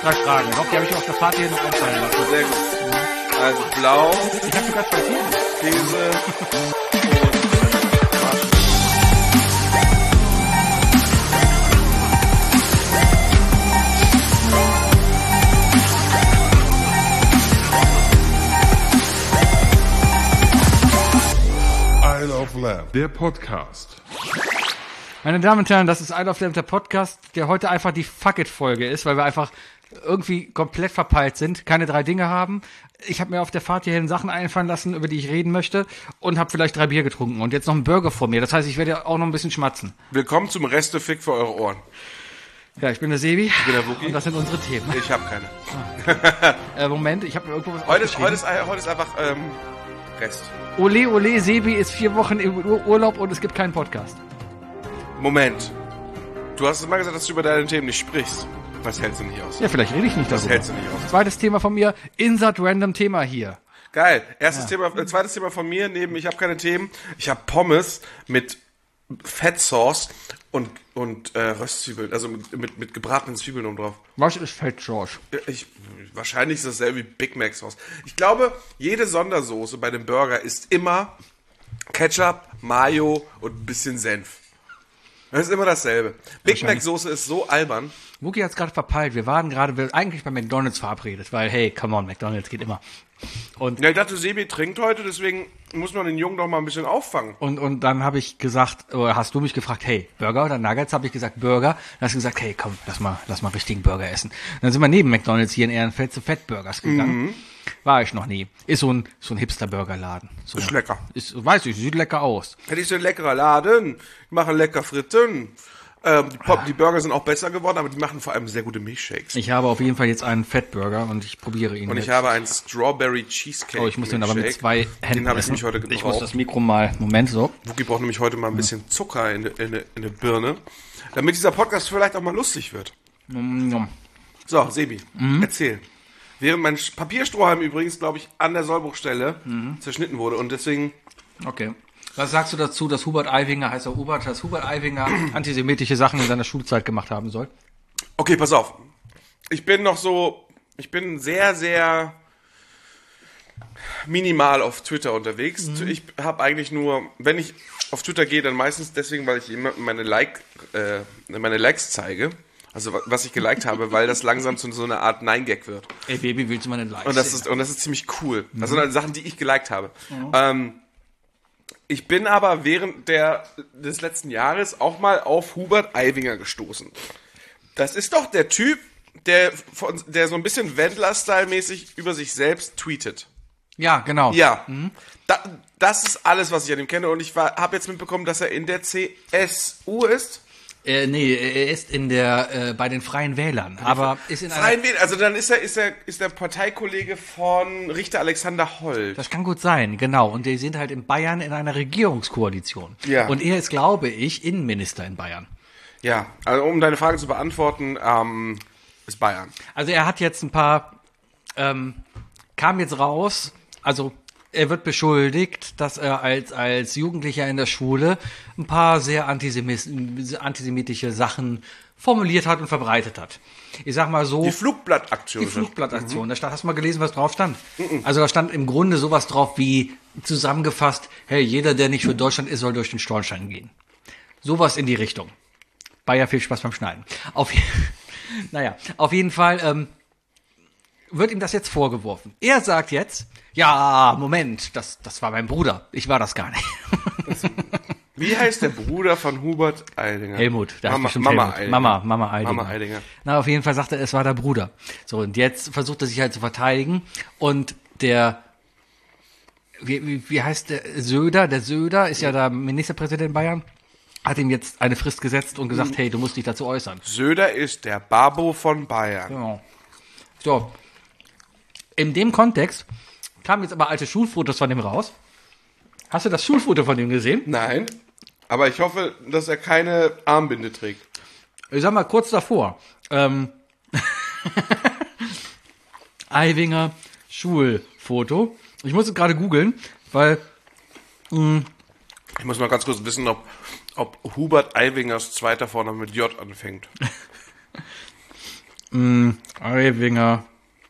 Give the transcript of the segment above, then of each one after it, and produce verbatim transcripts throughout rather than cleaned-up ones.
drei Fragen. Doch, die habe ich auf der Fahrt hier noch einfallen lassen. Sehr gut. Also blau, Ich habe sogar zwei Themen. Käse Isle of Lamp, der Podcast. Meine Damen und Herren, das ist Isle of Lamp, der Podcast, der heute einfach die Fuck-It-Folge ist, weil wir einfach irgendwie komplett verpeilt sind, keine drei Dinge haben. Ich habe mir auf der Fahrt hierhin Sachen einfallen lassen, über die ich reden möchte und habe vielleicht drei Bier getrunken und jetzt noch einen Burger vor mir. Das heißt, ich werde auch noch ein bisschen schmatzen. Willkommen zum Restefick für eure Ohren. Ja, ich bin der Sebi. Ich bin der Wookie. Und das sind unsere Themen. Ich habe keine. Äh, Moment, ich habe mir irgendwo was Heute ist, aufgeschrieben. heute, ist, heute ist einfach ähm, Rest. Ole, ole, Sebi ist vier Wochen im Ur- Urlaub und es gibt keinen Podcast. Moment. Du hast immer gesagt, dass du über deine Themen nicht sprichst. Was hältst du nicht aus? Ja, vielleicht rede ich nicht Was darüber. hältst du nicht aus? Zweites Thema von mir, Insert Random Thema hier. Geil. Erstes Thema, äh, zweites Thema von mir, neben ich habe keine Themen. Ich habe Pommes mit Fettsauce und und äh, Röstzwiebeln, also mit, mit, mit gebratenen Zwiebeln oben drauf. Was ist Fett, George? Ich, wahrscheinlich ist das dasselbe wie Big Mac Sauce. Ich glaube, jede Sondersoße bei dem Burger ist immer Ketchup, Mayo und ein bisschen Senf. Das ist immer dasselbe. Big Mac Soße ist so albern. Wookie hat's gerade verpeilt. Wir waren gerade wir- eigentlich bei McDonald's verabredet, weil, hey, come on, McDonald's geht immer. Und, Ja, ich dachte, Sebi trinkt heute, deswegen muss man den Jungen doch mal ein bisschen auffangen. und, und dann habe ich gesagt, oder hast du mich gefragt, hey, Burger oder Nuggets? Habe ich gesagt, Burger. Dann hast du gesagt, hey, komm, lass mal, lass mal richtigen Burger essen. Und dann sind wir neben McDonald's hier in Ehrenfeld zu Fettburgers gegangen. Mhm. War ich noch nie. Ist so ein, so ein Hipster-Burgerladen. So, Ist lecker. Ist, weiß ich, sieht lecker aus. Hätte ich so ein leckerer Laden, die machen lecker Fritten. Ähm, die, Pop, die Burger sind auch besser geworden, aber die machen vor allem sehr gute Milchshakes. Ich habe auf jeden Fall jetzt einen Fettburger und ich probiere ihn Und ich jetzt. habe einen Strawberry Cheesecake. Oh, ich muss den aber mit Milkshake. zwei Händen Den habe ich essen. nämlich heute Ich muss gebraucht. das Mikro mal, Moment, so. Wookie braucht nämlich heute mal ein bisschen Zucker in, in, in der Birne, damit dieser Podcast vielleicht auch mal lustig wird. So, Sebi, Mhm. erzähl. Während mein Sch- Papierstrohhalm übrigens, glaube ich, an der Sollbruchstelle Mhm. zerschnitten wurde und deswegen... Okay. Was sagst du dazu, dass Hubert Aiwanger, heißt er Hubert, dass Hubert Aiwanger antisemitische Sachen in seiner Schulzeit gemacht haben soll? Okay, pass auf. Ich bin noch so... Ich bin sehr, sehr minimal auf Twitter unterwegs. Mhm. Ich habe eigentlich nur... Wenn ich auf Twitter gehe, dann meistens deswegen, weil ich immer meine, like, äh, meine Likes zeige. Also wa- was ich geliked habe, weil das langsam zu so einer Art Nein-Gag wird. Ey, Baby, willst du mal einen Like Und das sehen? ist, und das ist ziemlich cool. Das sind halt Sachen, die ich geliked habe. Ähm, ich bin aber während der, des letzten Jahres auch mal auf Hubert Aiwanger gestoßen. Das ist doch der Typ, der, von, der so ein bisschen Wendler-Style-mäßig über sich selbst tweetet. Ja, genau. Ja, da, das ist alles, was ich an ihm kenne. Und ich habe jetzt mitbekommen, dass er in der C S U ist. Äh, nee, er ist in der, äh, bei den Freien Wählern, aber ist in einer, Freien Wähler, also dann ist er, ist er, ist der Parteikollege von Richter Alexander Holt. das kann gut sein, genau. Und die sind halt in Bayern in einer Regierungskoalition. Ja. Und er ist, glaube ich, Innenminister in Bayern. Ja, also um deine Frage zu beantworten, ähm, ist Bayern. Also er hat jetzt ein paar, ähm, kam jetzt raus, also er wird beschuldigt, dass er als, als Jugendlicher in der Schule ein paar sehr antisemis- antisemitische Sachen formuliert hat und verbreitet hat. Ich sag mal so, Die Flugblattaktion. die Flugblattaktion, da stand, hast du mal gelesen, was drauf stand? Also da stand im Grunde sowas drauf wie zusammengefasst, hey, jeder, der nicht für Deutschland ist, soll durch den Schornstein gehen. Sowas in die Richtung. Bayer, viel Spaß beim Schneiden. Auf, je- naja, auf jeden Fall ähm, wird ihm das jetzt vorgeworfen. Er sagt jetzt, ja, Moment, das, das war mein Bruder. Ich war das gar nicht. Wie heißt der Bruder von Hubert Aiwanger? Helmut, der Mama, heißt bestimmt Mama Helmut. Aiwanger. Mama, Mama Aidinger. Mama Aidinger. Na, auf jeden Fall sagt er, es war der Bruder. So, und jetzt versucht er sich halt zu verteidigen. Und der, wie, wie, wie heißt der, Söder, der Söder ist ja der Ministerpräsident in Bayern, hat ihm jetzt eine Frist gesetzt und gesagt, hey, du musst dich dazu äußern. Söder ist der Babo von Bayern. Genau. So. In dem Kontext kamen jetzt aber alte Schulfotos von dem raus. Hast du das Schulfoto von ihm gesehen? Nein, aber ich hoffe, dass er keine Armbinde trägt. Ich sag mal kurz davor. Ähm, Aiwanger Schulfoto. Ich muss es gerade googeln, weil Ich muss mal ganz kurz wissen, ob, ob Hubert Aiwangers zweiter Vorname mit J anfängt. Aiwinger.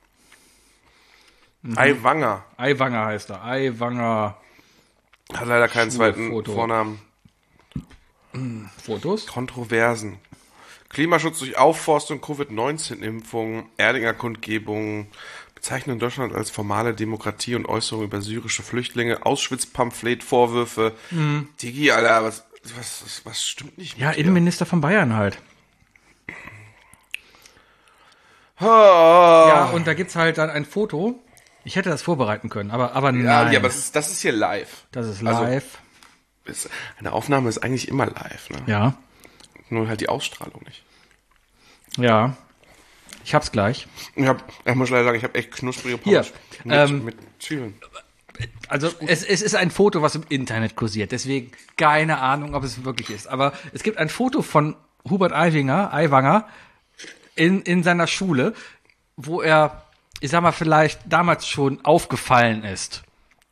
Aiwanger. Aiwanger heißt er. Aiwanger. Hat leider keinen zweiten Foto. Vornamen. Fotos? Kontroversen. Klimaschutz durch Aufforstung, Covid neunzehn Impfung, Erdinger Kundgebung, Bezeichnung Deutschland als formale Demokratie und Äußerungen über syrische Flüchtlinge, Auschwitz-Pamphlet, Vorwürfe. Mhm. Digi, Alter, was, was, was, was stimmt nicht mit Ja, dir? Innenminister von Bayern halt. Oh. Ja, und da gibt's halt dann ein Foto. Ich hätte das vorbereiten können, aber, aber nein. Ja, ja, aber das ist, das ist hier live. das ist also- live. Ist, eine Aufnahme ist eigentlich immer live, ne? ja, Nur halt die Ausstrahlung nicht. ja. Ich hab's gleich. Ich, hab, ich muss leider sagen, ich habe echt knusprige Hier, Pommes mit, ähm, mit Zwiebeln. Also es, es ist ein Foto, was im Internet kursiert. Deswegen keine Ahnung, ob es wirklich ist. Aber es gibt ein Foto von Hubert Aiwanger, Aiwanger in, in seiner Schule, wo er, ich sag mal, vielleicht damals schon aufgefallen ist.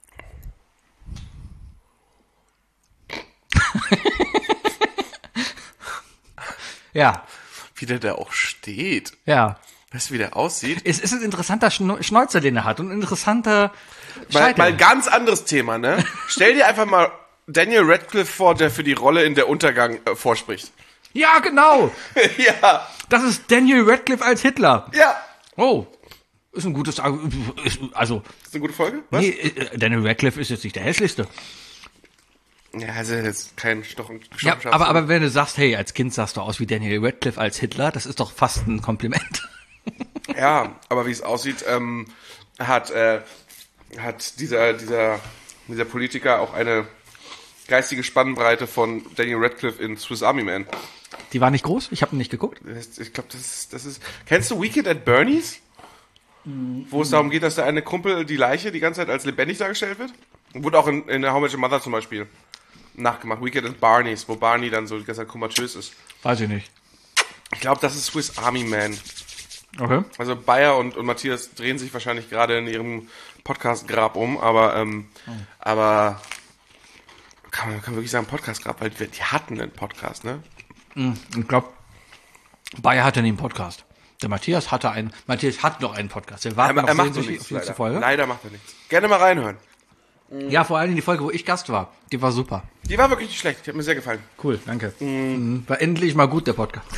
ja, Wie der da auch steht. ja. Weißt du, wie der aussieht? Es ist ein interessanter Schno- Schnäuzer, den er hat und ein interessanter Mal, Scheitel. mal ganz anderes Thema, ne? Stell dir einfach mal Daniel Radcliffe vor, der für die Rolle in Der Untergang äh, vorspricht. Ja, genau. ja, Das ist Daniel Radcliffe als Hitler. ja. Oh, ist ein gutes, Argu- ist- also, Ist eine gute Folge? Was? nee, äh, Daniel Radcliffe ist jetzt nicht der hässlichste. Ja, also jetzt kein Stochen. Ja, Stochen- aber, aber wenn du sagst, hey, als Kind sahst du aus wie Daniel Radcliffe als Hitler, das ist doch fast ein Kompliment. Ja, aber wie es aussieht, ähm, hat, äh, hat dieser, dieser, dieser Politiker auch eine geistige Spannbreite von Daniel Radcliffe in Swiss Army Man. Die war nicht groß, ich habe nicht geguckt. Ich glaube, das ist, das ist. Kennst du Weekend at Bernie's? Wo es darum geht, dass der eine Kumpel die Leiche die ganze Zeit als lebendig dargestellt wird? Wurde auch in, in How I Met Your Mother zum Beispiel nachgemacht. Weekend at Barney's, wo Barney dann so die ganze Zeit komatös ist. Weiß ich nicht. Ich glaube, das ist Swiss Army Man. Okay. Also Bayer und, und Matthias drehen sich wahrscheinlich gerade in ihrem Podcast-Grab um, aber, ähm, aber kann man, kann man wirklich sagen Podcast-Grab, weil die, die hatten einen Podcast, ne? Ich glaube, Bayer hatte nie einen Podcast. Der Matthias hatte einen, Matthias hat noch einen Podcast. Wir warten Er, noch er macht sehnsüchtig nichts, auf die nächste leider. Folge. Leider macht er nichts. Gerne mal reinhören. Ja, vor allem die Folge, wo ich Gast war. Die war super. Die war wirklich nicht schlecht, die hat mir sehr gefallen. Cool, danke. Mhm. War endlich mal gut, der Podcast.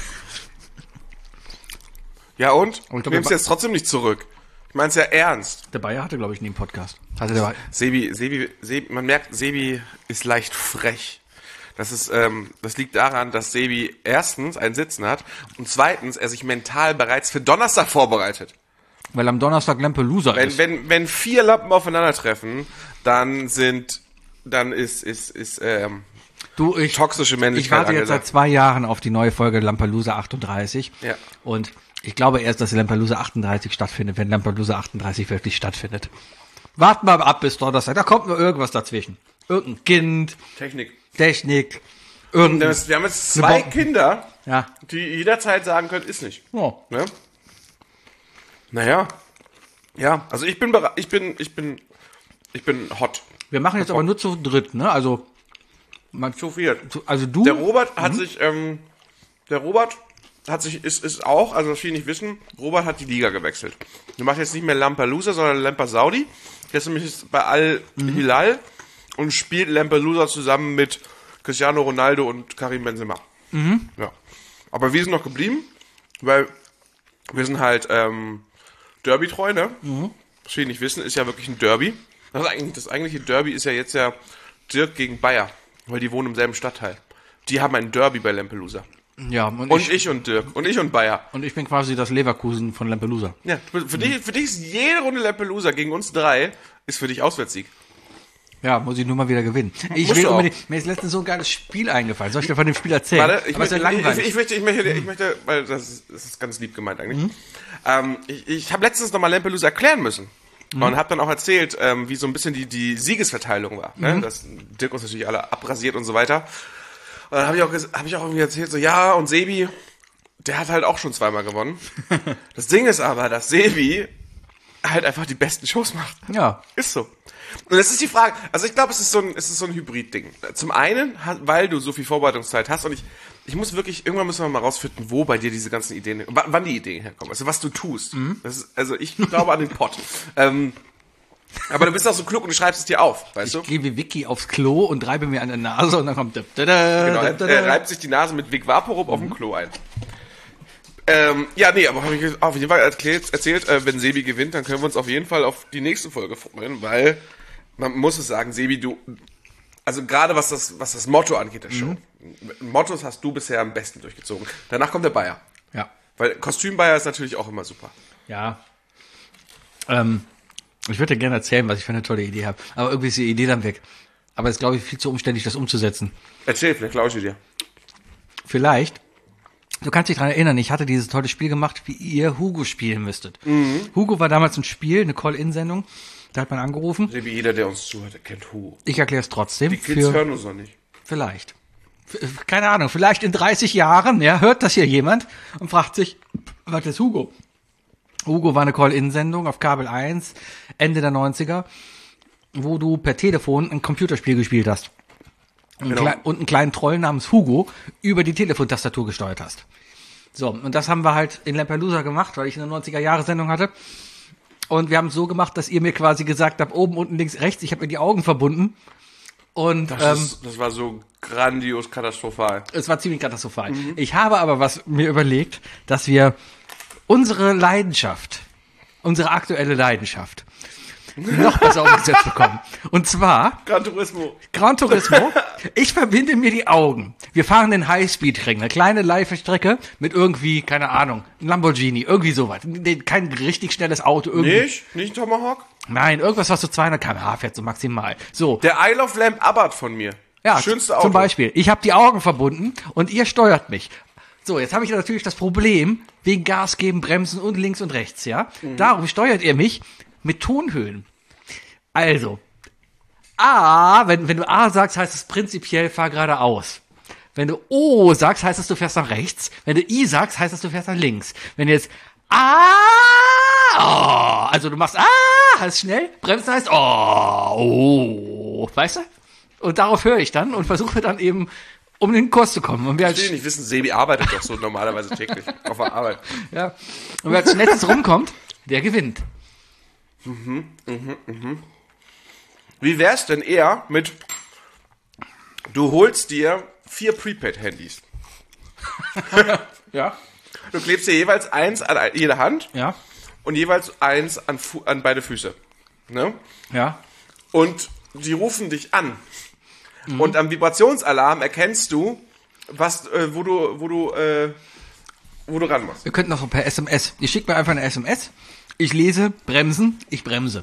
Ja und? ich Du glaub, nimmst wir- jetzt trotzdem nicht zurück. Ich mein's ja ernst. Der Bayer hatte, glaube ich, nie einen Podcast. Hatte der Sebi, Sebi, Sebi, man merkt, Sebi ist leicht frech. Das ist, ähm, das liegt daran, dass Sebi erstens einen Sitzen hat und zweitens er sich mental bereits für Donnerstag vorbereitet. weil am Donnerstag Lampelusa Wenn, ist. wenn, wenn vier Lampen aufeinandertreffen, dann sind, dann ist, ist, ist, ähm, Du, ich, toxische ich Männlichkeit warte jetzt seit angesagt. zwei Jahren auf die neue Folge Lampelusa achtunddreißig. Ja. Und ich glaube erst, dass Lampelusa achtunddreißig stattfindet, wenn Lampelusa achtunddreißig wirklich stattfindet. Warten wir ab bis Donnerstag, da kommt nur irgendwas dazwischen. Irgendein Kind, Technik. Technik, Wir haben irgendein... jetzt, wir haben jetzt zwei Bombe. Kinder, Ja. die jederzeit sagen können, ist nicht. Ja. Ne? Naja. Ja, also ich bin bereit, ich bin, ich bin, ich bin hot. Wir machen jetzt aber nur zu dritt, ne? Also, man, Zu viel. also du... Der Robert hat sich, ähm, der Robert hat sich, ist, ist auch, also was viele nicht wissen, Robert hat die Liga gewechselt. Der macht jetzt nicht mehr Lampelusa, sondern Lampa Saudi. Der ist nämlich jetzt bei Al-Hilal und spielt Lampelusa zusammen mit Cristiano Ronaldo und Karim Benzema. Ja. Aber wir sind noch geblieben, weil wir sind halt, ähm, Derby-treu, ne? Was viele nicht wissen, ist ja wirklich ein Derby. Das, ist eigentlich, das eigentliche Derby ist ja jetzt ja Dirk gegen Bayer, weil die wohnen im selben Stadtteil. Die haben ein Derby bei Lampelusa. Ja, und, Und ich, ich und Dirk. Und ich und Bayer. und ich bin quasi das Leverkusen von Lampelusa. Ja, für, dich, für dich ist jede Runde Lampelusa gegen uns drei, ist für dich Auswärtssieg. Ja, muss ich nur mal wieder gewinnen. Ich Musst will du auch. unbedingt, mir ist letztens so ein geiles Spiel eingefallen. Soll ich dir von dem Spiel erzählen? Warte, ich Aber ist möchte, ja ich, langweilig. ich, ich möchte, ich möchte, ich möchte, weil das ist, das ist ganz lieb gemeint eigentlich. Ähm, ich ich habe letztens nochmal Lampelusa erklären müssen. Und habe dann auch erzählt, ähm, wie so ein bisschen die, die Siegesverteilung war. Ne? Dass Dirk uns natürlich alle abrasiert und so weiter. Und dann habe ich, auch ges- hab ich auch irgendwie erzählt, so ja, und Sebi, der hat halt auch schon zweimal gewonnen. Das Ding ist aber, dass Sebi halt einfach die besten Shows macht. Ja. Ist so. Und das ist die Frage, also ich glaube, es ist so ein, es ist so ein Hybrid-Ding. Zum einen, ha- weil du so viel Vorbereitungszeit hast und ich, ich muss wirklich, irgendwann müssen wir mal rausfinden, wo bei dir diese ganzen Ideen, w- wann die Ideen herkommen, also was du tust. Mhm. Das ist, also ich glaube an den Pott. ähm, aber du bist auch so klug und du schreibst es dir auf, weißt du? Ich gehe wie Vicky aufs Klo und reibe mir an der Nase und dann kommt... Genau, er, er reibt sich die Nase mit Vic Vaporub mhm. auf dem Klo ein. Ähm, ja, nee, aber habe ich auf jeden Fall erzählt, erzählt äh, wenn Sebi gewinnt, dann können wir uns auf jeden Fall auf die nächste Folge freuen, weil man muss es sagen, Sebi, du, also gerade was das, was das Motto angeht der Show, mhm. Mottos hast du bisher am besten durchgezogen. Danach kommt der Bayer. Ja. Weil Kostüm-Bayer ist natürlich auch immer super. Ja. Ähm, ich würde dir gerne erzählen, was ich für eine tolle Idee habe. Aber irgendwie ist die Idee dann weg. Aber es ist, glaube ich, viel zu umständlich, das umzusetzen. Erzähl, vielleicht klaue ich dir. Vielleicht. Du kannst dich daran erinnern, ich hatte dieses tolle Spiel gemacht, wie ihr Hugo spielen müsstet. Mhm. Hugo war damals ein Spiel, eine Call-In-Sendung. Da hat man angerufen. Sebi, jeder, der uns zuhört, der kennt Hugo. Ich erkläre es trotzdem. Die Kids für, hören uns noch nicht. Vielleicht. F- Keine Ahnung, vielleicht in dreißig Jahren, ja, hört das hier jemand und fragt sich, was ist Hugo? Hugo war eine Call-In-Sendung auf Kabel eins, Ende der neunziger, wo du per Telefon ein Computerspiel gespielt hast. Und, Genau. klei- und einen kleinen Troll namens Hugo über die Telefontastatur gesteuert hast. So, und das haben wir halt in Lampelusa gemacht, weil ich eine neunziger-Jahre-Sendung hatte. Und wir haben es so gemacht, dass ihr mir quasi gesagt habt, oben, unten, links, rechts, ich habe mir die Augen verbunden. Und Das, ähm, ist, das war so grandios katastrophal. es war ziemlich katastrophal. Mhm. Ich habe aber was mir überlegt, dass wir unsere Leidenschaft, unsere aktuelle Leidenschaft, noch besser umgesetzt bekommen. Und zwar Gran Turismo. Gran Turismo. Ich verbinde mir die Augen. Wir fahren den Highspeed-Ring, eine kleine Live-Strecke mit irgendwie, keine Ahnung, ein Lamborghini, irgendwie sowas. Kein richtig schnelles Auto. Irgendwie. Nicht? Nicht Tomahawk? Nein, irgendwas, was so zweihundert Kilometer pro Stunde fährt, so maximal. So. Der Isle of Lamp Abarth von mir. Ja, Schönste Auto. zum Beispiel. Ich habe die Augen verbunden und ihr steuert mich. So, jetzt habe ich natürlich das Problem, wegen Gas geben, Bremsen und links und rechts, ja. Mhm. Darum steuert ihr mich mit Tonhöhen. Also, A, wenn, wenn du A sagst, heißt es prinzipiell, fahr geradeaus. Wenn du O sagst, heißt es, du fährst nach rechts. Wenn du I sagst, heißt es, du fährst nach links. Wenn du jetzt A, oh, also du machst A, heißt schnell, bremsen heißt oh, oh, weißt du? Und darauf höre ich dann und versuche dann eben, um in den Kurs zu kommen. Und wer Ich will als, nicht wissen, Sebi arbeitet doch so normalerweise täglich auf der Arbeit. ja, und wer als schnellstes rumkommt, der gewinnt. Wie wär's denn eher mit, du holst dir vier Prepaid-Handys. Ja. Du klebst dir jeweils eins an jede Hand Ja. und jeweils eins an, Fu- an beide Füße. Ne? Ja. Und die rufen dich an. Und am Vibrationsalarm erkennst du, was, äh, wo du, wo du, äh, wo du ran musst. Wir könnten noch per S M S. Ihr schickt mir einfach eine S M S. Ich lese, bremsen, ich bremse.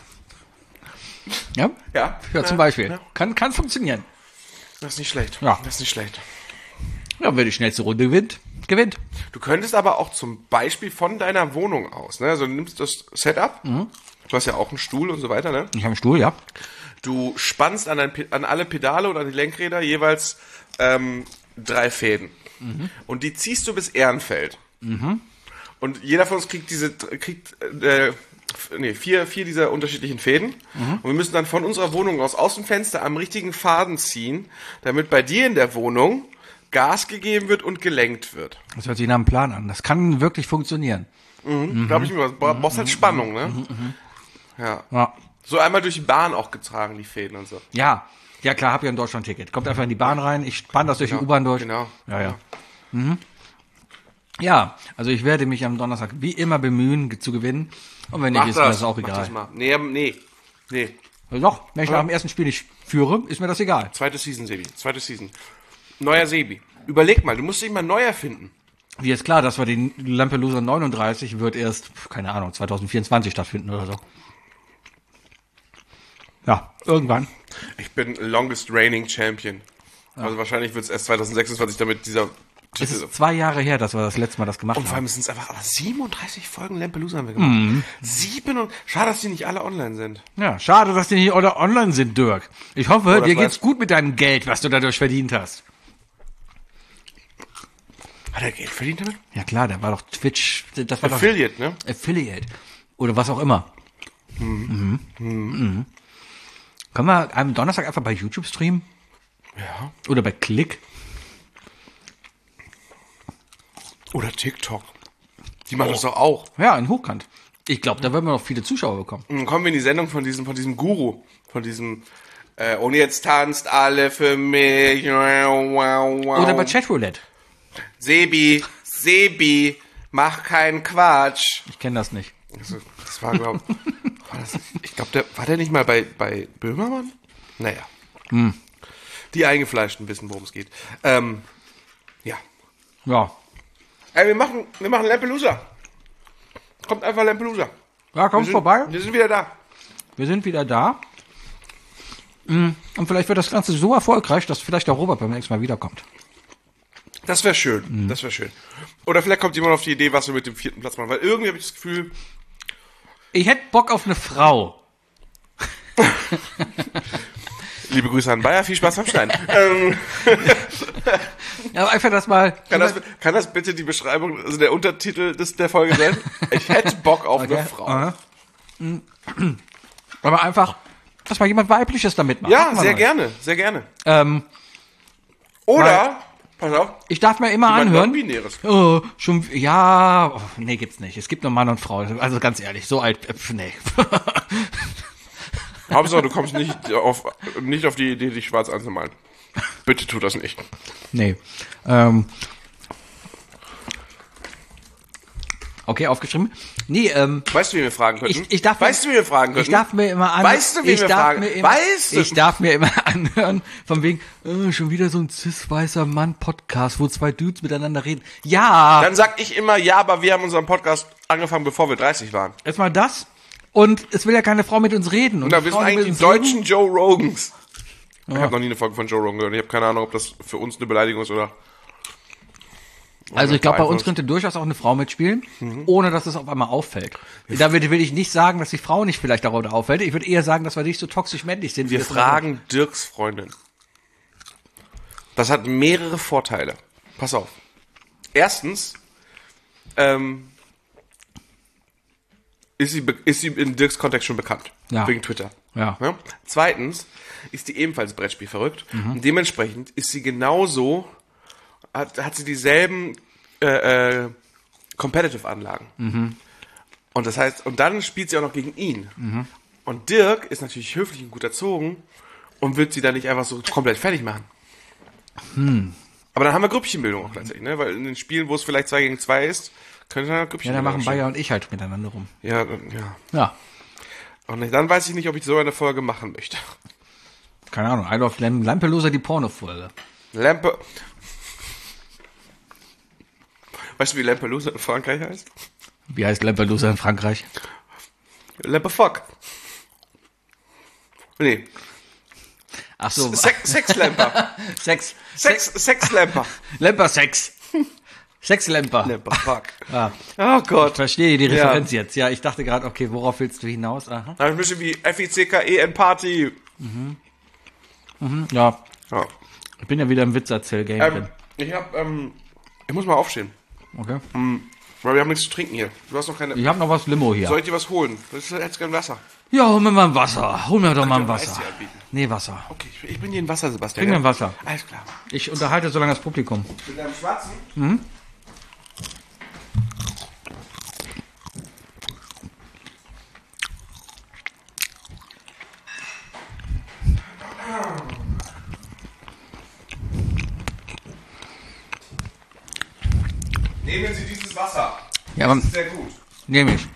Ja? Ja. Ja, zum Ja, Beispiel. ja. Kann, kann funktionieren. Das ist nicht schlecht. Ja. Das ist nicht schlecht. Ja, wer die schnellste Runde gewinnt, gewinnt. Du könntest aber auch zum Beispiel von deiner Wohnung aus, ne, also du nimmst das Setup, du hast ja auch einen Stuhl und so weiter, ne? Ich habe einen Stuhl, ja. Du spannst an, ein, Pe- an alle Pedale oder an die Lenkräder jeweils ähm, drei Fäden. Und die ziehst du bis Ehrenfeld. Und jeder von uns kriegt diese, kriegt, äh, f- nee, vier, vier dieser unterschiedlichen Fäden. Und wir müssen dann von unserer Wohnung aus, aus dem Fenster am richtigen Faden ziehen, damit bei dir in der Wohnung Gas gegeben wird und gelenkt wird. Das hört sich nach einem Plan an. Das kann wirklich funktionieren. Mhm. Glaube ich mir, du brauchst halt Spannung, ne? Ja. Ja. So einmal durch die Bahn auch getragen, die Fäden und so. Ja. Ja, klar, hab ja ein Deutschland-Ticket. Kommt einfach in die Bahn rein, ich spann das durch die U-Bahn durch. Genau. Ja, ja. Mhm. Ja, also ich werde mich am Donnerstag wie immer bemühen, ge- zu gewinnen. Und wenn nicht, ist mir das auch Mach egal. das mal. Nee, nee, nee. Doch, wenn ich nach dem ersten Spiel nicht führe, ist mir das egal. Zweite Season, Sebi. Zweite Season. Neuer Sebi. Überleg mal, du musst dich mal neu erfinden. Wie ist klar, dass wir den Lampelusa neununddreißig wird erst, keine Ahnung, zwanzig vierundzwanzig stattfinden oder so. Ja, irgendwann. Ich bin longest reigning Champion. Also wahrscheinlich wird es erst zwanzig sechsundzwanzig, damit dieser Es Titel... ist zwei Jahre her, dass wir das letzte Mal das gemacht Und vor haben. allem sind es einfach aber siebenunddreißig Folgen Lampelusa haben wir gemacht. Mhm. Sieben und... Schade, dass die nicht alle online sind. Ja, schade, dass die nicht alle online sind, Dirk. Ich hoffe, Oder dir vielleicht- geht's gut mit deinem Geld, was du dadurch verdient hast. Hat er Geld verdient damit? Ja klar, der war doch Twitch, das war Affiliate, ne? doch Affiliate. Oder was auch immer. Mhm. Mhm. Können wir am Donnerstag einfach bei YouTube streamen? Ja. Oder bei Click? Oder TikTok. Die machen das doch auch. Ja, in Hochkant. Ich glaube, da werden wir noch viele Zuschauer bekommen. Und dann kommen wir in die Sendung von diesem, von diesem Guru, von diesem, äh, und jetzt tanzt alle für mich. Wow, wow. Oder bei Chatroulette. Sebi, Sebi, mach keinen Quatsch. Ich kenne das nicht. Also, das war, glaube ich, glaube, der, war der nicht mal bei, bei Böhmermann? Naja. Hm. Die Eingefleischten wissen, worum es geht. Ähm, ja. Ja. Ey, wir machen, wir machen Lampelusa. Kommt einfach Lampelusa. Ja, kommt wir sind, vorbei. Wir sind wieder da. Wir sind wieder da. Und vielleicht wird das Ganze so erfolgreich, dass vielleicht der Robert beim nächsten Mal wiederkommt. Das wäre schön. Mhm. Das wäre schön. Oder vielleicht kommt jemand auf die Idee, was wir mit dem vierten Platz machen. Weil irgendwie habe ich das Gefühl... Ich hätte Bock auf eine Frau. Liebe Grüße an Bayer, viel Spaß beim Schneiden. ähm, ja, aber einfach das mal... Kann das, kann das bitte die Beschreibung, also der Untertitel des, der Folge sein? Ich hätte Bock auf okay. eine Frau. Aha. Aber einfach, dass mal jemand Weibliches damit macht. Ja, sehr gerne, sehr gerne. Ähm, Oder, pass auf. Ich darf mir immer anhören. Oh, schon, ja, oh, nee, gibt's nicht. Es gibt nur Mann und Frau. Also ganz ehrlich, so alt, äh, nee. Hauptsache, du kommst nicht auf, nicht auf die Idee, dich schwarz anzumalen. Bitte tu das nicht. Nee. Ähm. Okay, aufgeschrieben. Nee, ähm. Weißt du, wie wir fragen könnten? Ich, ich darf weißt mir, du, wie wir fragen könnten? Ich darf mir immer anhören. Weißt du, wie ich wir darf fragen? Mir immer, weißt du? Ich darf mir immer anhören, von wegen, äh, schon wieder so ein cis-weißer Mann-Podcast, wo zwei Dudes miteinander reden. Ja. Dann sag ich immer, ja, aber wir haben unseren Podcast angefangen, bevor wir dreißig waren. Erstmal das. Und es will ja keine Frau mit uns reden. Und Na, wir sind eigentlich die deutschen reden? Joe Rogans. Ja. Ich habe noch nie eine Folge von Joe Rogan gehört. Ich habe keine Ahnung, ob das für uns eine Beleidigung ist oder... Also ich glaube, bei uns könnte durchaus auch eine Frau mitspielen, mhm. ohne dass es auf einmal auffällt. Damit will ich nicht sagen, dass die Frau nicht vielleicht darunter auffällt. Ich würde eher sagen, dass wir nicht so toxisch männlich sind. Wir fragen Dirks Freundin. Das hat mehrere Vorteile. Pass auf. Erstens, ähm, ist sie, ist sie in Dirks Kontext schon bekannt. Ja. Wegen Twitter. Ja. Ja? Zweitens ist die ebenfalls Brettspiel verrückt. Mhm. Und dementsprechend ist sie genauso... Hat, hat sie dieselben äh, äh, Competitive-Anlagen. Mhm. Und das heißt, und dann spielt sie auch noch gegen ihn. Mhm. Und Dirk ist natürlich höflich und gut erzogen und wird sie dann nicht einfach so komplett fertig machen. Hm. Aber dann haben wir Grüppchenbildung auch tatsächlich, ne? Weil in den Spielen, wo es vielleicht zwei gegen zwei ist, könnte dann Grüppchenbildung. Ja, dann machen Bayer und ich halt miteinander rum. Ja, ja. Ja. Und dann weiß ich nicht, ob ich so eine Folge machen möchte. Keine Ahnung, I Love Lampelusa, die Porno-Folge. Lampe... Weißt du, wie Lampelusa in Frankreich heißt? Wie heißt Lampelusa in Frankreich? Lampefuck. Nee. Ach so. Sex, Sexlamper. Sex. Sex, Sexlamper. Lamper-Sex. Sexlamper. Lamperfuck. Ah. Oh Gott. Ich verstehe die Referenz ja. jetzt. Ja, ich dachte gerade, okay, worauf willst du hinaus? Aha. Ein bisschen wie F I C K E N Party. Mhm. Mhm. Ja. ja. Ich bin ja wieder im Witzerzähl-Game ähm, drin. Ich hab, ähm, ich muss mal aufstehen. Okay. Mhm. Weil wir haben nichts zu trinken hier. Du hast noch keine... Ich habe noch was Limo hier. Soll ich dir was holen? Du hättest gerne Wasser. Ja, hol mir mal ein Wasser. Hol mir doch mal ein Wasser. Eis dir anbieten? Nee, Wasser. Okay, ich, ich bin dir ein Wasser, Sebastian. Bring mir ein Wasser. Alles klar. Ich unterhalte so lange das Publikum. Mit deinem Schwarzen? Mhm. Nehmen Sie dieses Wasser. Ja, aber das ist sehr gut. Nehme ich.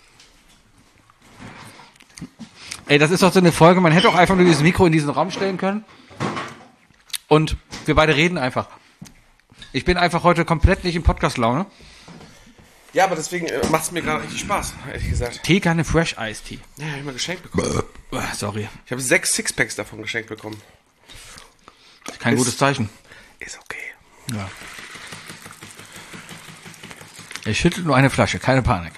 Ey, das ist doch so eine Folge, man hätte auch einfach nur dieses Mikro in diesen Raum stellen können. Und wir beide reden einfach. Ich bin einfach heute komplett nicht in Podcast-Laune. Ja, aber deswegen äh, macht es mir gerade richtig Spaß, ehrlich gesagt. Tee, keine Fresh Ice Tea. Ja, hab ich mal geschenkt bekommen. Sorry. Ich habe sechs Sixpacks davon geschenkt bekommen. Kein ist, gutes Zeichen. Ist okay. Ja. Ich schüttel nur eine Flasche, keine Panik.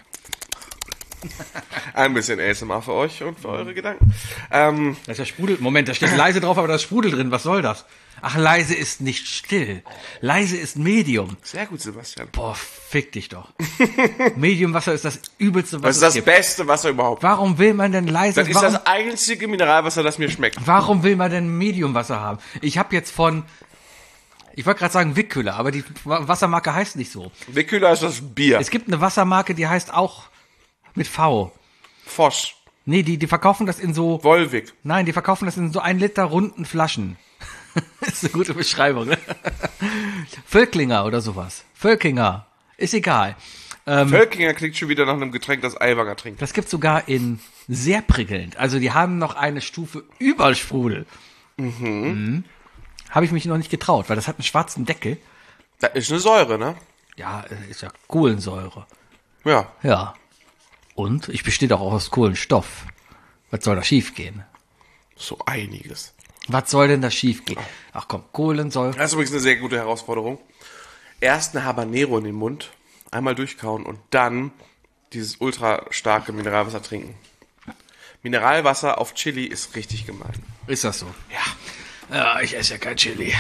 Ein bisschen A S M R für euch und für eure Gedanken. Ähm, da ist ja Sprudel. Moment, da steht leise drauf, aber da ist Sprudel drin. Was soll das? Ach, leise ist nicht still. Leise ist Medium. Sehr gut, Sebastian. Boah, fick dich doch. Mediumwasser ist das übelste, was es gibt. Das ist das beste Wasser überhaupt. Warum will man denn leise... Das ist warum, das einzige Mineralwasser, das mir schmeckt. Warum will man denn Mediumwasser haben? Ich habe jetzt von... Ich wollte gerade sagen Wickkühler, aber die Wassermarke heißt nicht so. Wickkühler ist das Bier. Es gibt eine Wassermarke, die heißt auch mit V. Fosch. Nee, die, die verkaufen das in so... Wolwig. Nein, die verkaufen das in so ein Liter runden Flaschen. Ist eine gute Beschreibung, ne? Völklinger oder sowas. Völkinger. Ist egal. Ähm, Völkinger klingt schon wieder nach einem Getränk, das Aiwanger trinkt. Das gibt's sogar in sehr prickelnd. Also die haben noch eine Stufe über Sprudel. Mhm. mhm. Habe ich mich noch nicht getraut, weil das hat einen schwarzen Deckel. Das ist eine Säure, ne? Ja, ist ja Kohlensäure. Ja. Ja. Und ich bestehe doch auch aus Kohlenstoff. Was soll da schief gehen? So einiges. Was soll denn da schief gehen? Ach komm, Kohlensäure. Das ist übrigens eine sehr gute Herausforderung. Erst eine Habanero in den Mund, einmal durchkauen und dann dieses ultra starke Mineralwasser trinken. Mineralwasser auf Chili ist richtig gemein. Ist das so? Ja. Ja, ich esse ja kein Chili.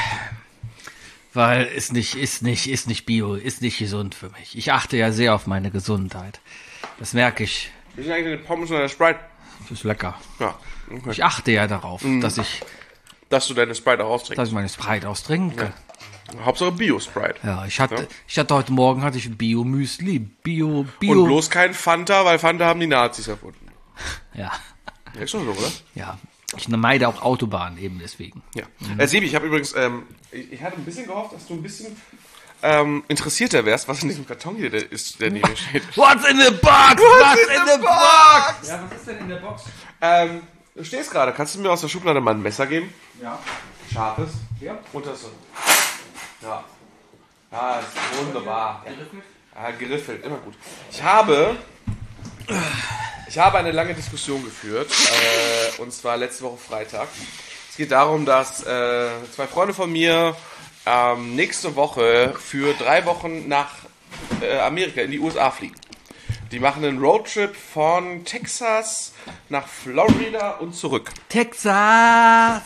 Weil ist nicht, ist nicht, ist nicht bio, ist nicht gesund für mich. Ich achte ja sehr auf meine Gesundheit. Das merke ich. Wie sind eigentlich eine Pommes oder eine Sprite? Das ist lecker. Ja. Okay. Ich achte ja darauf, mm. dass ich, dass du deine Sprite auch austrinkst. dass ich meine Sprite austrinke. Ja. Hauptsache Bio-Sprite. Ja, ich hatte, Ja. ich hatte heute Morgen hatte ich Bio-Müsli, Bio, Bio. Und bloß kein Fanta, weil Fanta haben die Nazis erfunden. Ja, Ja, ist doch so, oder? ja. Ich meide auch Autobahnen eben deswegen. Ja. Mhm. Äh, Sebi, ich habe übrigens, ähm, ich, ich hatte ein bisschen gehofft, dass du ein bisschen ähm, interessierter wärst, was in diesem Karton hier der ist, der neben mir steht. What's in the box? What's in the box? Ja, was ist denn in der Box? Ähm, du stehst gerade. Kannst du mir aus der Schublade mal ein Messer geben? Ja. Scharfes. Ja. Und das so. Ja. Ja, ist wunderbar. Ja. Ja, geriffelt, immer gut. Ich habe, ich habe eine lange Diskussion geführt, äh, und zwar letzte Woche Freitag. Es geht darum, dass äh, zwei Freunde von mir ähm, nächste Woche für drei Wochen nach äh, Amerika, in die U S A fliegen. Die machen einen Roadtrip von Texas nach Florida und zurück. Texas!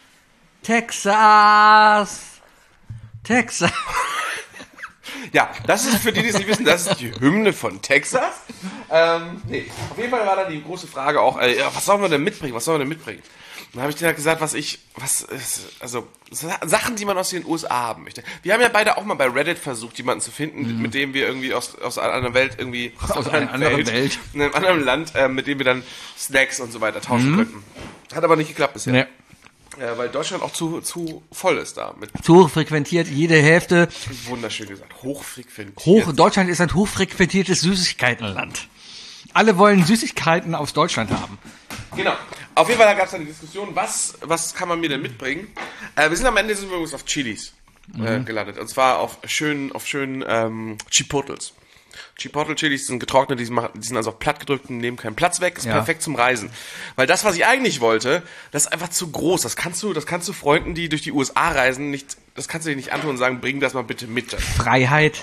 Texas! Texas! Ja, das ist für die, die es nicht wissen, das ist die Hymne von Texas. Ähm, nee, auf jeden Fall war da die große Frage auch, äh, ja, was sollen wir denn mitbringen, was sollen wir denn mitbringen? Und dann habe ich denen halt gesagt, was ich, was ist, also Sachen, die man aus den U S A haben möchte. Wir haben ja beide auch mal bei Reddit versucht, jemanden zu finden, mhm. mit dem wir irgendwie aus, aus einer anderen Welt irgendwie, aus, aus einer anderen Welt, Welt, in einem anderen Land, äh, mit dem wir dann Snacks und so weiter tauschen mhm. könnten. Hat aber nicht geklappt bisher. Nee. Ja, weil Deutschland auch zu, zu voll ist da. Mit zu hochfrequentiert, jede Hälfte. Wunderschön gesagt, hochfrequentiert. Hoch, Deutschland ist ein hochfrequentiertes Süßigkeitenland. Alle wollen Süßigkeiten aus Deutschland haben. Genau. Auf jeden Fall gab es dann die Diskussion, was, was kann man mir denn mitbringen? Äh, wir sind am Ende sind wir übrigens auf Chilis äh, mhm. gelandet. Und zwar auf schönen, auf schönen ähm, Chipotles. Chipotle-Chilis sind getrocknet, die sind, die sind also auch platt gedrückt und nehmen keinen Platz weg. Ist ja. perfekt zum Reisen. Weil das, was ich eigentlich wollte, das ist einfach zu groß. Das kannst du, das kannst du Freunden, die durch die U S A reisen, nicht, das kannst du dir nicht antun und sagen, bring das mal bitte mit. Freiheit.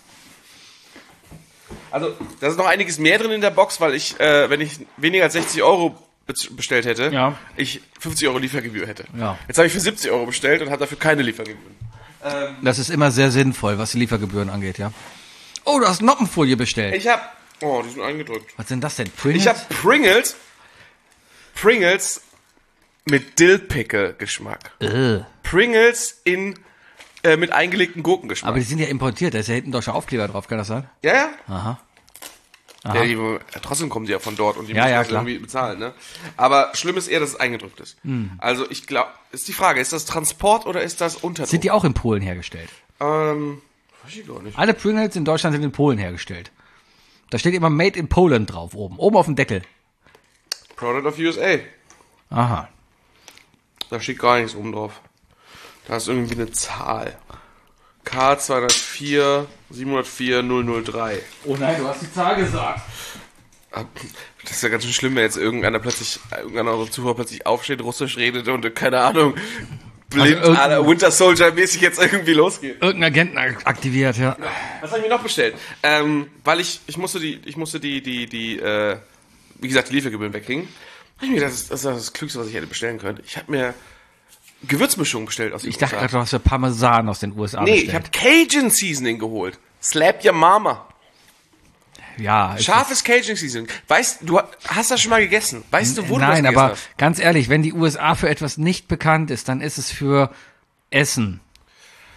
Also, da ist noch einiges mehr drin in der Box, weil ich, äh, wenn ich weniger als sechzig Euro bestellt hätte, ja. ich fünfzig Euro Liefergebühr hätte. Ja. Jetzt habe ich für siebzig Euro bestellt und habe dafür keine Liefergebühren. Ähm, das ist immer sehr sinnvoll, was die Liefergebühren angeht, ja. Oh, du hast Noppenfolie bestellt. Ich habe, oh, die sind eingedrückt. Was sind das denn? Pringles? Ich habe Pringles, Pringles mit Dill-Pickle-Geschmack. Äh. Pringles in äh, mit eingelegten Gurkengeschmack. Aber die sind ja importiert, da ist ja hinten doch schon Aufkleber drauf, kann das sein? Ja, ja. Aha. Aha. Ja, die, trotzdem kommen die ja von dort und die ja, müssen ja, das klar. irgendwie bezahlen, ne? Aber schlimm ist eher, dass es eingedrückt ist. Mhm. Also ich glaube, ist die Frage, ist das Transport oder ist das Unterdruck? Sind die auch in Polen hergestellt? Ähm, weiß ich gar nicht. Alle Pringles in Deutschland sind in Polen hergestellt. Da steht immer Made in Poland drauf, oben. Oben auf dem Deckel. Product of U S A. Aha. Da steht gar nichts oben drauf. Da ist irgendwie eine Zahl. K zweihundertvier siebenhundertvier null null drei. Oh nein, du hast die Zahl gesagt. Das ist ja ganz schön schlimm, wenn jetzt irgendeiner plötzlich, irgendeiner unserer Zuhörer plötzlich aufsteht, Russisch redet und keine Ahnung, blind, also aller Winter Soldier mäßig jetzt irgendwie losgeht. Irgendein Agenten aktiviert, ja. Was habe ich mir noch bestellt? Ähm, weil ich, ich musste die, ich musste die, die, die, äh, wie gesagt, die Liefergebühren wegkriegen. Hab ich mir gedacht, das ist, das ist das Klügste, was ich hätte bestellen können. Ich habe mir Gewürzmischung bestellt aus den Ich dachte U S A. gerade, du hast ja Parmesan aus den U S A Nee, bestellt. ich habe Cajun Seasoning geholt. Slap your mama. Ja. Scharfes Cajun Seasoning. Weißt du, hast das schon mal gegessen? Weißt du, wo du das Nein, gegessen aber hast? ganz ehrlich, wenn die U S A für etwas nicht bekannt ist, dann ist es für Essen.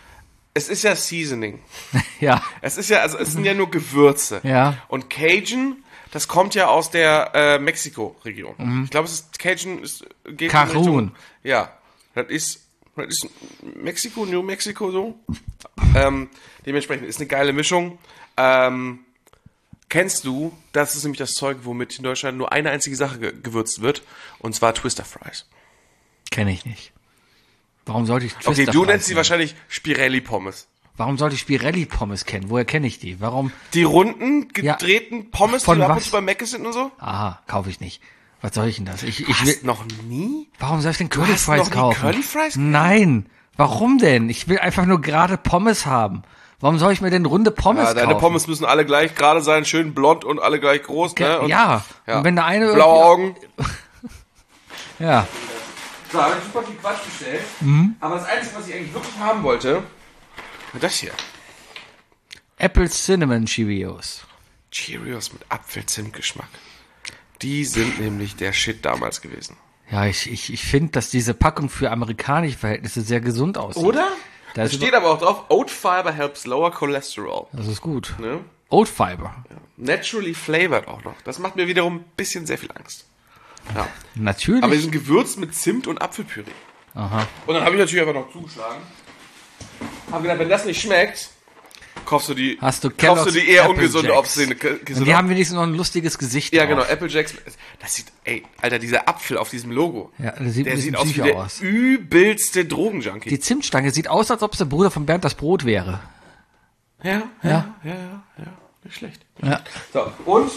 es ist ja Seasoning. Ja. Es ist ja, also es sind ja nur Gewürze. Ja. Und Cajun, das kommt ja aus der äh, Mexiko-Region. Mhm. Ich glaube, es ist Cajun, es geht Cajun. in Richtung, ja, das ist, das ist Mexiko, New Mexico so. Ähm, dementsprechend ist eine geile Mischung. Ähm, kennst du, das ist nämlich das Zeug, womit in Deutschland nur eine einzige Sache ge- gewürzt wird, und zwar Twister Fries. Kenne ich nicht. Warum sollte ich Twister Okay, du Fries nennst sie nehmen? wahrscheinlich Spirelli-Pommes. Warum sollte ich Spirelli-Pommes kennen? Woher kenne ich die? Warum? Die runden, Ja. gedrehten Pommes, Von die ab und was? zu bei Mc's sind und so? Aha, kaufe ich nicht. Was soll ich denn das? Ich, ich will, Hast noch nie? warum soll ich denn Curly hast Fries noch nie kaufen? Curly Fries gekauft? Nein. Warum denn? Ich will einfach nur gerade Pommes haben. Warum soll ich mir denn runde Pommes Ja, deine kaufen? Pommes müssen alle gleich gerade sein, schön blond und alle gleich groß, ne? Und, ja. ja. Und wenn der eine blaue Augen. Ja. So, habe ich super viel Quatsch bestellt. Aber das Einzige, was ich eigentlich wirklich haben wollte, war das hier. Apple Cinnamon Cheerios. Cheerios mit Apfel-Zimt-Geschmack. Die sind nämlich der Shit damals gewesen. Ja, ich, ich, ich finde, dass diese Packung für amerikanische Verhältnisse sehr gesund aussieht. Oder? Da Da ist steht aber auch drauf, Oat Fiber helps lower cholesterol. Das ist gut. Ne? Oat Fiber. Naturally flavored auch noch. Das macht mir wiederum ein bisschen sehr viel Angst. Ja. Natürlich. Aber die sind gewürzt mit Zimt und Apfelpüree. Aha. Und dann habe ich natürlich einfach noch zugeschlagen. Habe gedacht, wenn das nicht schmeckt, kaufst du die, Hast du kaufst du Kellogg's die eher Apple ungesunde Jacks. Option. Und die haben wenigstens noch ein lustiges Gesicht Ja, drauf. genau, Apple Jacks. Das sieht, ey, Alter, dieser Apfel auf diesem Logo. Ja, der sieht der ein bisschen sieht aus wie psycho der aus. übelste Drogenjunkie. Die Zimtstange sieht aus, als ob es der Bruder von Bernd das Brot wäre. Ja, ja, Ja. ja, ja, ja. Nicht schlecht. Ja. So, und?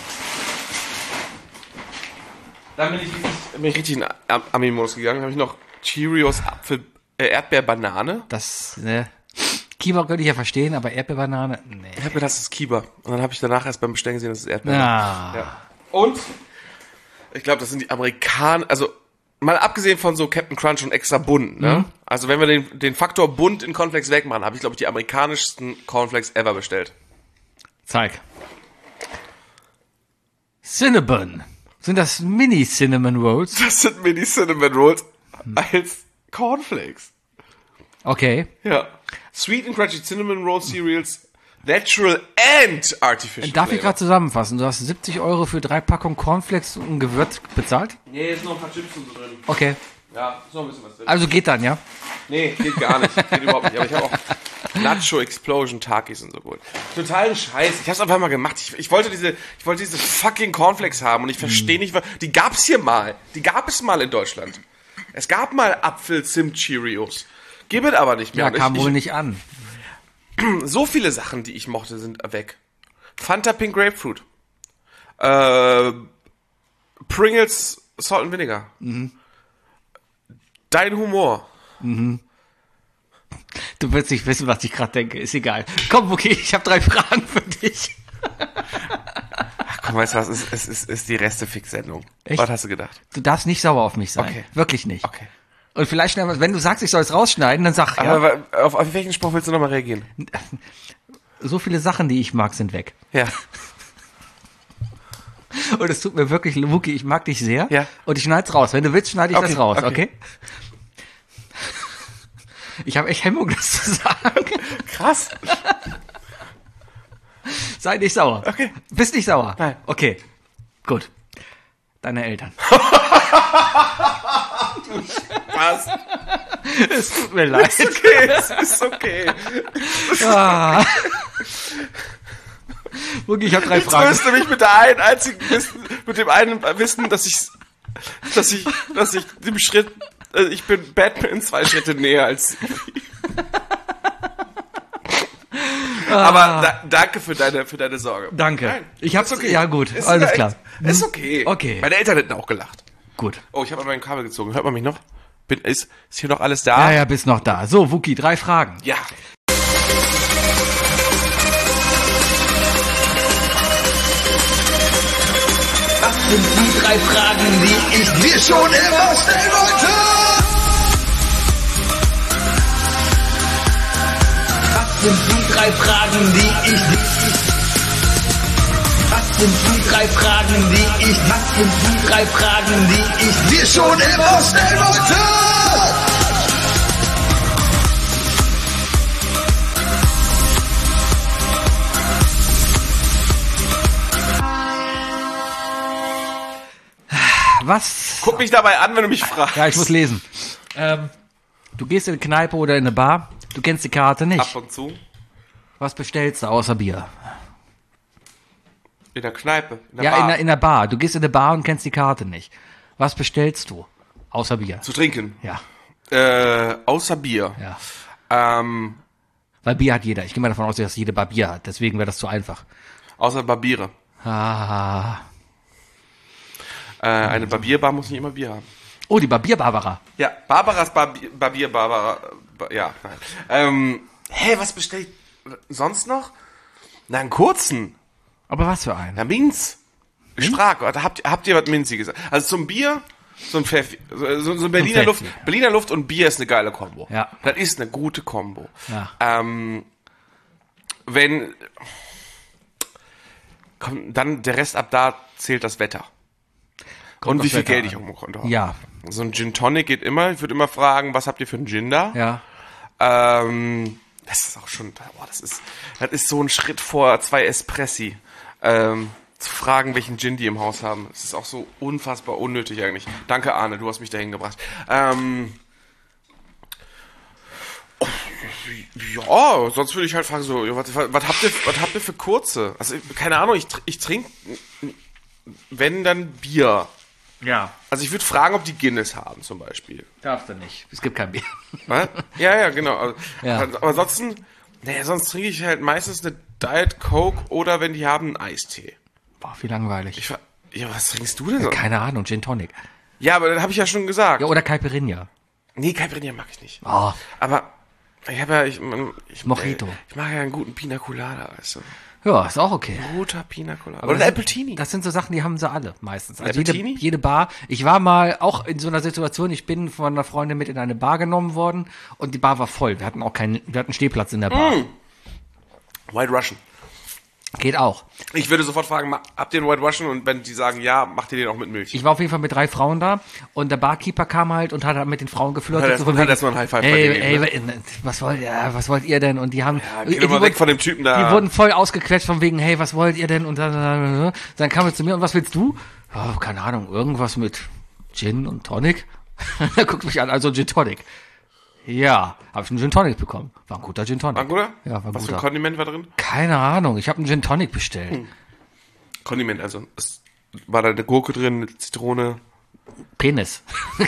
Dann bin ich richtig, bin ich richtig in Am- Ami-Modus gegangen. Habe ich noch Cheerios Apfel, äh, Erdbeer-Banane. Das, ne. Kieber könnte ich ja verstehen, aber Erdbeerbanane, nee. Ich habe gedacht, das ist Kiba. Und dann habe ich danach erst beim Bestellen gesehen, das ist Erdbeer. Ah. Ja. Und ich glaube, das sind die Amerikaner, also mal abgesehen von so Captain Crunch und extra bunt, ne? Mhm. Also wenn wir den, den Faktor bunt in Cornflakes wegmachen, habe ich, glaube ich, die amerikanischsten Cornflakes ever bestellt. Zeig. Cinnabon. Sind das Mini-Cinnamon Rolls? Das sind Mini Cinnamon Rolls als Cornflakes. Okay. Ja. Sweet and Crunchy Cinnamon Roll Cereals, natural and artificial Darf ich flavor. gerade zusammenfassen? Du hast siebzig Euro für drei Packungen Cornflakes und Gewürz bezahlt? Nee, ist noch ein paar Chips und so drin. Okay. Ja, ist noch ein bisschen was drin. Also geht dann, ja? Nee, geht gar nicht. Geht überhaupt nicht. Aber ich habe auch Nacho Explosion Takis und so gut. Totalen Scheiß. Ich hab's einfach mal gemacht. Ich, ich wollte diese, ich wollte diese fucking Cornflakes haben und ich verstehe nicht, was, die gab's hier mal. Die gab es mal in Deutschland. Es gab mal Apfel-Zimt-Cheerios. Gibt es aber nicht mehr. Ja, Und kam ich, wohl ich, nicht an. So viele Sachen, die ich mochte, sind weg. Fanta Pink Grapefruit. Äh, Pringles Salt and Vinegar. Mhm. Dein Humor. Du willst nicht wissen, was ich gerade denke. Ist egal. Komm, okay, ich habe drei Fragen für dich. Ach komm, weißt du was? Es ist, es ist, ist die Reste-Fix-Sendung. Echt? Was hast du gedacht? Du darfst nicht sauer auf mich sein. Okay. Wirklich nicht. Okay. Und vielleicht, schnell, wenn du sagst, ich soll es rausschneiden, dann sag, ja, Aber auf, auf welchen Spruch willst du nochmal reagieren? so viele Sachen, die ich mag, sind weg. Ja. Und es tut mir wirklich, Wookie, ich mag dich sehr. Ja. Und ich schneid's raus. Wenn du willst, schneide ich Okay, das raus, okay? okay. Ich habe echt Hemmung, das zu sagen. Krass. Sei nicht sauer. Okay. Bist nicht sauer? Nein. Okay. Gut. Deine Eltern. Was? Es tut mir leid. Ist okay, es ist okay. Ah. Wookie, ich habe drei Ich Fragen. tröste mich mit der einen einzigen Wissen, mit dem einen Wissen, dass ich, dass ich, dass ich dem Schritt, äh, ich bin Batman zwei Schritte näher als sie. Aber da, danke für deine, für deine Sorge. Danke. Nein, Ich hab's, ist okay. ja gut, Ist alles echt- klar. Ist okay. Okay. Meine Eltern hätten auch gelacht. Gut. Oh, ich habe an meinem Kabel gezogen. Hört man mich noch? Bin, ist, ist hier noch alles da? Ja, ja, bist noch da. So, Wookie, drei Fragen. Ja. Das sind die drei Fragen, die ich dir schon immer stellen wollte. Was sind die drei Fragen, die ich... Was sind die drei Fragen, die ich... Was sind die drei Fragen, die ich... dir schon immer stellen wollte. Was? Guck mich dabei an, wenn du mich fragst. Ja, ich muss lesen. Ähm, du gehst in eine Kneipe oder in eine Bar, du kennst die Karte nicht. Ab und zu. Was bestellst du außer Bier? In der Kneipe. In der Ja, Bar. in der, in der Bar. Du gehst in eine Bar und kennst die Karte nicht. Was bestellst du? Außer Bier. Zu trinken. Ja, Äh, außer Bier. ja. Ähm, Weil Bier hat jeder. Ich gehe mal davon aus, dass jede Bar Bier hat. Deswegen wäre das zu einfach. außer Barbiere. Ah. Äh, eine Barbierbar muss nicht immer Bier haben. Oh, die Barbier Barbara. Ja, Barbaras Barbier, Barbier, Barbara, ba, ja, nein. Ähm, hä, was bestellt sonst noch? Na, einen kurzen. Aber was für einen? Na, Minz. Stark. Oder habt, habt ihr was Minziges? Also zum Bier, so ein Pfeffi, so, so so ein Berliner Pfeffi. Luft. Berliner Luft und Bier ist eine geile Kombo. Ja. Das ist eine gute Kombo. Ja. Ähm, wenn, komm, dann der Rest ab da zählt das Wetter. Kommt und wie aufs viel Wetter Geld an. ich auf dem Konto habe. Ja, So ein Gin Tonic geht immer. Ich würde immer fragen, was habt ihr für einen Gin da? ja. Ähm, das ist auch schon, boah, das ist, das ist so ein Schritt vor zwei Espressi. Ähm, zu fragen, welchen Gin die im Haus haben. Das ist auch so unfassbar unnötig eigentlich. Danke, Arne, du hast mich dahin gebracht. Ähm, ja, sonst würde ich halt fragen, so, was, was, was, habt ihr, was habt ihr für kurze? Also, keine Ahnung, ich, tr- ich trinke, wenn, dann Bier. Ja. Also ich würde fragen, ob die Guinness haben, zum Beispiel. Darfst du nicht. Es gibt kein Bier. Was? Ja, ja, genau. Also, Ja. Aber ansonsten, naja, sonst trinke ich halt meistens eine Diet Coke oder wenn die haben, einen Eistee. Boah, wie langweilig. Ich, ver- ja, was trinkst du denn so? Keine Ahnung, Gin Tonic. Ja, aber das habe ich ja schon gesagt. Ja, oder Caipirinha. Nee, Caipirinha mag ich nicht. Oh, Aber ich habe ja, ich, ich, Mojito. äh, ich mag ja einen guten Pina Colada, weißt du. ja, ist auch okay. Guter Pina Colada. Aber Oder das ein sind- Appletini. Das sind so Sachen, die haben sie alle meistens. Also jede, Appletini? jede Bar. Ich war mal auch in so einer Situation, ich bin von einer Freundin mit in eine Bar genommen worden und die Bar war voll. Wir hatten auch keinen, wir hatten Stehplatz in der Bar. White Russian. Geht auch. Ich würde sofort fragen, ma- habt ihr einen White Russian? Und wenn die sagen ja, macht ihr den auch mit Milch? Ich war auf jeden Fall mit drei Frauen da und der Barkeeper kam halt und hat halt mit den Frauen geflirtet. Hat erst- so von hat wegen, erst mal ein High Five bei ey, dir ey, was wollt ihr, was wollt ihr denn? Und die haben, Ja, die, geh doch mal wurden- weg von dem Typen da. die wurden voll ausgequetscht von wegen, hey, was wollt ihr denn? Und dann, dann kam er zu mir und was willst du? Oh, keine Ahnung, irgendwas mit Gin und Tonic. Er guckt mich an, also Gin Tonic. Ja, habe ich einen Gin Tonic bekommen. War ein guter Gin Tonic. War ein guter? Ja, war ein Was für guter. ein Kondiment war drin? Keine Ahnung, ich habe einen Gin Tonic bestellt. Hm. Kondiment, also es war da eine Gurke drin, eine Zitrone. Penis.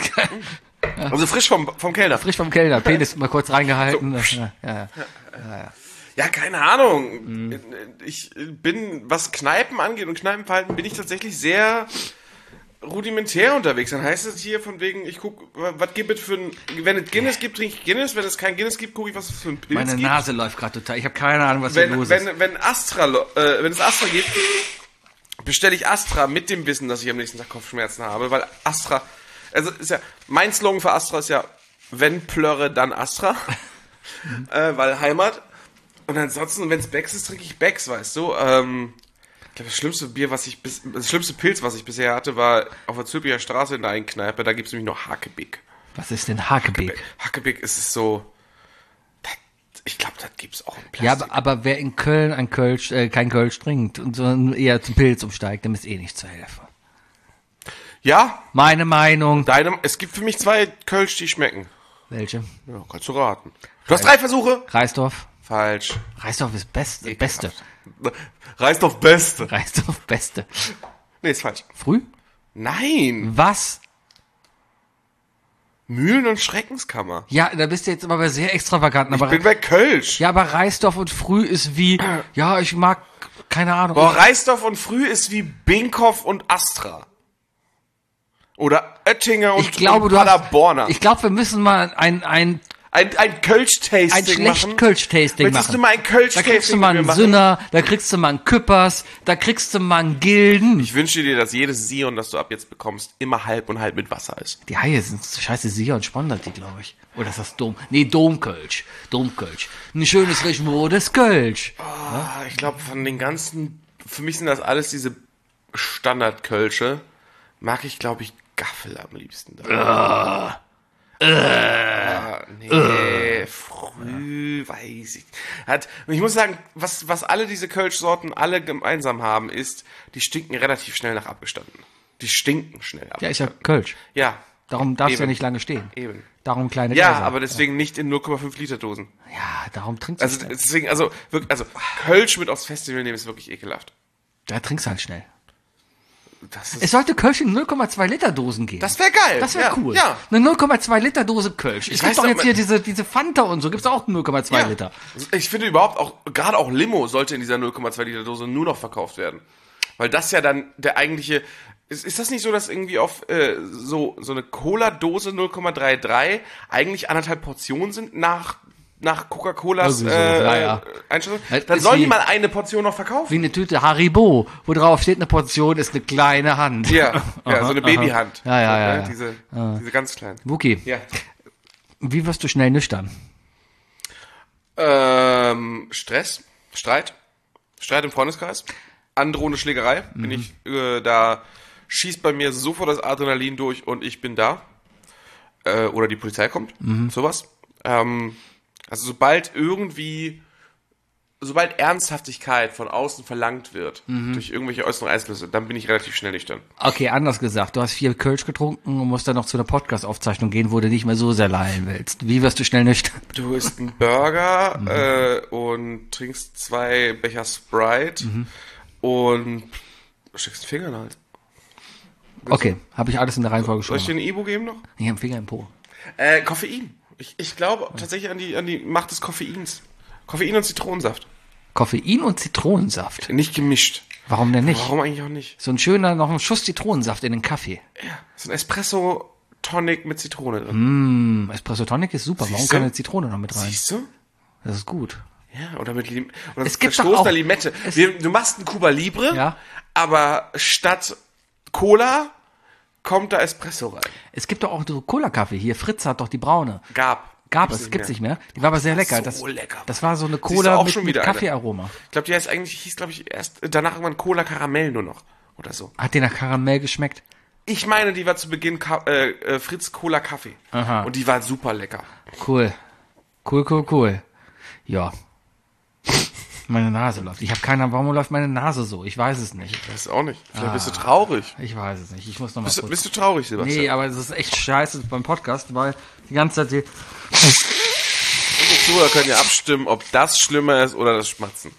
Also frisch vom, vom Kellner. Frisch vom Kellner, Penis mal kurz reingehalten. Ja, ja. Ja, keine Ahnung. Ich bin, was Kneipen angeht und Kneipenverhalten, bin ich tatsächlich sehr rudimentär unterwegs. Dann heißt es hier von wegen, ich guck, was gibt es für ein, wenn es Guinness gibt, trinke ich Guinness. Wenn es kein Guinness gibt, gucke ich, was es für ein Pilz Meine gibt. Nase läuft gerade total. Ich habe keine Ahnung, was hier Wenn, los wenn, ist. wenn Astra, lo- äh, wenn es Astra gibt, bestelle ich Astra mit dem Wissen, dass ich am nächsten Tag Kopfschmerzen habe, weil Astra, also ist ja, mein Slogan für Astra ist ja, wenn Plörre, dann Astra, äh, weil Heimat. Und ansonsten, wenn es Becks ist, trinke ich Becks, weißt du. Ähm, ich glaube, das schlimmste Bier, was ich bis, das schlimmste Pilz, was ich bisher hatte, war auf der Zülpicher Straße in der einen Kneipe. Da gibt es nämlich noch Hakebeck. Was ist denn Hakebeck? Hakebeck ist es so. Das, ich glaube, das gibt's auch in Plastik. Ja, aber, aber wer in Köln ein Kölsch, äh, kein Kölsch trinkt und sondern eher zum Pilz umsteigt, dem ist eh nicht zu helfen. Ja, Meine Meinung. deinem, es gibt für mich zwei Kölsch, die schmecken. Welche? Ja, kannst du raten. Du hast drei Versuche. Reisdorf. Falsch. Reisdorf ist best, Beste. Reißt auf Beste. Reisdorf Beste. Nee, ist falsch. Früh? Nein. Was? Mühlen- und Schreckenskammer. Ja, da bist du jetzt aber bei sehr extravaganten. Ich Aber, bin bei Kölsch. ja, aber Reisdorf und Früh ist wie, ja, ich mag, keine Ahnung. Boah, Reisdorf und Früh ist wie Binkhoff und Astra. Oder Oettinger und, ich glaube, und du hast, Paderborner. ich glaube, wir müssen mal ein, ein, Ein, ein Kölsch-Tasting ein schlecht machen. Kölsch-Tasting Möchtest machen. du mal ein Kölsch-Tasting Da kriegst du mal mit mir einen machen? Sünner, da kriegst du mal einen Küppers, da kriegst du mal einen Gilden. Ich wünsche dir, dass jedes Sion, das du ab jetzt bekommst, immer halb und halb mit Wasser ist. Die Haie sind scheiße Sia und Spandert, die, glaube ich. Oder ist das Dom? Nee, Domkölsch. Domkölsch. Ein schönes, frisch rotes Kölsch. Ah, ich glaube, von den ganzen, für mich sind das alles diese Standard-Kölsche. Mag ich, glaube ich, Gaffel am liebsten. Da. Ah, nee, früh, weiß ich. Hat, und ich muss sagen, was, was alle diese Kölsch-Sorten alle gemeinsam haben, ist, die stinken relativ schnell nach abgestanden. Die stinken schnell ab. Ja, ist ja Kölsch. Ja. Darum darfst du ja Eben. nicht lange stehen. Eben. Darum kleine Ja, Gläser. aber deswegen nicht in null Komma fünf Liter Dosen. Ja, darum trinkst du Also schnell. deswegen, also wirklich, also Kölsch mit aufs Festival nehmen ist wirklich ekelhaft. Da trinkst du halt schnell. Das ist, Es sollte Kölsch in null Komma zwei Liter Dosen geben. das wäre geil. Das wäre ja, cool. Ja. Eine null Komma zwei Liter Dose Kölsch. Es Ich gibt weiß doch doch, jetzt man- hier diese, diese Fanta und so, gibt's auch null Komma zwei Ja. Liter. Ich finde überhaupt auch, gerade auch Limo sollte in dieser null Komma zwei Liter Dose nur noch verkauft werden. Weil das ja dann der eigentliche, ist, ist das nicht so, dass irgendwie auf äh, so, so eine Cola-Dose null Komma dreiunddreißig eigentlich anderthalb Portionen sind nach, nach Coca-Colas Irgendwie so, äh, ja, ja. Einstellung? Das Dann ist sollen die wie- mal eine Portion noch verkaufen. Wie eine Tüte Haribo, wo drauf steht, eine Portion ist eine kleine Hand. Ja, ja, Aha, so eine aha. Babyhand. Ja, ja, so, ja, ne? ja. Diese, diese ganz kleinen. Wookie, Ja. wie wirst du schnell nüchtern? Ähm, Stress, Streit, Streit im Freundeskreis, androhende Schlägerei, Mhm. bin ich, äh, da schießt bei mir sofort das Adrenalin durch und ich bin da. Äh, oder die Polizei kommt, Mhm. sowas. Ähm, also sobald irgendwie, sobald Ernsthaftigkeit von außen verlangt wird, Mhm. durch irgendwelche äußeren Einflüsse, dann bin ich relativ schnell nüchtern. Okay, anders gesagt, du hast vier Kölsch getrunken und musst dann noch zu einer Podcast-Aufzeichnung gehen, wo du nicht mehr so sehr lallen willst. Wie wirst du schnell nüchtern? Du isst einen Burger Mhm. äh, und trinkst zwei Becher Sprite Mhm. und schickst einen Finger in den Hals. Okay, habe ich alles in der Reihenfolge Soll schon ich dir gemacht. einen Ibu geben noch? Ich habe einen Finger im Po. Äh, Koffein. Ich, ich glaube tatsächlich an die, an die Macht des Koffeins. Koffein und Zitronensaft. Koffein und Zitronensaft. Nicht gemischt. Warum denn nicht? Warum eigentlich auch nicht? So ein schöner, noch ein Schuss Zitronensaft in den Kaffee. So ein Espresso-Tonic mit Zitrone drin. Hm, Espresso Tonic ist super. Warum Siehst du? keine Zitrone noch mit rein? Siehst du? Das ist gut. Ja, oder mit Lim oder Es gibt doch verstoßener auch- Limette. es- Wir, du machst einen Cuba Libre, Ja. aber statt Cola kommt da Espresso rein. Es gibt doch auch so Cola-Kaffee. Hier, Fritz hat doch die braune. Gab. Gab es, gibt's nicht mehr. Die war aber sehr lecker. so Das, lecker. das war so eine Siehst du Cola auch mit, schon mit wieder eine. Kaffeearoma. Ich glaube, die heißt eigentlich, hieß, glaube ich, erst danach irgendwann Cola Karamell nur noch. Oder so. Hat dir nach Karamell geschmeckt? Ich meine, die war zu Beginn Ka äh, äh, Fritz Cola Kaffee. Aha. Und die war super lecker. Cool. Cool, cool, cool. Ja. Meine Nase läuft. Ich habe keine Ahnung, warum läuft meine Nase so? Ich weiß es nicht. Ich weiß auch nicht. Vielleicht bist du Ah. traurig. Ich weiß es nicht. Ich muss noch mal Bist du, kurz. bist du traurig, Sebastian? Nee, aber es ist echt scheiße beim Podcast, weil die ganze Zeit die, Die Zuhörer können ja abstimmen, ob das schlimmer ist oder das Schmatzen.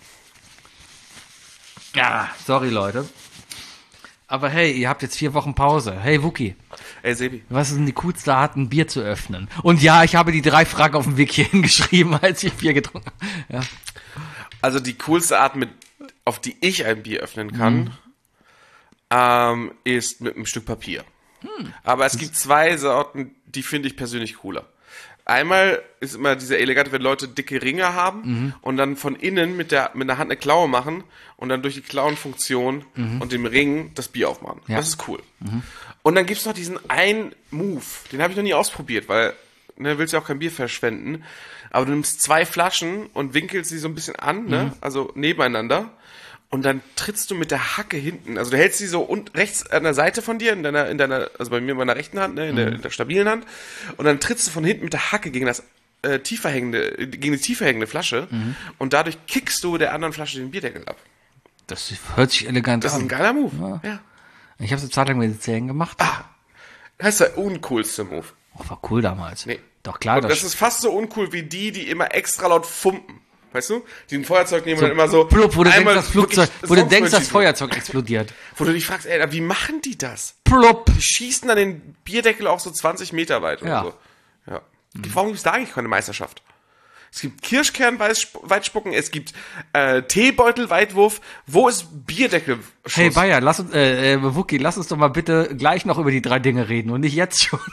ja, sorry Leute. Aber hey, ihr habt jetzt vier Wochen Pause. Hey Wookie, Ey, Sebi. was ist denn die coolste Art, ein Bier zu öffnen? Und ja, ich habe die drei Fragen auf dem Weg hierhin geschrieben, als ich Bier getrunken habe. Ja. Also die coolste Art, mit, auf die ich ein Bier öffnen kann, Mhm. ähm, ist mit einem Stück Papier. Hm. Aber es gibt zwei Sorten, die finde ich persönlich cooler. Einmal ist immer dieser elegante, wenn Leute dicke Ringe haben Mhm. und dann von innen mit der mit der Hand eine Klaue machen und dann durch die Klauenfunktion und dem Ring das Bier aufmachen. Mhm. Ja. Das ist cool. Und dann gibt's noch diesen einen Move, den habe ich noch nie ausprobiert, weil ne, willst ja auch kein Bier verschwenden. Aber du nimmst zwei Flaschen und winkelst sie so ein bisschen an, ne? Mhm. Also nebeneinander. Und dann trittst du mit der Hacke hinten, also du hältst sie so und rechts an der Seite von dir, in deiner, in deiner, also bei mir in meiner rechten Hand, ne, in, der, in der stabilen Hand, und dann trittst du von hinten mit der Hacke gegen das äh, tiefer hängende, gegen die tiefer hängende Flasche und dadurch kickst du der anderen Flasche den Bierdeckel ab. Das hört sich elegant Das ist ein an. geiler Move. Ja. Ich habe es eine Zeit lang mit den Zähnen gemacht. Das ist der uncoolste Move. Oh, war cool damals. Nee. Doch klar, Und das ist fast so uncool wie die, die immer extra laut fumpen. Weißt du? Die ein Feuerzeug nehmen und dann immer so. Plupp, wo du denkst, einmal das Flugzeug, wirklich wo du sonst denkst, wohin das schießen. Feuerzeug explodiert. Wo du dich fragst, ey, wie machen die das? Plupp. Die schießen dann den Bierdeckel auch so zwanzig Meter weit oder Ja. so. Ja. Warum gibt es da eigentlich keine Meisterschaft? Es gibt Kirschkernweitspucken, es gibt äh, Teebeutelweitwurf. Wo ist Bierdeckel? Hey Bayer, lass uns, äh, äh, Wookie, lass uns doch mal bitte gleich noch über die drei Dinge reden und nicht jetzt schon.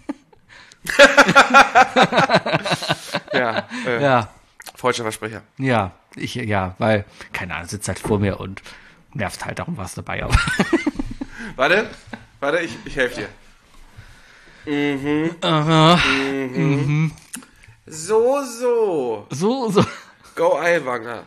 Ja, äh, Ja, freudscher Versprecher. ja, ich, ja, weil, keine Ahnung, sitzt halt vor mir und nervt halt, darum warst du Bayer. Warte, warte, ich, ich helfe dir. Mhm. Aha. Mhm. So, so. So, so. Go Eiwanger.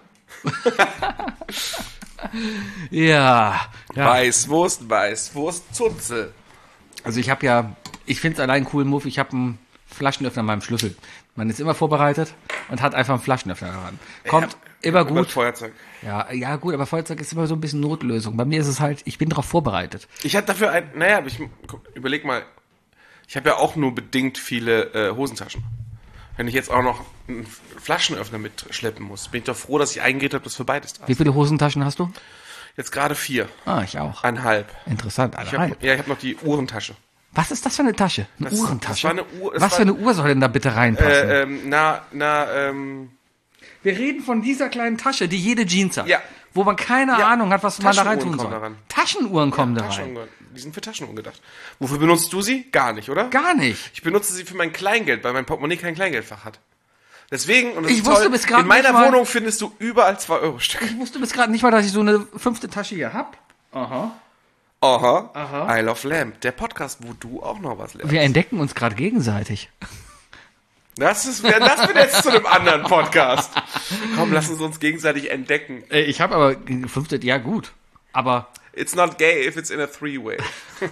Ja, ja. Weißwurst, Weißwurst, Zutzel. Also ich habe ja, ich finde es allein einen coolen Move, ich habe einen Flaschenöffner an meinem Schlüssel. Man ist immer vorbereitet und hat einfach einen Flaschenöffner daran. Kommt, Immer Über gut. Feuerzeug. Ja, ja, gut, aber Feuerzeug ist immer so ein bisschen Notlösung. Bei mir ist es halt, ich bin darauf vorbereitet. Ich hatte dafür ein, naja, ich guck, überleg mal, ich habe ja auch nur bedingt viele äh, Hosentaschen. Wenn ich jetzt auch noch einen Flaschenöffner mitschleppen muss, bin ich doch froh, dass ich eingeredet habe, das für beides da Wie ist. viele Hosentaschen hast du? Jetzt gerade vier. Ah, ich auch. Eineinhalb. Interessant, Ich eineinhalb. hab, ja, ich habe noch die Uhrentasche. Was ist das für eine Tasche? Eine Das- Uhrentasche? das war eine Uhr- es Was war- für eine Uhr soll denn da bitte reinpassen? Äh, ähm, na, na, ähm, Wir reden von dieser kleinen Tasche, die jede Jeans hat. Ja. Wo man keine Ja, Ahnung hat, was man da rein Taschenuhren tun kommen soll. da ran. Taschenuhren kommen da rein. Taschenuhren. Die sind für Taschenuhren gedacht. Wofür benutzt du sie? Gar nicht, oder? Gar nicht. Ich benutze sie für mein Kleingeld, weil mein Portemonnaie kein Kleingeldfach hat. Deswegen, und das Ich ist wusste toll, bis grad in meiner nicht mal- Wohnung findest du überall zwei Euro Stück. Ich wusste bis gerade nicht mal, dass ich so eine fünfte Tasche hier hab. Aha. Aha. Aha. I Love Lamp, der Podcast, wo du auch noch was lernst. Wir entdecken uns gerade gegenseitig. Das ist, ja, das wird jetzt zu einem anderen Podcast. Komm, lass uns uns gegenseitig entdecken. Äh, Ich habe aber fünfte, ja gut. Aber, It's not gay if it's in a three-way.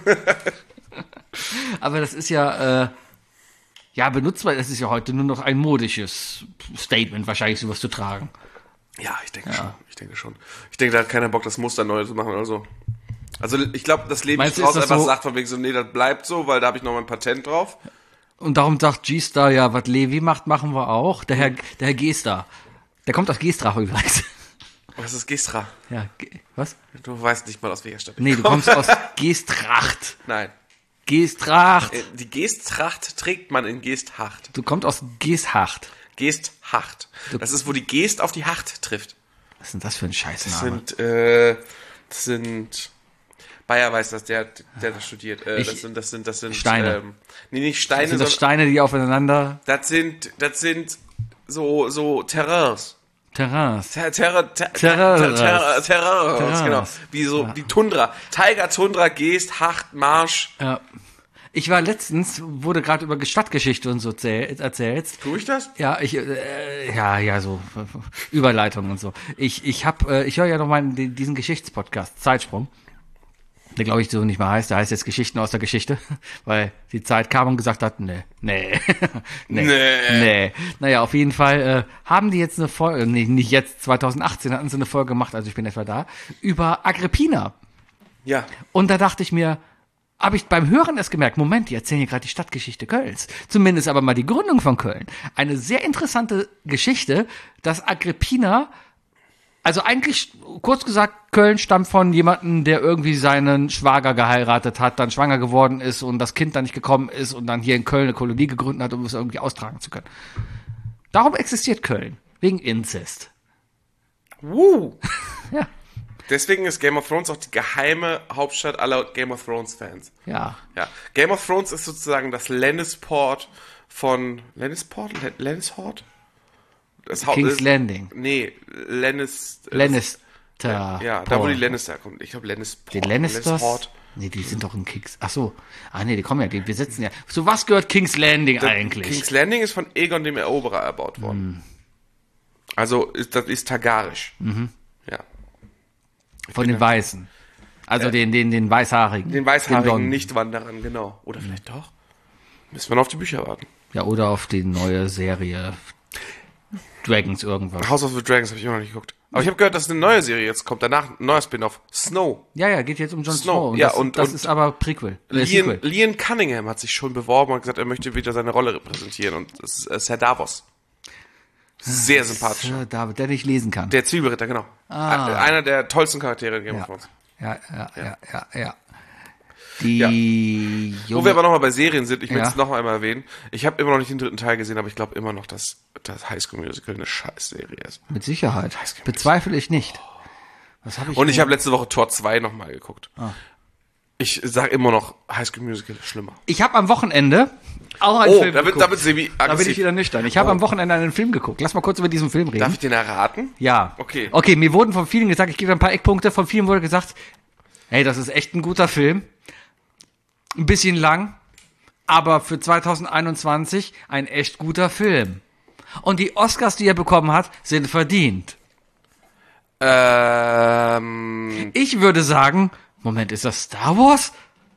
aber das ist ja, äh, ja, benutzbar, das ist ja heute nur noch ein modisches Statement, wahrscheinlich sowas zu tragen. Ja, ich denke schon. Ich denke schon. Ich denke, da hat keiner Bock, das Muster neu zu machen oder so. Also ich glaube, das Leben Meinst ist du, raus, ist das einfach so- sagt von wegen so, nee, das bleibt so, weil da habe ich noch mein Patent drauf. Und darum sagt G-Star, ja, was Levi macht, machen wir auch. Der Herr, der Herr G-Star. Der kommt aus Gestrach übrigens. Was ist Gestra? Ja, Ge- was? Du weißt nicht mal, aus welcher Stadt ich Nee, du komme. kommst aus Gestracht. Nein. Gestracht. Äh, Die Geesttracht trägt man in Geesthacht. Du kommst aus Geesthacht. Geesthacht. Das ist, wo die Geest auf die Hacht trifft. Was ist denn das für ein Das Scheißname? sind, äh, das sind, Bayer weiß das, der, der das studiert. Äh, Ich- das sind, das sind, das sind, Steine. Ähm, nee, nicht Steine, Sind das sondern, Steine, die aufeinander das sind, das sind so, so Terrains. Terrains. Ter Terror, ter Terrains. ter ter Terrains, Terrains. genau. Wie so, die Tundra. Tiger, Tundra, Geest, Hacht, Marsch. Ja. Ich war letztens, wurde gerade über Stadtgeschichte und so erzähl- erzählt. Tu ich das? Ja, ich, äh, ja, ja, so Überleitung und so. Ich, ich hab, äh, ich höre ja noch mal den, diesen Geschichtspodcast Zeitsprung, der glaube ich so nicht mehr heißt. Der heißt jetzt Geschichten aus der Geschichte, weil die Zeit kam und gesagt hat, nee, nee, nee, Nee. nee. Naja, auf jeden Fall äh, haben die jetzt eine Folge, nee, nicht jetzt, zwanzig achtzehn hatten sie eine Folge gemacht, also ich bin etwa da, über Agrippina. Ja. Und da dachte ich mir, habe ich beim Hören erst gemerkt, Moment, die erzählen hier gerade die Stadtgeschichte Kölns. Zumindest aber mal die Gründung von Köln. Eine sehr interessante Geschichte, dass Agrippina, also eigentlich, kurz gesagt, Köln stammt von jemandem, der irgendwie seinen Schwager geheiratet hat, dann schwanger geworden ist und das Kind dann nicht gekommen ist und dann hier in Köln eine Kolonie gegründet hat, um es irgendwie austragen zu können. Darum existiert Köln. Wegen Inzest. Woo. Ja. Deswegen ist Game of Thrones auch die geheime Hauptstadt aller Game of Thrones Fans. Ja. Ja. Game of Thrones ist sozusagen das Lannisport von, Lannisport? Lan- Lannishort? Das Haupt King's ist, Landing. Nee, Lannis, Lannister. Ja, da wo die Lannister kommen. Ich glaube Lannisport. Die Lannisters? Lannishort. Nee, die sind doch in Kings. Ach so. Ah nee, die kommen ja, die besitzen ja. Zu was gehört King's Landing eigentlich? King's Landing ist von Aegon dem Eroberer erbaut worden. Also ist, das ist Targarisch. Ja. Von den Weißen. Also den, den, den Weißhaarigen. Den weißhaarigen Blonden. Nichtwanderern, genau. Oder vielleicht doch. Müssen wir noch auf die Bücher warten. Ja, oder auf die neue Serie Dragons irgendwas. House of the Dragons habe ich immer noch nicht geguckt. Aber ich habe gehört, dass eine neue Serie jetzt kommt. Danach ein neuer Spin-off. Snow. Ja, ja, geht jetzt um Jon Snow, Snow. Und ja, das, und- das und- ist aber Prequel. Äh, Lian, Sequel. Lian Cunningham hat sich schon beworben und gesagt, er möchte wieder seine Rolle repräsentieren. Und das ist äh, Ser Davos. Sehr sympathisch. Sir David, der nicht lesen kann. Der Zwiebelritter, genau. Ah. Äh, Einer der tollsten Charaktere in Game of ja. Thrones. Ja, ja, ja, ja, ja. Die Wo wir aber nochmal bei Serien sind, ich will Ja. es noch einmal erwähnen. Ich habe immer noch nicht den dritten Teil gesehen, aber ich glaube immer noch, dass das High School Musical eine Scheißserie ist. mit Sicherheit. School Bezweifle ich nicht. Was habe ich Und ich denn- habe letzte Woche Tor zwei nochmal geguckt. Ah. Ich sage immer noch, High School Musical ist schlimmer. Ich habe am Wochenende auch einen Oh, Film da wird, geguckt. da wird Sebi Da bin aggressiv. ich wieder nüchtern. Ich habe Oh. am Wochenende einen Film geguckt. Lass mal kurz über diesen Film reden. Darf ich den erraten? Ja. Okay. Okay, mir wurden von vielen gesagt, ich gebe ein paar Eckpunkte, von vielen wurde gesagt, hey, das ist echt ein guter Film. Ein bisschen lang, aber für zwanzig einundzwanzig ein echt guter Film. Und die Oscars, die er bekommen hat, sind verdient. Ähm, Ich würde sagen, Moment, ist das Star Wars?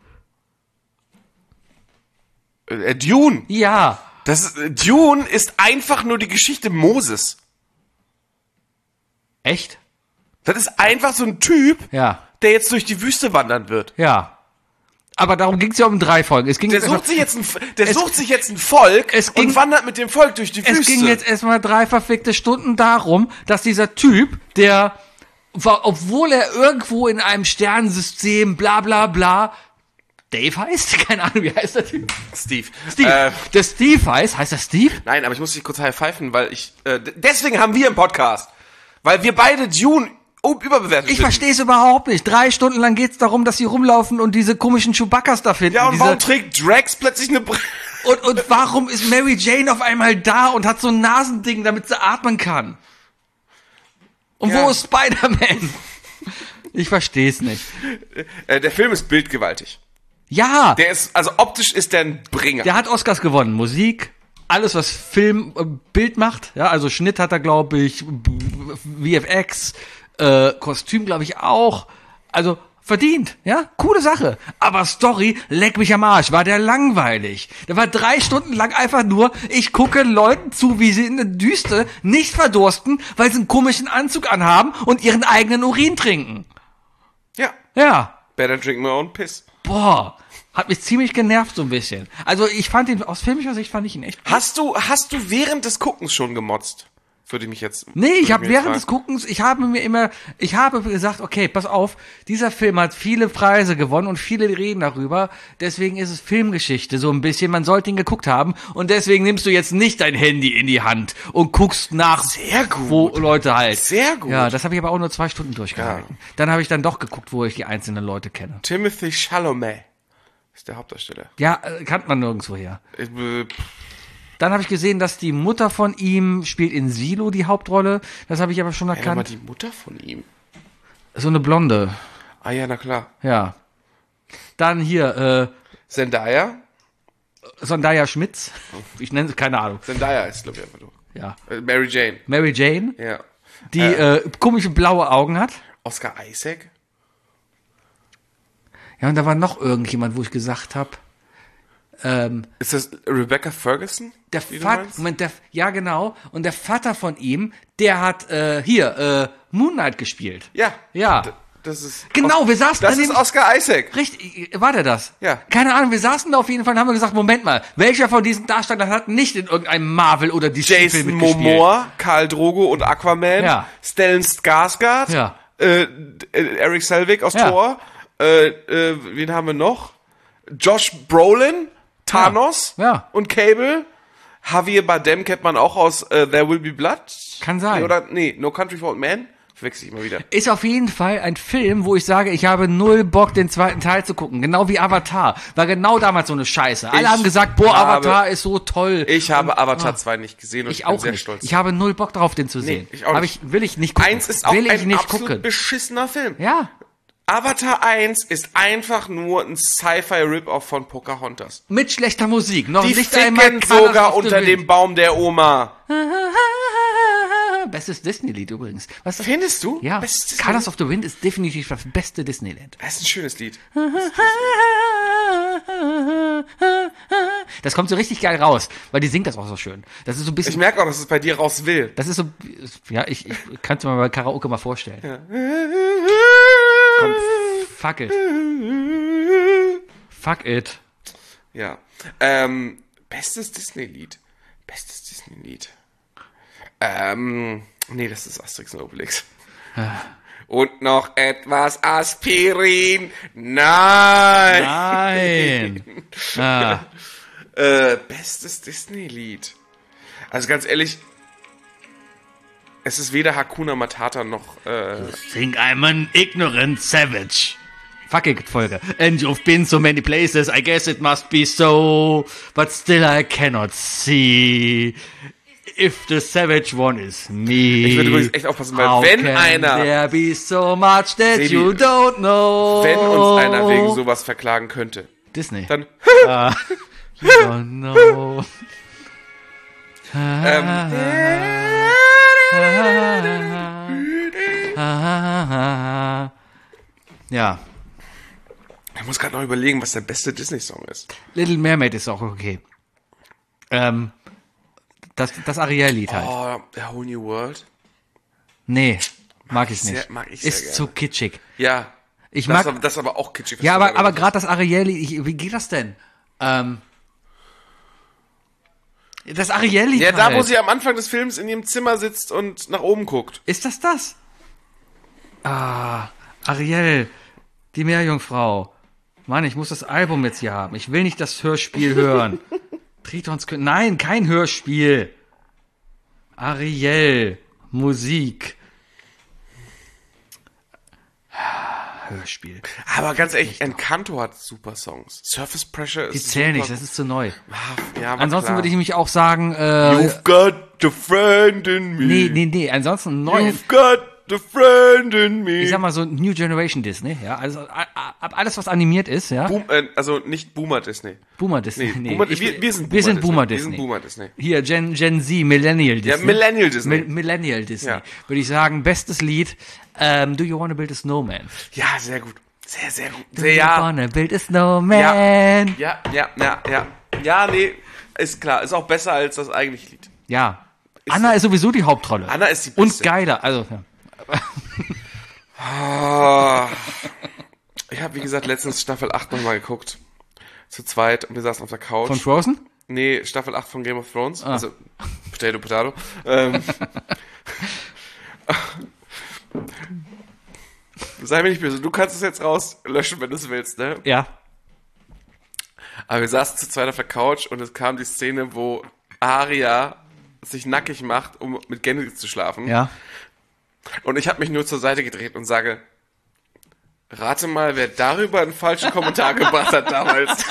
äh, Dune. Ja. Das ist, äh, Dune ist einfach nur die Geschichte Moses. Echt? Das ist einfach so ein Typ, Ja. der jetzt durch die Wüste wandern wird. Ja. Aber darum ging es ja um drei Folgen. Es ging Der jetzt sucht sich jetzt ein, der Es- sucht sich jetzt ein Volk es ging- und wandert mit dem Volk durch die Es Wüste. ging jetzt erstmal drei verfickte Stunden darum, dass dieser Typ, der, war, obwohl er irgendwo in einem Sternensystem, bla bla bla, Dave heißt? Keine Ahnung, wie heißt der Typ? Steve. Steve. Äh, Der Steve heißt, heißt er Steve? nein, aber ich muss dich kurz high-pfeifen, weil ich, äh, d- deswegen haben wir einen Podcast. Weil wir beide Dune oh, überbewertet Ich finden. verstehe es überhaupt nicht. Drei Stunden lang geht's darum, dass sie rumlaufen und diese komischen Chewbaccas da finden. Ja, und diese, warum trägt Drax plötzlich eine Brille? und, und warum ist Mary Jane auf einmal da und hat so ein Nasending, damit sie atmen kann? Und Ja. wo ist Spider-Man? Ich verstehe es nicht. Äh, der Film ist bildgewaltig. Ja, der, Der ist, also optisch ist der ein Bringer. hat Oscars gewonnen. Musik, alles was Film, äh, Bild macht. Ja, also Schnitt hat er, glaube ich, V F X, äh, Kostüm, glaube ich, auch. Also verdient, ja, coole Sache. Aber Story, leck mich am Arsch, war der langweilig. Der war drei Stunden lang einfach nur, ich gucke Leuten zu, wie sie in der Düste nicht verdursten, weil sie einen komischen Anzug anhaben und ihren eigenen Urin trinken. Ja. Ja. Better drink my own piss. Boah, hat mich ziemlich genervt so ein bisschen. Also ich fand ihn, aus filmischer Sicht fand ich ihn echt. Hast du, hast du während des Guckens schon gemotzt? Würde mich jetzt. Nee, ich würde habe mich während fragen. des Guckens, ich habe mir immer, ich habe gesagt, okay, pass auf, dieser Film hat viele Preise gewonnen und viele reden darüber, deswegen ist es Filmgeschichte so ein bisschen, man sollte ihn geguckt haben und deswegen nimmst du jetzt nicht dein Handy in die Hand und guckst nach, Sehr gut. wo Leute halt. Sehr gut. Ja, das habe ich aber auch nur zwei Stunden durchgehalten. Dann habe ich dann doch geguckt, wo ich die einzelnen Leute kenne. Timothy Chalamet ist der Hauptdarsteller. Ja, äh, kannte man nirgendwo her. Ich, äh, Dann habe ich gesehen, dass die Mutter von ihm spielt in Silo die Hauptrolle. Das habe ich aber schon Ey, mal erkannt. die Mutter von ihm. So eine Blonde. Ah ja, na klar. Ja. Dann hier, Zendaya? äh, Sondaya Schmitz. Ich nenne sie, keine Ahnung. Zendaya ist, glaube ich, einfach nur. Ja. Äh, Mary Jane. Mary Jane, Ja. die äh, komische blaue Augen hat. Oscar Isaac? Ja, und da war noch irgendjemand, wo ich gesagt habe, ähm, Ist das Rebecca Ferguson? der die du Vater, meinst? Moment, der, ja genau, und der Vater von ihm, der hat äh, hier äh, Moon Knight gespielt. Ja. Ja. D- Das ist. Genau, wir saßen Das daneben- ist Oscar Isaac. Richtig, war der das? Ja. Keine Ahnung, wir saßen da auf jeden Fall und haben gesagt, Moment mal, welcher von diesen Darstellern hat nicht in irgendeinem Marvel oder D C-Film Jason mitgespielt? Momoa, Karl Drogo und Aquaman. Ja. Stellan Skarsgård. Ja. Äh, äh, Eric Selvig aus Ja. Thor. Äh, äh, wen haben wir noch? Josh Brolin, Thanos Ja. Ja. und Cable. Javier Bardem kennt man auch aus äh, There Will Be Blood. Kann sein. Oder, nee, No Country for Old Men. Verwechsel ich immer wieder. Ist auf jeden Fall ein Film, wo ich sage, ich habe null Bock, den zweiten Teil zu gucken. Genau wie Avatar. War genau damals so eine Scheiße. Alle Ich haben gesagt, boah, habe- Avatar ist so toll. Ich habe Avatar zwei nicht gesehen und ich, Ich bin auch sehr nicht. stolz. Ich habe null Bock darauf, den zu sehen. ich auch Aber nicht. ich will ich nicht gucken. Eins ist auch will ich ein nicht absolut gucken. beschissener Film. Ja. Avatar eins ist einfach nur ein Sci-Fi-Rip-Off von Pocahontas. Mit schlechter Musik. Noch Die nicht einmal ficken Colors sogar of the unter Wind. dem Baum der Oma. Bestes Disney-Lied übrigens. Was ist das? Findest du? Ja, Bestes Colors Lied? of the Wind ist definitiv das beste Disneyland. Das ist ein schönes Lied. Das kommt so richtig geil raus, weil die singt das auch so schön. Das ist so ein Ich bisschen, merke auch, dass es bei dir raus will. das ist so, ja, ich, ich kann es mir bei Karaoke mal vorstellen. Komm, fuck it. Fuck it. Ja. Ähm, bestes Disney-Lied. Bestes Disney-Lied. Ähm, nee, das ist Asterix und Obelix. Und noch etwas Aspirin. Nein. Nein. Ah. Äh, bestes Disney-Lied. Also ganz ehrlich, es ist weder Hakuna Matata noch, äh, Think I'm an ignorant savage. Fuck it, Folge. And you've been so many places, I guess it must be so, but still I cannot see if the savage one is me. Ich würde übrigens echt aufpassen, weil How wenn can einer- there be so much that Sebi, you don't know. wenn uns einer wegen sowas verklagen könnte, Disney. dann, Ah, you don't know. ähm, Ja. ich muss gerade noch überlegen, was der beste Disney-Song ist. Little Mermaid ist auch okay. Ähm, das, das Ariel-Lied halt. Oh, The Whole New World. Nee. Mag ich Sehr- nicht. mag ich sehr Ist gerne. zu kitschig. Ja. Ich das, mag- aber, das aber auch kitschig. was Ja, du aber, gerade aber gesagt gerade das Arielli, ich, wie geht das denn? Ähm, das Arielli hast. Ja, da, wo halt. sie am Anfang des Films in ihrem Zimmer sitzt und nach oben guckt. Ist das das? Ah, Ariel, die Meerjungfrau. Mann, ich muss das Album jetzt hier haben. Ich will nicht das Hörspiel hören. Tritons Kö- Nein, kein Hörspiel. Ariel, Musik. Hörspiel. Aber ganz ehrlich, Encanto hat super Songs. Surface Pressure ist Die zählen nicht, super. das ist zu neu. Ja, war Ansonsten klar. würde ich nämlich auch sagen, äh, You've got a friend in me. nee, nee, nee, ansonsten neu. You've got a friend in me. Ich sag mal so New Generation Disney, ja, also a- a- ab alles was animiert ist, ja. Boom, äh, also nicht Boomer Disney. Boomer Disney. Nee, Boomer, ich- wir, wir sind Boomer wir sind Disney. Boomer Wir Disney. sind Boomer Disney. Hier Gen Gen Z, Millennial Disney. Ja, Millennial Disney. Mi- Millennial Disney. Ja. Würde ich sagen, bestes Lied, ähm, Do You Wanna Build a Snowman? Ja, sehr gut. Sehr, sehr gut. Do Sehr, you ja. wanna build a snowman? Ja, ja, ja, ja. Ja, nee, ist klar. Ist auch besser als das eigentliche Lied. Ja. Anna ist sowieso die Hauptrolle. Anna ist die Und Beste. geiler, also, ja. Ah. Ich habe, wie gesagt, letztens Staffel acht nochmal geguckt. Zu zweit. Und wir saßen auf der Couch. Von Frozen? Nee, Staffel acht von Game of Thrones. Also, Potato, Potato. Ähm, sei mir nicht böse. Du kannst es jetzt rauslöschen, wenn du es willst, ne? Ja. Aber wir saßen zu zweit auf der Couch und es kam die Szene, wo Arya sich nackig macht, um mit Gandalf zu schlafen. Ja. Und ich habe mich nur zur Seite gedreht und sage, rate mal, wer darüber einen falschen Kommentar gebracht hat damals.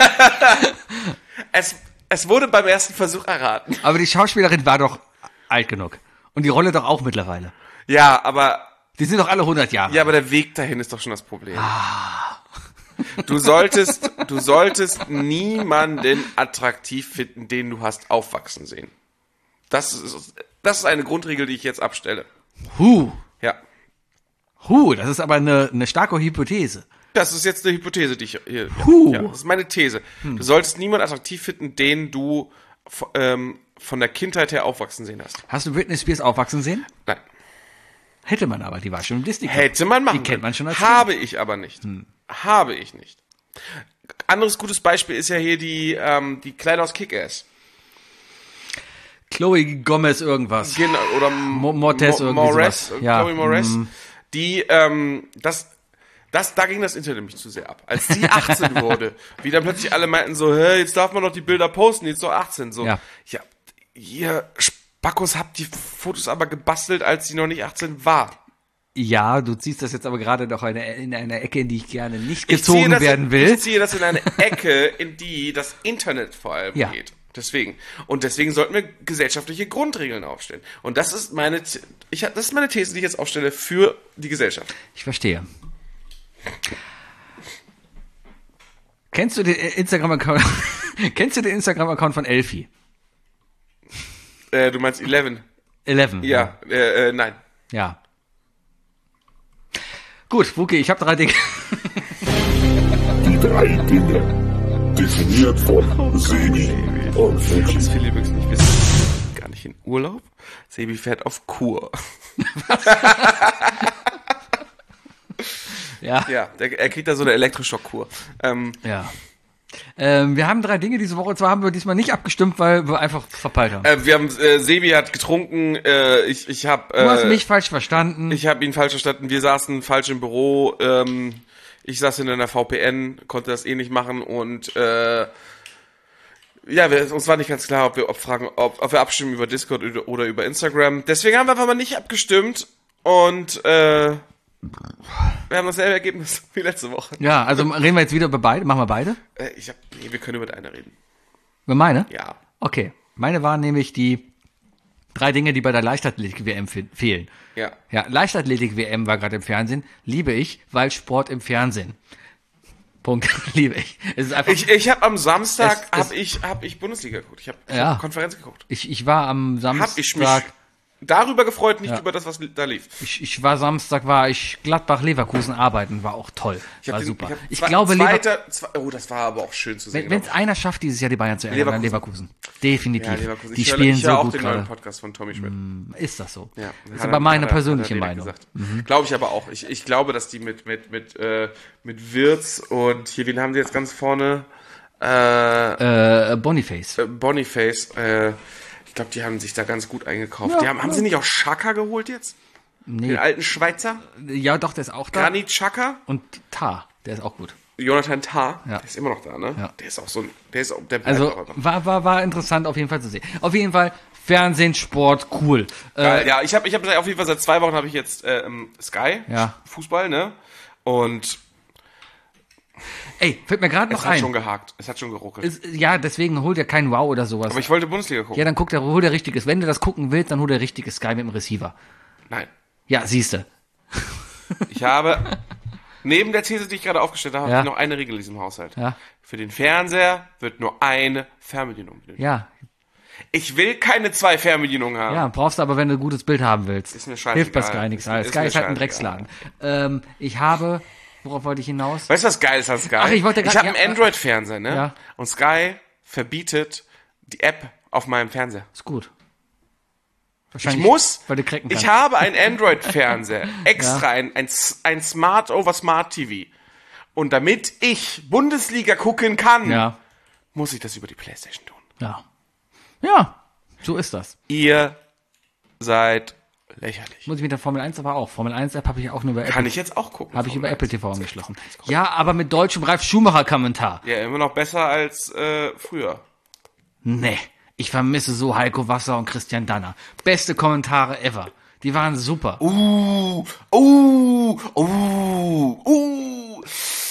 es, es wurde beim ersten Versuch erraten. Aber die Schauspielerin war doch alt genug. Und die Rolle doch auch mittlerweile. Ja, aber Die sind doch alle hundert Jahre. ja, aber der Weg dahin ist doch schon das Problem. Du solltest, du solltest niemanden attraktiv finden, den du hast aufwachsen sehen. Das ist, das ist eine Grundregel, die ich jetzt abstelle. Huh. Ja. Huh, das ist aber eine, eine starke Hypothese. Das ist jetzt eine Hypothese, die ich hier. Puh. Ja, das ist meine These. Du solltest niemanden attraktiv finden, den du v- ähm, von der Kindheit her aufwachsen sehen hast. Hast du Britney Spears aufwachsen sehen? Nein. Hätte man aber, die war schon im Disney. Hätte man machen Die kennt man schon als Habe ich aber nicht. Habe ich nicht. Anderes gutes Beispiel ist ja hier die, ähm, die Kleider aus Kick-Ass. Chloe Gomez irgendwas. Genau, oder Mo- Mortez Mo- irgendwie Moretz, sowas. äh, Ja, Chloe Moretz, mm. die, ähm, das, das, da ging das Internet nämlich zu sehr ab. Als sie achtzehn wurde, wie dann plötzlich alle meinten so, hä, jetzt darf man doch die Bilder posten, jetzt doch achtzehn, so. Ja. Ja, ihr Spackos habt die Fotos aber gebastelt, als sie noch nicht achtzehn war. Ja, du ziehst das jetzt aber gerade doch eine, in eine Ecke, in die ich gerne nicht Ich ziehe gezogen das werden in, will. Ich ziehe das in eine Ecke, in die das Internet vor allem Ja. geht. Deswegen. Und deswegen sollten wir gesellschaftliche Grundregeln aufstellen. Und das ist meine, The- ich, das ist meine These, die ich jetzt aufstelle für die Gesellschaft. Ich verstehe. Kennst du den Instagram-Account? Kennst du den Instagram-Account von Elfie? Äh, du meinst Eleven? Eleven. Ja, äh, äh, nein. Ja. Gut, Wuki, ich habe drei Dinge. Die drei Dinge. Definiert von Sebi und Fuki. Das viele übrigens nicht wissen. Gar nicht in Urlaub. Sebi fährt auf Kur. Ja. Ja, der, er kriegt da so eine Elektroschockkur. Ähm, Ja. Ähm, wir haben drei Dinge diese Woche. Zwar haben wir diesmal nicht abgestimmt, weil wir einfach verpeilt haben. äh, wir haben, äh, Sebi hat getrunken, äh, ich, ich habe Du hast äh, mich falsch verstanden. ich habe ihn falsch verstanden, wir saßen falsch im Büro, ähm, ich saß in einer V P N, konnte das eh nicht machen und äh, ja, wir, uns war nicht ganz klar, ob wir ob fragen, ob, ob wir abstimmen über Discord oder, oder über Instagram. Deswegen haben wir einfach mal nicht abgestimmt und äh, wir haben dasselbe Ergebnis wie letzte Woche. Ja, also reden wir jetzt wieder über beide. Machen wir beide? Äh, ich hab, nee, wir können über deine reden. Über meine? Ja. Okay. Meine waren nämlich die drei Dinge, die bei der Leichtathletik-W M fe- fehlen. Ja. Ja, Leichtathletik-W M war gerade im Fernsehen. Liebe ich, weil Sport im Fernsehen. Punkt. Liebe ich. Es ist einfach, Ich, ich habe am Samstag Es- es- hab ich hab ich Bundesliga geguckt. Ich habe Ja. Konferenz geguckt. ich, ich war am Hab ich mich- Samstag darüber gefreut, nicht Ja. über das, was da lief. Ich, ich war Samstag, war ich Gladbach-Leverkusen arbeiten, war auch toll. Ich hab War den- super. hab Ich, zwei- glaube, Lever zweiter, zwei, oh, das war aber auch schön zu sehen. wenn es einer schafft, dieses Jahr die Bayern zu ärgern, dann Leverkusen. Leverkusen. Definitiv. ja, Leverkusen. Die ich höre, spielen ich höre so auch gut den neuen gerade. Podcast von Tommy Schmidt. Ist das so? Ja, Das ist hat aber er- meine hat er- persönliche hat er Meinung. gesagt. Glaube ich aber auch. Ich, ich glaube, dass die mit mit mit äh, mit Wirtz und hier, wen haben sie jetzt ganz vorne? Äh, Äh, Boniface. äh, Boniface. Äh, ich glaube, die haben sich da ganz gut eingekauft. Ja, die haben, haben ja. sie nicht auch Xhaka geholt jetzt? Nee. Den alten Schweizer? Ja, doch, der ist auch da. Granit Xhaka? Und Tar, der ist auch gut. Jonathan Tah? Ja. Der ist immer noch da, ne? Ja. Der ist auch so ein, der ist auch, der bleibt Also auch immer. war, war, war interessant auf jeden Fall zu sehen. Auf jeden Fall Fernsehen, Sport, cool. Geil. Äh, Ja, ich habe ich hab auf jeden Fall seit zwei Wochen habe ich jetzt äh, ähm, Sky, Ja. Fußball, ne? Und ey, fällt mir gerade es noch hat ein. schon gehakt, es hat schon geruckelt. Ist, ja, deswegen holt er kein Wow oder sowas. Aber ich wollte Bundesliga gucken. Ja, dann guckt er, hol der richtiges. Wenn du das gucken willst, dann hol der richtige Sky mit dem Receiver. Nein. Ja, siehste. Ich habe, neben der These, die ich gerade aufgestellt habe, Ja. habe ich noch eine Regel in diesem Haushalt. Ja. Für den Fernseher wird nur eine Fernbedienung benötigt. Ja, Ich will keine zwei Fernbedienungen haben. ja, brauchst du aber, wenn du ein gutes Bild haben willst. Ist mir scheißegal. Hilft bei Sky nichts. Ist mir- ist Sky mir ist halt ein scheißegal. Drecksladen. Ähm, ich habe, worauf wollte ich hinaus? Weißt du, was geil ist an Sky? Ach, ich wollte grad- habe ja, einen Android-Fernseher, ne? Ja. Und Sky verbietet die App auf meinem Fernseher. Ist gut. Ich Wahrscheinlich, muss, weil du cracken ich kannst. habe einen Android-Fernseher, extra Ja. ein, ein, ein Smart over Smart T V. Und damit ich Bundesliga gucken kann, Ja, muss ich das über die Playstation tun. ja. Ja, so ist das. Ihr seid lächerlich. Muss ich mit der Formel eins aber auch. Formel eins App habe ich auch nur über Kann Apple, ich jetzt auch gucken. habe ich über Formel Apple eins. T V angeschlossen. Ja, aber mit deutschem Ralf Schumacher Kommentar. Ja, immer noch besser als äh, früher. Nee, ich vermisse so Heiko Wasser und Christian Danner. Beste Kommentare ever. Die waren super. Uh, uh, uh, uh,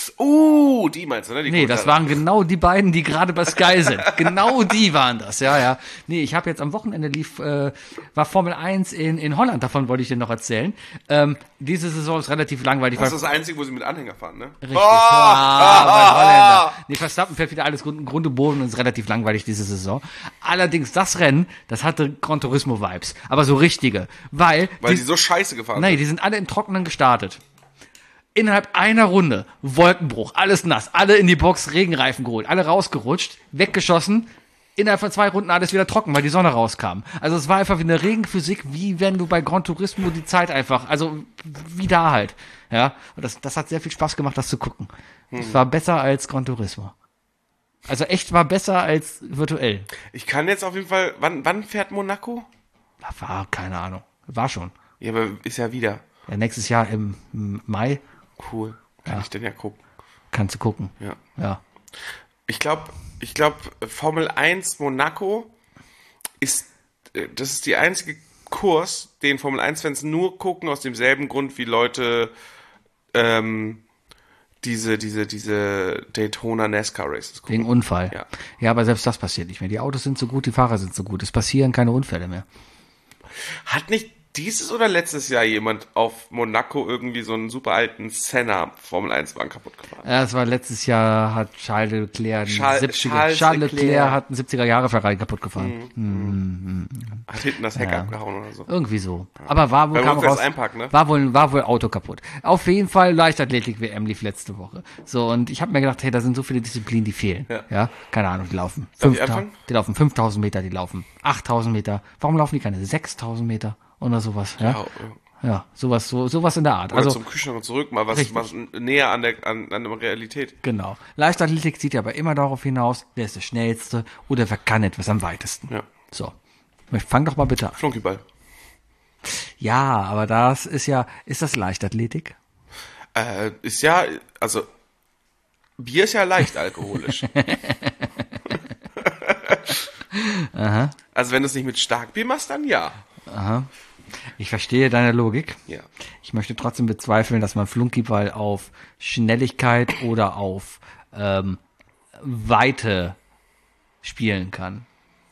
uh, die meinst du, ne? Die Nee, das Kommentare. waren genau die beiden, die gerade bei Sky sind. Genau die waren das, ja, ja. Nee, ich habe jetzt am Wochenende lief, äh, war Formel eins in, in Holland, davon wollte ich dir noch erzählen. Ähm, diese Saison ist relativ langweilig. Das weil- ist das Einzige, wo sie mit Anhänger fahren, ne? Richtig. Ah, bei Holländer. Nee, Verstappen fährt wieder alles Grund, Grund und Boden und ist relativ langweilig diese Saison. Allerdings das Rennen, das hatte Gran Turismo Vibes. Aber so richtige. Weil, Weil die, die so scheiße gefahren nee, sind. die sind alle im Trockenen gestartet. Innerhalb einer Runde, Wolkenbruch, alles nass, alle in die Box, Regenreifen geholt, alle rausgerutscht, weggeschossen, innerhalb von zwei Runden alles wieder trocken, weil die Sonne rauskam. Also es war einfach wie eine Regenphysik, wie wenn du bei Gran Turismo die Zeit einfach, also wie da halt. Ja, und das, das hat sehr viel Spaß gemacht, das zu gucken. Es war besser als Gran Turismo. Also echt war besser als virtuell. Ich kann jetzt auf jeden Fall, wann, wann fährt Monaco? Da war, keine Ahnung, war schon. Ja, aber ist ja wieder. Ja, nächstes Jahr im, im Mai Cool. Kann ich denn ja gucken. kannst du gucken. Ja. Ja. Ich glaube, ich glaube, Formel eins Monaco ist, äh, das ist die einzige Kurs, den Formel eins Fans nur gucken, aus demselben Grund wie Leute, ähm, diese, diese, diese Daytona NASCAR Races gucken. Wegen Unfall. Ja. Ja, aber selbst das passiert nicht mehr. Die Autos sind so gut, die Fahrer sind so gut. Es passieren keine Unfälle mehr. Hat nicht dieses oder letztes Jahr jemand auf Monaco irgendwie so einen super alten Senna Formel eins Wagen kaputt gefahren? Ja, es war letztes Jahr, hat Charles Leclerc, einen Charles- siebziger, Charles Charles Leclerc, Leclerc. hat einen siebziger Jahre Ferrari kaputt gefahren. Hat hinten das Heck Ja. abgehauen oder so. Irgendwie so. Aber war wohl, Weil kam rückwärts raus, einparken, ne? war wohl, war wohl Auto kaputt. Auf jeden Fall Leichtathletik-W M lief letzte Woche. So, und ich habe mir gedacht, hey, da sind so viele Disziplinen, die fehlen. Ja. Ja, keine Ahnung, die laufen. Darf ich fünftausend anfangen? die laufen fünftausend Meter, die laufen achttausend Meter. Warum laufen die keine sechstausend Meter oder sowas? Ja, Ja, ja sowas, so, sowas in der Art. Oder Also, zum Kühlschrank und zurück, mal was, Richtig. was näher an der, an, an der Realität. genau. Leichtathletik zieht ja aber immer darauf hinaus, wer ist der Schnellste oder wer kann etwas am weitesten. Ja. So. Fang doch mal bitte an. Flunkyball. Ja, aber das ist ja, ist das Leichtathletik? Äh, ist ja, also, Bier ist ja leicht alkoholisch. Also wenn du es nicht mit Starkbier machst, dann ja. Ich verstehe deine Logik. Ja. Ich möchte trotzdem bezweifeln, dass man Flunkyball auf Schnelligkeit oder auf ähm, Weite spielen kann.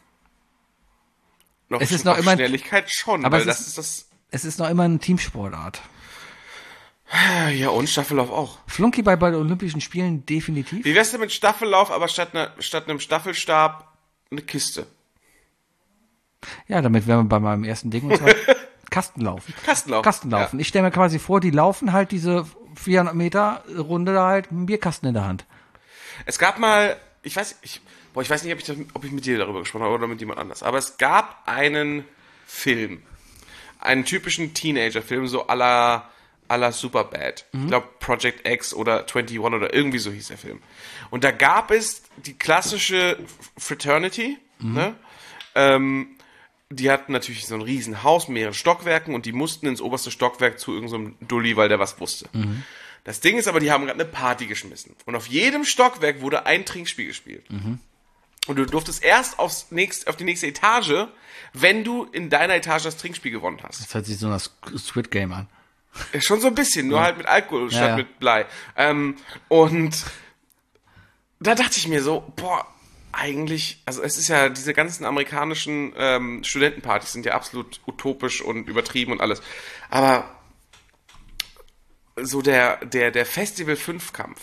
Noch Es ist sch- noch auf immer- Schnelligkeit schon, aber weil es das ist- ist das. Es ist noch immer eine Teamsportart. Ja, und Staffellauf auch. Flunkyball bei den Olympischen Spielen definitiv. Wie wär's denn mit Staffellauf, aber statt, einer, statt einem Staffelstab eine Kiste? Ja, damit wären wir bei meinem ersten Ding, und zwar Kastenlaufen. Kastenlaufen. Kastenlaufen. Ich stelle mir quasi vor, die laufen halt diese vierhundert Meter Runde da halt mit einem Bierkasten in der Hand. Es gab mal, ich weiß, ich, boah, ich weiß nicht, ob ich, das, ob ich mit dir darüber gesprochen habe oder mit jemand anders, aber es gab einen Film, einen typischen Teenager-Film, so à la, à la Superbad. Mhm. Ich glaube Project X oder einundzwanzig oder irgendwie so hieß der Film. Und da gab es die klassische Fraternity, mhm. ne? Ähm, die hatten natürlich so ein riesen Haus, mehrere Stockwerken und die mussten ins oberste Stockwerk zu irgendeinem so Dulli, weil der was wusste. Mhm. Das Ding ist aber, die haben gerade eine Party geschmissen. Und auf jedem Stockwerk wurde ein Trinkspiel gespielt. Mhm. Und du durftest erst aufs nächst, auf die nächste Etage, wenn du in deiner Etage das Trinkspiel gewonnen hast. Das hört sich so nach Squid Game an. Schon so ein bisschen, nur ja. halt mit Alkohol statt ja, ja. mit Blei. Ähm, und da dachte ich mir so, boah, eigentlich, also es ist ja, diese ganzen amerikanischen ähm, Studentenpartys sind ja absolut utopisch und übertrieben und alles. Aber so der, der, der Festival-Fünfkampf,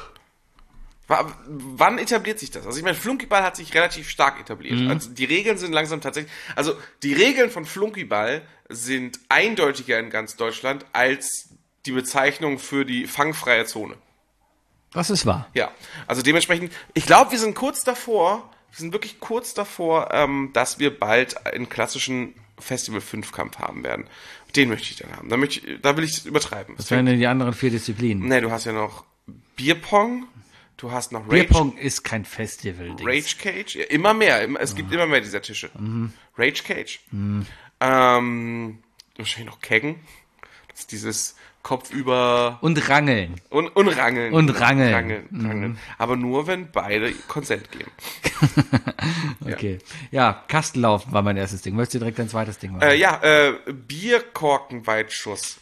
wann etabliert sich das? Also ich meine, Flunkyball hat sich relativ stark etabliert. Mhm. Also die Regeln sind langsam tatsächlich, also die Regeln von Flunkyball sind eindeutiger in ganz Deutschland als die Bezeichnung für die fangfreie Zone. Das ist wahr. Ja, also dementsprechend, ich glaube, wir sind kurz davor, wir sind wirklich kurz davor, ähm, dass wir bald einen klassischen Festival-Fünfkampf haben werden. Den möchte ich dann haben. Da, möchte ich, da will ich es übertreiben. Was wären denn die anderen vier Disziplinen? Nee, du hast ja noch Bierpong, du hast noch Rage. Bierpong ist kein Festival. Rage Cage, ja, immer mehr. Es gibt immer mehr dieser Tische. Mhm. Rage Cage. Mhm. Ähm, wahrscheinlich noch Keggen. Das ist dieses Kopf über... Und Rangeln. Und, und Rangeln. Und Rangeln. Rangeln, Rangeln. Mhm. Aber nur, wenn beide Konsent geben. Okay. Ja. ja, Kastenlaufen war mein erstes Ding. Möchtest du direkt dein zweites Ding machen? Äh, ja, äh, Bierkorkenweitschuss.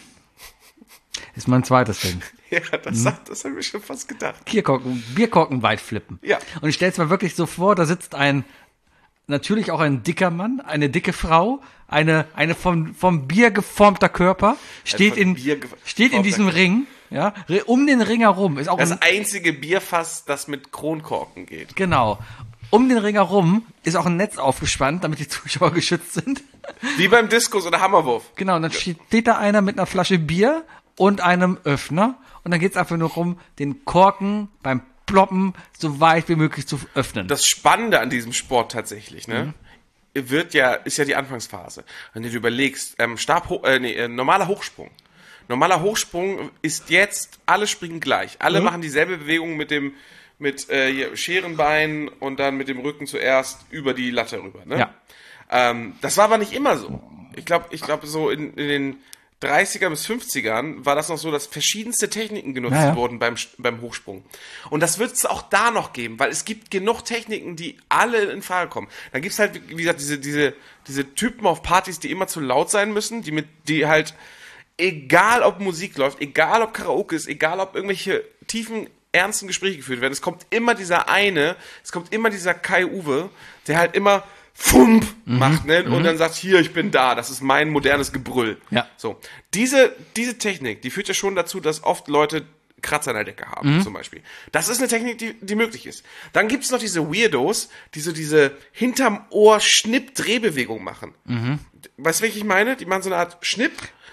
Ist mein zweites Ding. Ja, das, mhm. das habe ich schon fast gedacht. Bierkorken, Bierkorken weit flippen. Ja. Und ich stell's mir wirklich so vor, da sitzt ein, natürlich auch ein dicker Mann, eine dicke Frau, eine, eine vom, vom Bier geformter Körper, steht in, steht in diesem Ring, ja, um den Ring herum, ist auch das ein, einzige Bierfass, das mit Kronkorken geht. Genau. Um den Ring herum ist auch ein Netz aufgespannt, damit die Zuschauer geschützt sind. Wie beim Diskus oder Hammerwurf. Genau, und dann steht da einer mit einer Flasche Bier und einem Öffner und dann geht's einfach nur darum, den Korken beim Ploppen so weit wie möglich zu öffnen. Das Spannende an diesem Sport tatsächlich, ne, mhm. wird ja, ist ja die Anfangsphase. Wenn du dir überlegst, ähm, Stab, äh, nee, äh, normaler Hochsprung. Normaler Hochsprung ist jetzt, alle springen gleich. Alle mhm. machen dieselbe Bewegung mit dem, mit äh, hier, Scherenbein und dann mit dem Rücken zuerst über die Latte rüber, ne? Ja. Ähm, das war aber nicht immer so. Ich glaube, ich glaube so in, in den dreißiger bis fünfzigern war das noch so, dass verschiedenste Techniken genutzt ja, ja. wurden beim, beim Hochsprung. Und das wird es auch da noch geben, weil es gibt genug Techniken, die alle in Frage kommen. Dann gibt es halt, wie gesagt, diese, diese, diese Typen auf Partys, die immer zu laut sein müssen, die mit, die halt, egal ob Musik läuft, egal ob Karaoke ist, egal ob irgendwelche tiefen, ernsten Gespräche geführt werden, es kommt immer dieser eine, es kommt immer dieser Kai Uwe, der halt immer Fump mhm. macht, ne? Und mhm. dann sagt, hier, ich bin da, das ist mein modernes Gebrüll. Ja. So. Diese, diese Technik, die führt ja schon dazu, dass oft Leute Kratzer in der Decke haben, mhm. zum Beispiel. Das ist eine Technik, die, die möglich ist. Dann gibt's noch diese Weirdos, die so diese hinterm Ohr Schnipp-Drehbewegung machen. Mhm. Weißt du, welche ich meine? Die machen so eine Art Schnipp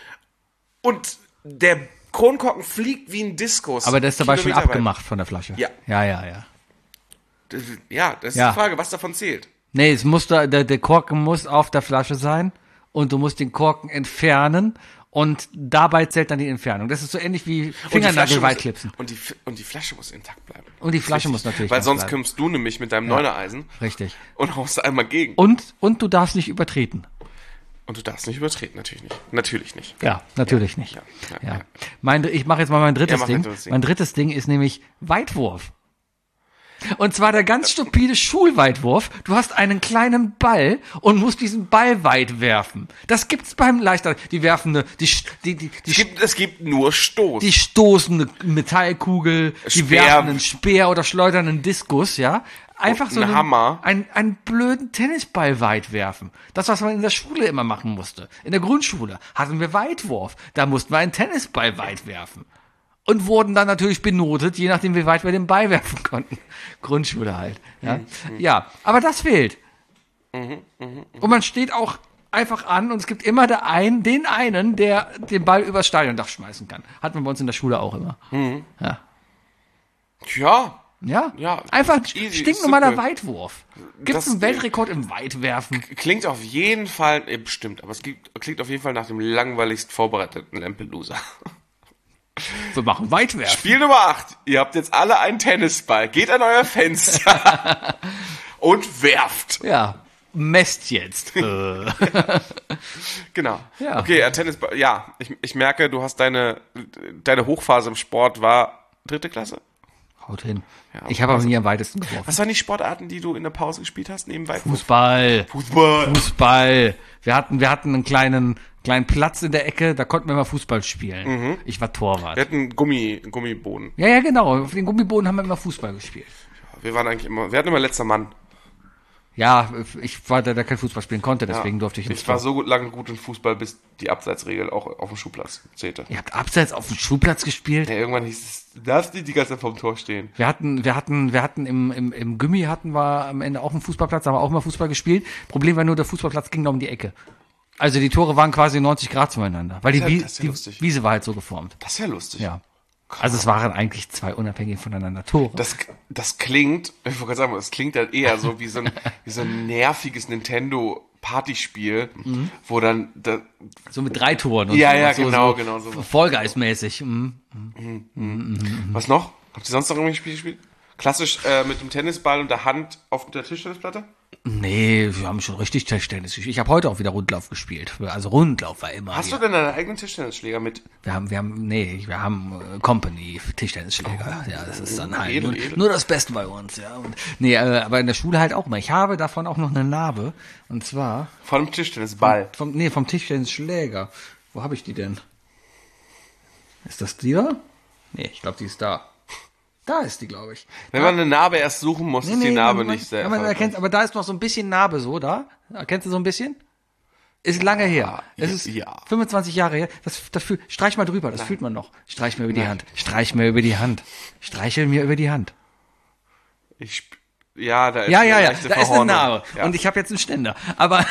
und der Kronkorken fliegt wie ein Diskus. Aber der ist dabei schon abgemacht weit. Von der Flasche. Ja. Ja, ja, ja. Das, ja, das ist ja. die Frage, was davon zählt. Nee, es muss da, der, der Korken muss auf der Flasche sein und du musst den Korken entfernen und dabei zählt dann die Entfernung. Das ist so ähnlich wie Fingernagel-Weitklipsen. Und die, und die Flasche muss intakt bleiben. Und die Flasche muss natürlich Weil sonst bleiben. kommst du nämlich mit deinem ja. Neuner-Eisen. Richtig. Und haust einmal gegen. Und, und du darfst nicht übertreten. Und du darfst nicht übertreten, natürlich nicht. Natürlich nicht. Ja, natürlich ja. nicht. Ja. Ja. Ja. Ja. Mein, ich mache jetzt mal mein drittes ja, Ding. Ding. Mein drittes Ding ist nämlich Weitwurf. Und zwar der ganz stupide Schulweitwurf. Du hast einen kleinen Ball und musst diesen Ball weit werfen. Das gibt's beim Leichtathletik. Die werfen eine, die, die, die, die es, gibt, es gibt nur Stoß. Die stoßen eine Metallkugel, die Speer. werfen einen Speer oder schleudern einen Diskus, ja. Einfach so einen Hammer. Einen, einen blöden Tennisball weit werfen. Das, was man in der Schule immer machen musste. In der Grundschule hatten wir Weitwurf. Da mussten wir einen Tennisball weit werfen. Und wurden dann natürlich benotet, je nachdem, wie weit wir den Ball werfen konnten. Grundschule halt. Ja, mhm. ja, aber das fehlt. Und man steht auch einfach an und es gibt immer der einen, den einen, der den Ball übers Stadiondach schmeißen kann. Hatten wir bei uns in der Schule auch immer. Mhm. Ja. Ja. Ja, Ja, einfach easy, stinknormaler simple. Weitwurf. Gibt es Das- einen Weltrekord im Weitwerfen? Klingt auf jeden Fall, äh, bestimmt, aber es klingt, klingt auf jeden Fall nach dem langweiligst vorbereiteten Lampelusa. Wir machen Weitwerfen. Spiel Nummer acht. Ihr habt jetzt alle einen Tennisball. Geht an euer Fenster und werft. Ja, messt jetzt. Äh. Genau. Ja. Okay, äh, Tennisball. Ja, ich, ich merke, du hast deine, deine Hochphase im Sport war dritte Klasse. Haut hin. Ja, Ich habe aber nie am weitesten geworfen. Was waren die Sportarten, die du in der Pause gespielt hast, neben Weitwurf? Fußball. Fußball. Fußball. Wir hatten, wir hatten einen kleinen, kleinen Platz in der Ecke, da konnten wir mal Fußball spielen. Ich war Torwart. Wir hatten Gummi, Gummiboden. Ja, ja, genau. Auf den Gummiboden haben wir immer Fußball gespielt. Wir waren eigentlich immer, wir hatten immer letzter Mann. Ja, ich war der, der kein Fußball spielen konnte, deswegen Ja. durfte ich Ich war so gut, lange gut in Fußball, bis die Abseitsregel auch auf dem Schulplatz zählte. Ihr habt abseits auf dem Schulplatz gespielt? Ja, irgendwann hieß es, du darfst nicht die ganze Zeit vorm Tor stehen. Wir hatten, wir hatten, wir hatten im, im, im Gummi hatten wir am Ende auch einen Fußballplatz, haben wir auch mal Fußball gespielt. Problem war nur, der Fußballplatz ging noch um die Ecke. Also die Tore waren quasi neunzig Grad zueinander, weil die, Das ist ja- Wie- das ist ja die lustig. Wiese war halt so geformt. Das ist ja lustig. Ja. Also es waren eigentlich zwei unabhängig voneinander Tore. Das, das klingt, ich wollte gerade sagen, das klingt halt eher so wie so ein, wie so ein nerviges Nintendo-Partyspiel, wo dann, da, so mit drei Toren. Und Ja, so, ja, so, genau, so genau, so. Vollgeistmäßig. Mhm. was noch? Habt ihr sonst noch irgendwelche Spiele gespielt? Klassisch äh, mit dem Tennisball und der Hand auf der Tischtennisplatte? Nee, wir haben schon richtig Tischtennis gespielt. Ich habe heute auch wieder Rundlauf gespielt. Also Rundlauf war immer. Hast hier. du denn deinen eigenen Tischtennisschläger mit? Wir haben, wir haben, nee, wir haben äh, Company Tischtennisschläger. Ja, das ist dann halt edel, nur, edel. nur das Beste bei uns. Ja. Und, nee, äh, aber in der Schule halt auch mal. Ich habe davon auch noch eine Narbe. Und zwar Von dem Tischtennisball. vom, nee, vom Tischtennisschläger. Wo habe ich die denn? Ist das die da? Nee, ich glaube, die ist da. Da ist die, glaube ich. Wenn man eine Narbe erst suchen muss, ist die Narbe man, nicht sehr man erfolgreich. erkennt, aber da ist noch so ein bisschen Narbe so da. Erkennst du so ein bisschen? Ist lange her. Es ist ja. fünfundzwanzig Jahre her. Das, das fühl, streich mal drüber, das fühlt man noch. Streich mir über die Hand. Streich mir über die Hand. Streichel mir über die Hand. Ich, sp- ja, da ist Ja, eine ja, ja. leichte Da ist eine Verhornung. Narbe. Ja. Und ich habe jetzt einen Ständer. Aber,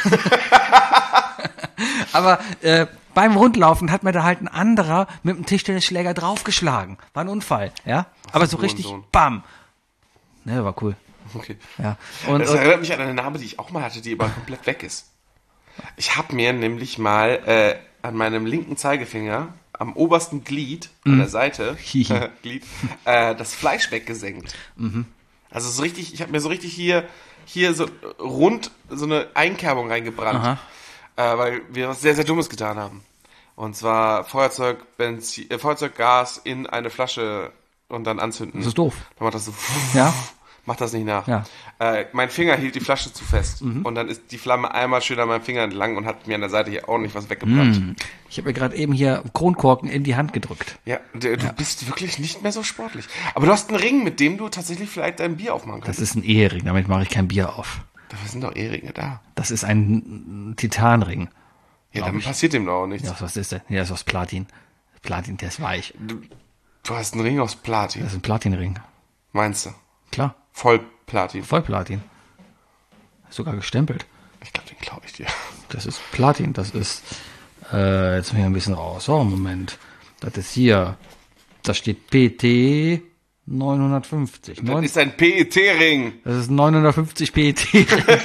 aber äh, beim Rundlaufen hat mir da halt ein anderer mit dem Tischtennisschläger draufgeschlagen. War ein Unfall, ja. Aber so du richtig, Sohn. bam. Ne, war cool. Okay. Ja. Und, Das und erinnert mich an eine Narbe, die ich auch mal hatte, die aber komplett weg ist. Ich habe mir nämlich mal äh, an meinem linken Zeigefinger am obersten Glied, an der Seite, Hihi. Glied, äh, das Fleisch weggesenkt. Also so richtig, ich habe mir so richtig hier, hier so rund so eine Einkerbung reingebrannt, äh, weil wir was sehr, sehr Dummes getan haben. Und zwar Feuerzeug, Benzin, äh, Feuerzeuggas in eine Flasche und dann anzünden. das ist doof. Dann macht das so, Ja. macht das nicht nach. Ja. Äh, mein Finger hielt die Flasche zu fest. Und dann ist die Flamme einmal schön an meinem Finger entlang und hat mir an der Seite hier ordentlich was weggebrannt. Ich habe mir gerade eben hier Kronkorken in die Hand gedrückt. Ja, du, du bist wirklich nicht mehr so sportlich. Aber du hast einen Ring, mit dem du tatsächlich vielleicht dein Bier aufmachen kannst. Das ist ein Ehering, damit mache ich kein Bier auf. Dafür sind doch Eheringe da. Das ist ein Titanring. Ja, dann passiert dem doch auch nichts. Ja, was ist der? Ja, das ist aus Platin. Platin, der ist weich. Du, du hast einen Ring aus Platin, Das ist ein Platinring. meinst du? Klar, Voll Platin. voll Platin. Ist sogar gestempelt. Ich glaube, den glaube ich dir. Das ist Platin, das ist, äh, jetzt muss ich ein bisschen raus. Oh, Moment. Das ist hier, da steht P T neunhundertfünfzig. Das Neun, ist ein P E T-Ring. das ist neunhundertfünfzig P E T.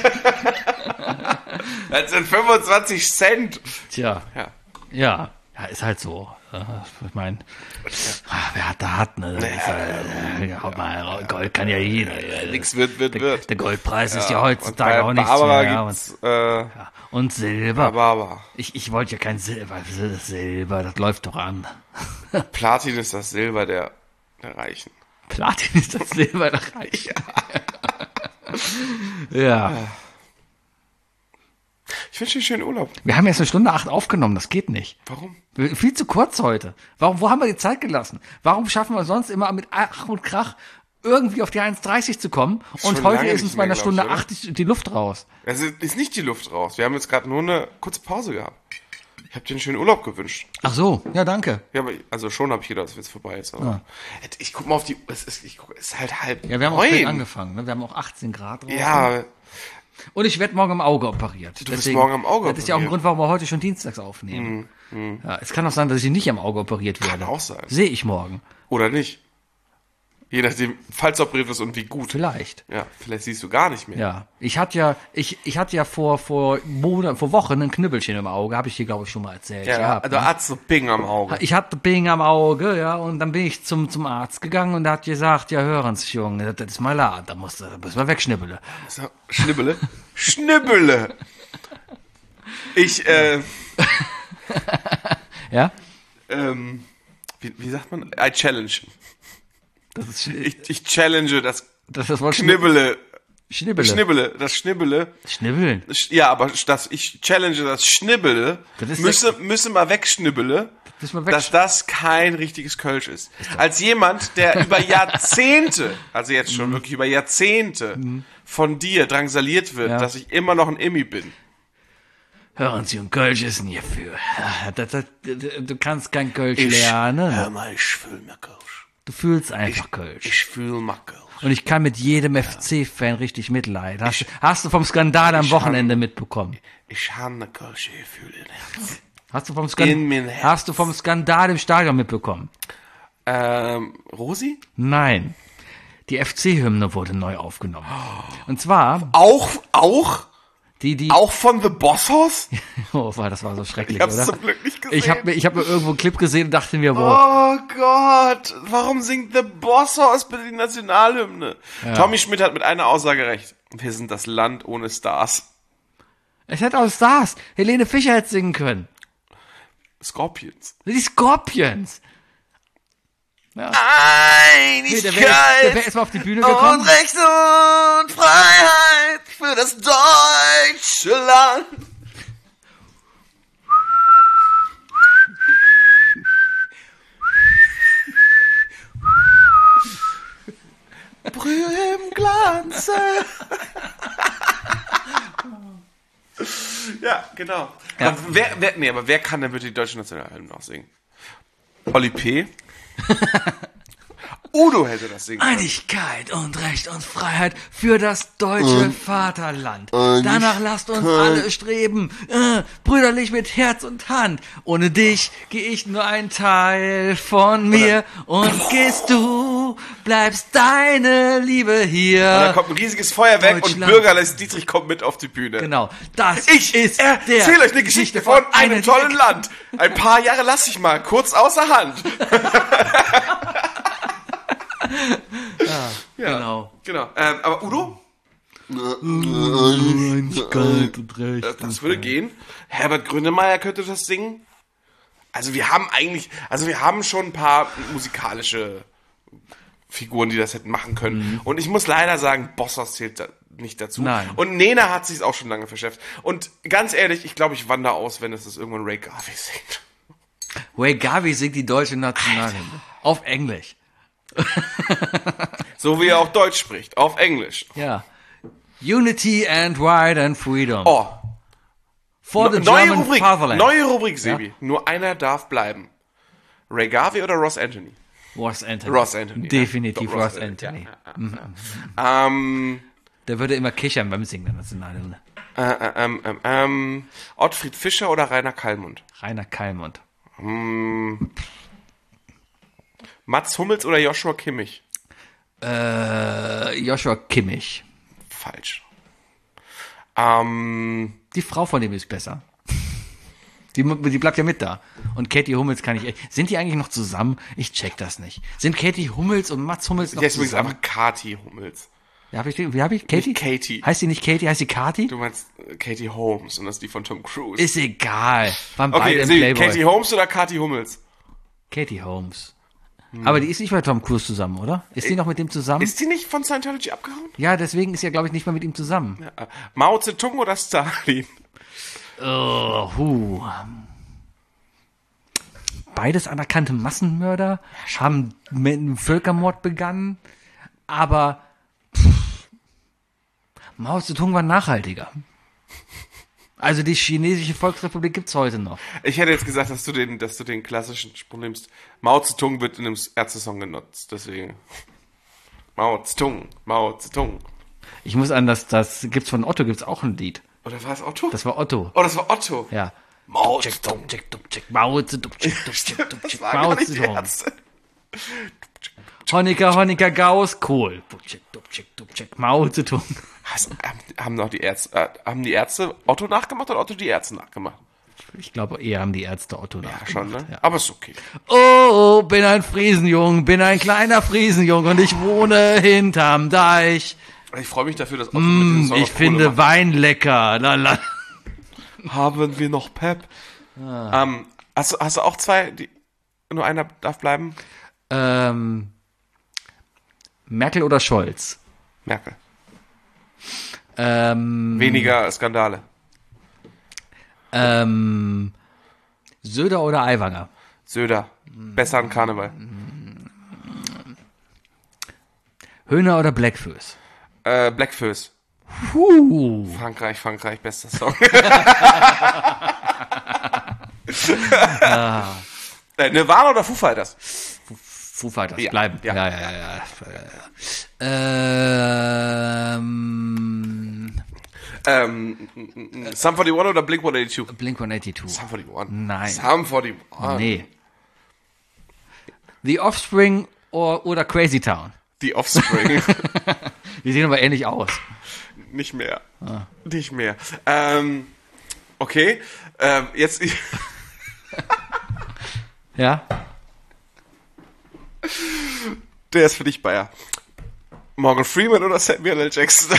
Das sind fünfundzwanzig Cent. Tja, Ja. ja, ja, ist halt so. Ja, ich meine, wer hat, da hat, ne? Das ist, äh, ja, haut mal, Gold kann ja jeder. Ja. Nix wird, wird, wird. Der Goldpreis ist ja Und heutzutage bei auch nichts Barbara mehr. gibt's, äh, Und, und Silber. Barbara. Ich, ich wollte ja kein Silber. Silber, das läuft doch an. Platin ist das Silber der, der Reichen. Platin ist das Silber der Reich. Ja. Ich wünsche dir einen schönen Urlaub. Wir haben jetzt eine Stunde acht aufgenommen, das geht nicht. Warum? Viel zu kurz heute. Warum, wo haben wir die Zeit gelassen? Warum schaffen wir sonst immer mit Ach und Krach irgendwie auf die eins dreißig zu kommen? Und schon heute lange ist nicht uns bei mehr, einer Stunde glaub ich, acht die Luft raus. Also ist nicht die Luft raus. Wir haben jetzt gerade nur eine kurze Pause gehabt. Ich habe dir einen schönen Urlaub gewünscht. Ach so, ja, danke. Ja, aber also schon habe ich gedacht, dass es jetzt vorbei ist. Aber ich guck mal auf die. Es ist, ich guck, es ist halt halb Ja, wir haben auch neun. spät angefangen. Ne? Wir haben auch achtzehn Grad drauf. Ja, Und ich werde morgen am Auge operiert. Du bist morgen am Auge Das ist ja auch ein operiert. Grund, warum wir heute schon dienstags aufnehmen. Mhm. Ja, es kann auch sein, dass ich nicht am Auge operiert werde. Kann auch sein. Sehe ich morgen. Oder nicht? Je nachdem, falls du operiert wirst und wie gut. Vielleicht. Ja, vielleicht siehst du gar nicht mehr. Ja. Ich hatte ja, ich, ich hatte ja vor, vor Monaten, vor Wochen ein Knüppelchen im Auge. Habe ich dir, glaube ich, schon mal erzählt. Ja, gehabt, du hast so Ping am Auge. Ich hatte Bing am Auge, ja, und dann bin ich zum, zum Arzt gegangen und der hat gesagt, ja, hören Sie, Junge, das ist mal da, da musst du, da müssen wir wegschnippeln. So, Schnibbele? Schnibbele! Ich, äh, Ja? ähm, wie, wie sagt man? I challenge. Das ist, Ich, ich challenge das das ist was Knibbele. Schnibbele. Schnibbele. Das Schnibbele. Schnibbeln. Ja, aber das, ich challenge das Schnibbele. Das ist müsse, müsse mal wegschnibbele. müssen wir weg- Dass das kein richtiges Kölsch ist. Als jemand, der über Jahrzehnte, also jetzt schon wirklich über Jahrzehnte von dir drangsaliert wird, Ja. dass ich immer noch ein Immi bin. Hören Sie, und Kölsch ist ein hierfür. Das, das, du kannst kein Kölsch lernen. mal, ich fühl mir Kölsch. Du fühlst einfach Kölsch. Ich fühl mal Kölsch. Und ich kann mit jedem F C-Fan richtig mitleiden. Hast, hast du vom Skandal am Wochenende mitbekommen? Ich habe eine Kölsche Gefühl im Herzen. Hast du vom In Skandal, mein Herz. hast du vom Skandal im Stadion mitbekommen? Ähm, Rosi? Nein. Die F C-Hymne wurde neu aufgenommen. Und zwar, Auch, auch, die, die, auch von The Boss Hoss? oh, war- das war so schrecklich, Ich hab's oder? zum Glück nicht gesehen. Ich habe mir, ich hab mir irgendwo einen Clip gesehen und dachte mir, wow. Oh Gott, warum singt The Boss Hoss bitte die Nationalhymne? Tommy Schmidt hat mit einer Aussage recht. Wir sind das Land ohne Stars. Es hätte auch Stars. Helene Fischer hätte singen können. Scorpions. Die Scorpions. Ja. Einigkeit Der wäre der wär erstmal auf die Bühne gekommen. und Recht und Freiheit für das deutsche Land. Brühe im Glanze. Ja, genau. Ja. Aber wer, wer, nee, aber wer kann denn bitte die deutsche Nationalhymne noch singen? Olli P. Udo hätte das singen können. Einigkeit und Recht und Freiheit für das deutsche Vaterland. Danach lasst uns alle streben, äh, brüderlich mit Herz und Hand. Ohne dich gehe ich nur ein Teil von mir und gehst du, bleibst deine Liebe hier. Und dann kommt ein riesiges Feuerwerk und Deutschland. Bürgerles Dietrich kommt mit auf die Bühne. Genau, das Ich ist erzähle der euch eine Geschichte von einem tollen Land. Ein paar Jahre lasse ich mal kurz außer Hand. Genau. Genau. Ähm, aber Udo? Einigkeit und Recht. Das würde gehen. Herbert Grönemeyer könnte das singen. Also wir haben eigentlich, also wir haben schon ein paar musikalische Figuren, die das hätten machen können. Mhm. Und ich muss leider sagen, Bossos zählt da nicht dazu. Nein. Und Nena hat sich auch schon lange verschärft. Und ganz ehrlich, ich glaube, ich wandere aus, wenn es das irgendwann Ray Garvey singt. Ray Garvey singt die deutsche Nationalhymne. Auf Englisch. So wie er auch Deutsch spricht, auf Englisch. Ja. Unity and Right and Freedom. Oh, For the neue German Rubrik, Fatherland. neue Rubrik, Sebi. Nur einer darf bleiben. Ray Garvey oder Ross Anthony? Ross Anthony. Ross Anthony. Definitiv ja. Doch, Ross Anthony. Ja. Ähm, Der würde immer kichern beim Singen der Nationalhymne. äh, äh, ähm, ähm, ähm, Ottfried Fischer oder Rainer Kallmund? Rainer Kallmund. Mats Hummels oder Joshua Kimmich? Äh, Joshua Kimmich. Falsch. Ähm, Die Frau von dem ist besser. Die, die bleibt ja mit da. Und Katie Hummels kann ich echt. Sind die eigentlich noch zusammen? Ich check das nicht. Sind Katie Hummels und Mats Hummels noch der ist übrigens zusammen? einfach Kati Hummels. Ja, hab ich, wie hab ich? Katie? Nicht Katie. Heißt die nicht Katie? Heißt die Kati? Du meinst äh, Katie Holmes und das ist die von Tom Cruise. Ist egal. Waren beide okay, im Sebi, Playboy. Katie Holmes oder Kati Hummels? Katie Holmes. Aber die ist nicht bei Tom Cruise zusammen, oder? Ist die noch mit dem zusammen? Ist die nicht von Scientology abgehauen? Ja, deswegen ist ja, glaube ich, nicht mehr mit ihm zusammen. Äh, Mao Zedong oder Stalin? Oh, huh. Beides anerkannte Massenmörder, haben einen Völkermord begangen, aber pff, Mao Zedong war nachhaltiger. Also die chinesische Volksrepublik gibt's heute noch. Ich hätte jetzt gesagt, dass du den, dass du den klassischen Sprung nimmst. Mao Zedong wird in einem Ärzte-Song genutzt, deswegen. Mao Zedong, Mao Zedong. Ich muss an das, das gibt's von Otto, gibt's auch ein Lied. Oder war es Otto? Das war Otto. Oh, das war Otto. Ja. Mao Check, Zedong. check, check, check, Mao Zedong, check, check, check, Das check, war Mao gar nicht die Zedong. Ärzte. Honecker, Honecker, Gauss, Kohl. Check, check, check, Mao Zedong. Was, haben, haben noch die Ärzte, äh, haben die Ärzte Otto nachgemacht oder Otto die Ärzte nachgemacht? Ich glaube, eher haben die Ärzte Otto Ja, nachgemacht. schon, ne? Ja. Aber ist okay. Oh, bin ein Friesenjung, bin ein kleiner Friesenjung und ich wohne hinterm Deich. Ich freue mich dafür, dass Otto mit diesem Song Ich auf Kohle finde macht. Wein lecker. La, la. Haben wir noch Pep? Ah. Ähm, hast, du- hast du auch zwei, die, nur einer darf bleiben? Ähm, Merkel oder Scholz? Merkel. Ähm, Weniger Skandale. ähm, Söder oder Aiwanger? Söder. Besser an Karneval. Höhner oder Blackfoes? Äh, Blackfoes. Puh. Frankreich, Frankreich, bester Song. äh, Nirvana oder Foo Fighters? Foo Fighters, Ja, bleiben. ja. Ja, ja, ja. ja, ja. Ähm, Ähm, Sum forty one oder Blink one eighty-two? Blink one eighty-two. Sum forty one. Nein. Sum forty one. Nee. The Offspring or, oder Crazy Town? The Offspring. Die sehen aber ähnlich aus. Nicht mehr. Nicht mehr. Ähm, okay. Ähm, jetzt. Ja? Der ist für dich, Bayer. Morgan Freeman oder Samuel L. Jackson?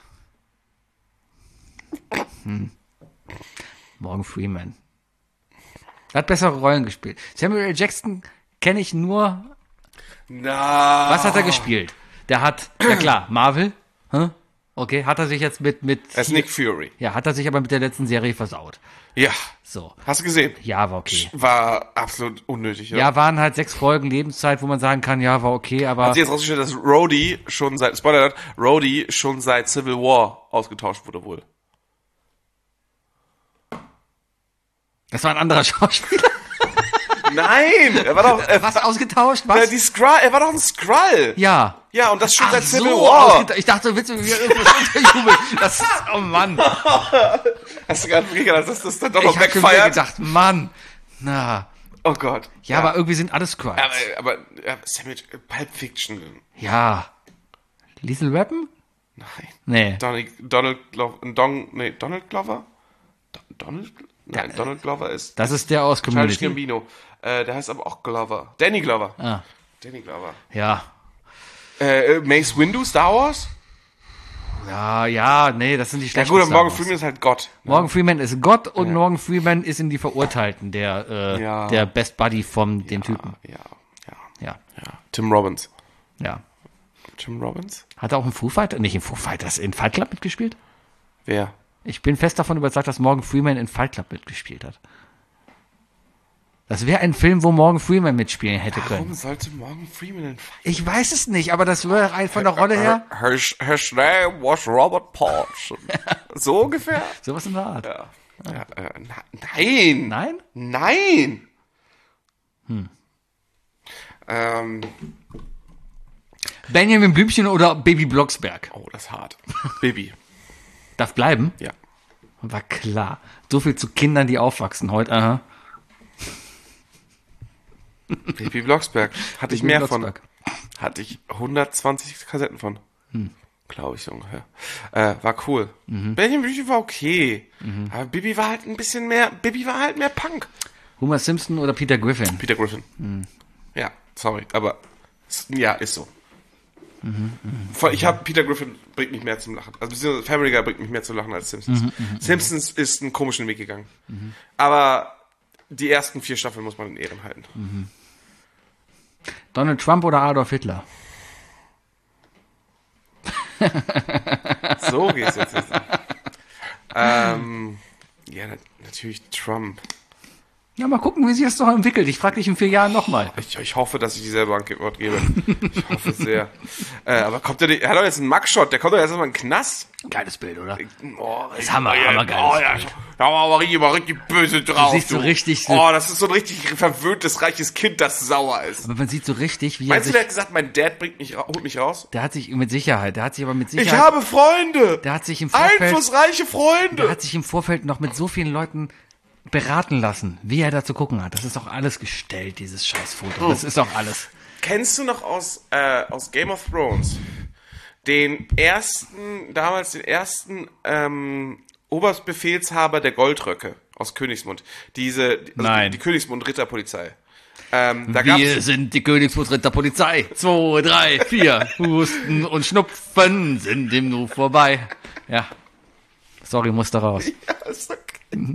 Morgan Freeman. Er hat bessere Rollen gespielt. Samuel L. Jackson kenne ich nur. Na. Was hat er gespielt? Der hat, ja klar, Marvel. Hä? Okay, hat er sich jetzt mit. mit Er ist Nick Fury. Ja, hat er sich aber mit der letzten Serie versaut. Ja. So. Hast du gesehen? Ja, war okay. War absolut unnötig. Ja, waren halt sechs Folgen Lebenszeit, wo man sagen kann, ja, war okay, aber. Hat sich jetzt rausgestellt, dass Rhodey schon seit, Spoiler alert, Rhodey schon seit Civil War ausgetauscht wurde wohl. Das war ein anderer Schauspieler. Nein! Er war doch, er, Was ausgetauscht? äh, Was? die Skrull, er war doch ein Skrull! Ja. Ja, und das schon Ach seit Civil so, War. ausgeta- ich dachte, willst du mir irgendwas unterjubeln? Das ist, oh Mann. Hast du gerade gedacht, dass das dann doch noch Ich hab schon wieder backfeiert? gedacht, Mann. Na. Oh Gott. Ja, aber irgendwie sind alle Skrulls. Aber, aber ja, Samuel, Pulp Fiction. Ja. Lethal Weapon? Nein. Nee. Donald, Donald Glover, Don, nee, Donald Glover? Don, Donald, nein, Ja, Donald Glover ist Das ist der aus Charles Community. Gambino. Äh, der heißt aber auch Glover. Danny Glover. Ah. Danny Glover. Ja. Äh, Mace Windu, Star Wars? Ja, ja, nee, das sind die Ja schlechten gut, aber Star Morgan Wars. Freeman ist halt Gott. Morgan Freeman ist Gott und Morgan Freeman ist in die Verurteilten, der, äh, Ja. der Best Buddy von dem Typen. Ja, ja, Ja. ja. Tim Robbins. Ja. Tim Robbins? Hat er auch in Foo Fighters, nicht in Foo Fighters, in Fight Club mitgespielt? Wer? Ich bin fest davon überzeugt, dass Morgan Freeman in Fight Club mitgespielt hat. Das wäre ein Film, wo Morgan Freeman mitspielen hätte Warum können. sollte Morgan Freeman in Fight? Ich weiß es nicht, aber das wäre rein von der Rolle her Her, her name was Robert Paulson. So ungefähr? sowas in der Art. Ja. Ja, äh, na, nein. Nein? Nein. Hm. Ähm, Benjamin Blümchen oder Baby Blocksberg? oh, das ist hart. Baby. Darf bleiben? Ja. War klar. So viel zu Kindern, die aufwachsen heute. Aha. Baby Blocksberg. Hatte ich Baby mehr Blocksberg. von. Hatte ich hundertzwanzig Kassetten von. Glaube ich so ungefähr. Äh, war cool. Benjamin Blümchen war okay. Aber Bibi war halt ein bisschen mehr, Bibi war halt mehr Punk. Homer Simpson oder Peter Griffin? Peter Griffin. Ja, sorry, aber s- ja, ist so. Voll, ich habe Peter Griffin bringt mich mehr zum Lachen. Also beziehungsweise Family Guy bringt mich mehr zum Lachen als Simpsons. Simpsons ist einen komischen Weg gegangen. Aber die ersten vier Staffeln muss man in Ehren halten. Donald Trump oder Adolf Hitler? So geht's jetzt. jetzt. ähm, ja, na- natürlich Trump. Ja, mal gucken, wie sich das noch entwickelt. Ich frage dich in vier Jahren nochmal. Ich, ich hoffe, dass ich dieselbe Antwort gebe. Ich hoffe sehr. äh, aber kommt der nicht, er hat doch jetzt einen Mugshot, der kommt doch jetzt erstmal in den Knast. Geiles Bild, oder? Oh, Das ist Hammer, ja, hammergeil. Oh, ja, da war aber richtig, mal richtig böse drauf. Du siehst so richtig so- Oh, das ist so ein richtig verwöhntes, reiches Kind, das sauer ist. Aber man sieht so richtig, wie er Meinst du, sich... der hat gesagt, mein Dad bringt mich, ra- holt mich raus? Der hat sich mit Sicherheit, der hat sich aber mit Ich Sicherheit... habe Freunde! Der hat sich im Vorfeld... Einflussreiche Freunde! Der hat sich im Vorfeld noch mit so vielen Leuten beraten lassen, wie er da zu gucken hat. Das ist doch alles gestellt, dieses Scheißfoto. Das ist doch alles. Kennst du noch aus, äh, aus Game of Thrones den ersten, damals den ersten ähm, Oberstbefehlshaber der Goldröcke aus Königsmund? Diese, also Nein. Die, die Königsmund-Ritterpolizei. Ähm, da Wir gab's, sind die Königsfußritter-Polizei. Zwei, drei, vier. Husten und Schnupfen sind dem Nu vorbei. Ja. Sorry, musste raus. ja, ist okay.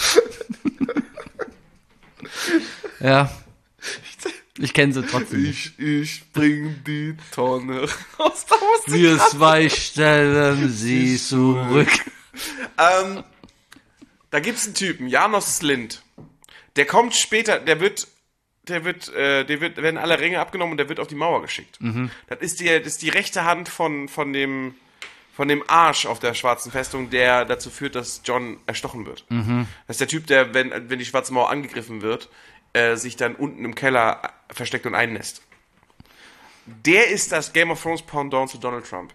Ja. Ich kenne sie trotzdem nicht. Ich, ich bring die Tonne raus. Da musste ich Wir grad- zwei stellen sie zurück. Ähm, da gibt's einen Typen, Janos Slind. Der kommt später, der wird, der wird, äh, der wird, werden alle Ringe abgenommen und der wird auf die Mauer geschickt. Das ist die, das ist die rechte Hand von, von dem, von dem Arsch auf der schwarzen Festung, der dazu führt, dass Jon erstochen wird. Das ist der Typ, der, wenn, wenn die schwarze Mauer angegriffen wird, äh, sich dann unten im Keller versteckt und einnässt. Der ist das Game of Thrones Pendant zu Donald Trump.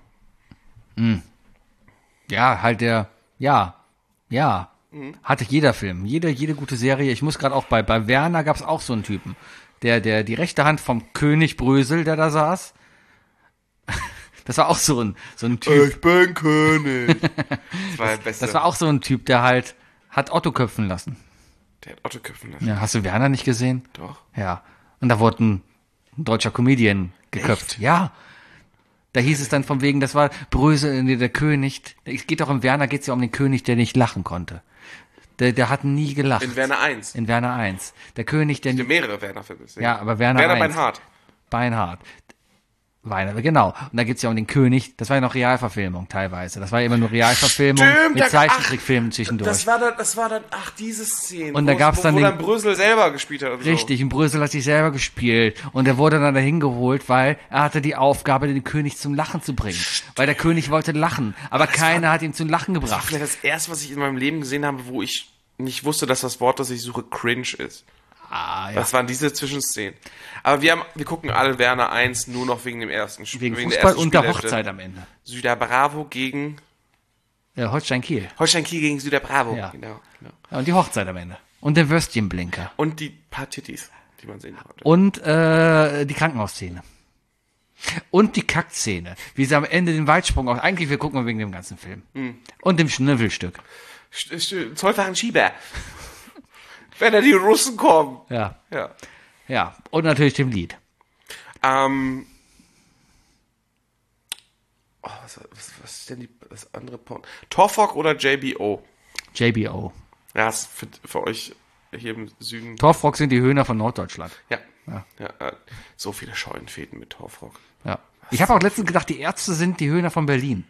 Ja, halt der, ja, ja, hatte jeder Film, jede, jede gute Serie. Ich muss gerade auch bei, bei Werner gab's auch so einen Typen, der, der, die rechte Hand vom König Brösel, der da saß. Das war auch so ein, so ein Typ. Ich bin König. Das war der Beste. Das war auch so ein Typ, der halt hat Otto köpfen lassen. Der hat Otto köpfen lassen. Ja, hast du Werner nicht gesehen? Doch. Ja. Und da wurde ein, ein deutscher Comedian geköpft. Ja. Da hieß es dann von wegen, das war Brösel, nee, der König. Es geht doch im Werner, geht's ja um den König, der nicht lachen konnte. Der, der hat nie gelacht. In Werner eins. In Werner eins. Der König, der Es nie, gibt mehrere Werner-Filme. ja, aber Werner Werner eins. Beinhardt. Beinhardt. Weiner, genau. Und da geht's ja um den König. Das war ja noch Realverfilmung teilweise. Das war ja immer nur Realverfilmung Stimmt, mit da- Zeichentrickfilmen ach, zwischendurch. Das war dann, das war dann, ach, diese Szene. Und da wo- gab's wo, dann wo den- dann Brösel selber gespielt hat. Und Richtig, und Brösel hat sich selber gespielt. Und er wurde dann dahin geholt, weil er hatte die Aufgabe, den König zum Lachen zu bringen. Weil der König wollte lachen, aber keiner hat ihn zum Lachen So. Das war gebracht. vielleicht das erste, was ich in meinem Leben gesehen habe, wo ich nicht wusste, dass das Wort, das ich suche, cringe ist. Ah, ja. Das waren diese Zwischenszenen. Aber wir haben, wir gucken alle Werner eins nur noch wegen dem ersten Spiel. Wegen der Fußball ersten und der Spielhälfte. Hochzeit am Ende. Süder Bravo gegen Ja, Holstein Kiel. Holstein Kiel gegen Süder Bravo. Ja. Genau, genau. Ja, und die Hochzeit am Ende. Und der Würstchenblinker. Und die paar Tittis, die man sehen konnte. Und äh, die Krankenhausszene. Und die Kackszene. Wie sie am Ende den Weitsprung auch. Eigentlich, wir gucken wegen dem ganzen Film. Und dem Schnüffelstück. St- st- Zollverein Schieber. Wenn da die Russen kommen. Ja. Ja. Ja. Und natürlich dem Lied. Ähm. Oh, was, was, was ist denn die, das andere Porn? Torfok oder J B O? J B O. Ja, ist für, für euch hier im Süden. Torfrock sind die Höhner von Norddeutschland. Ja. Ja. ja. äh, so viele Scheunenfäden mit Torfrock. Ja. Ich habe auch letztens gedacht, die Ärzte sind die Höhner von Berlin.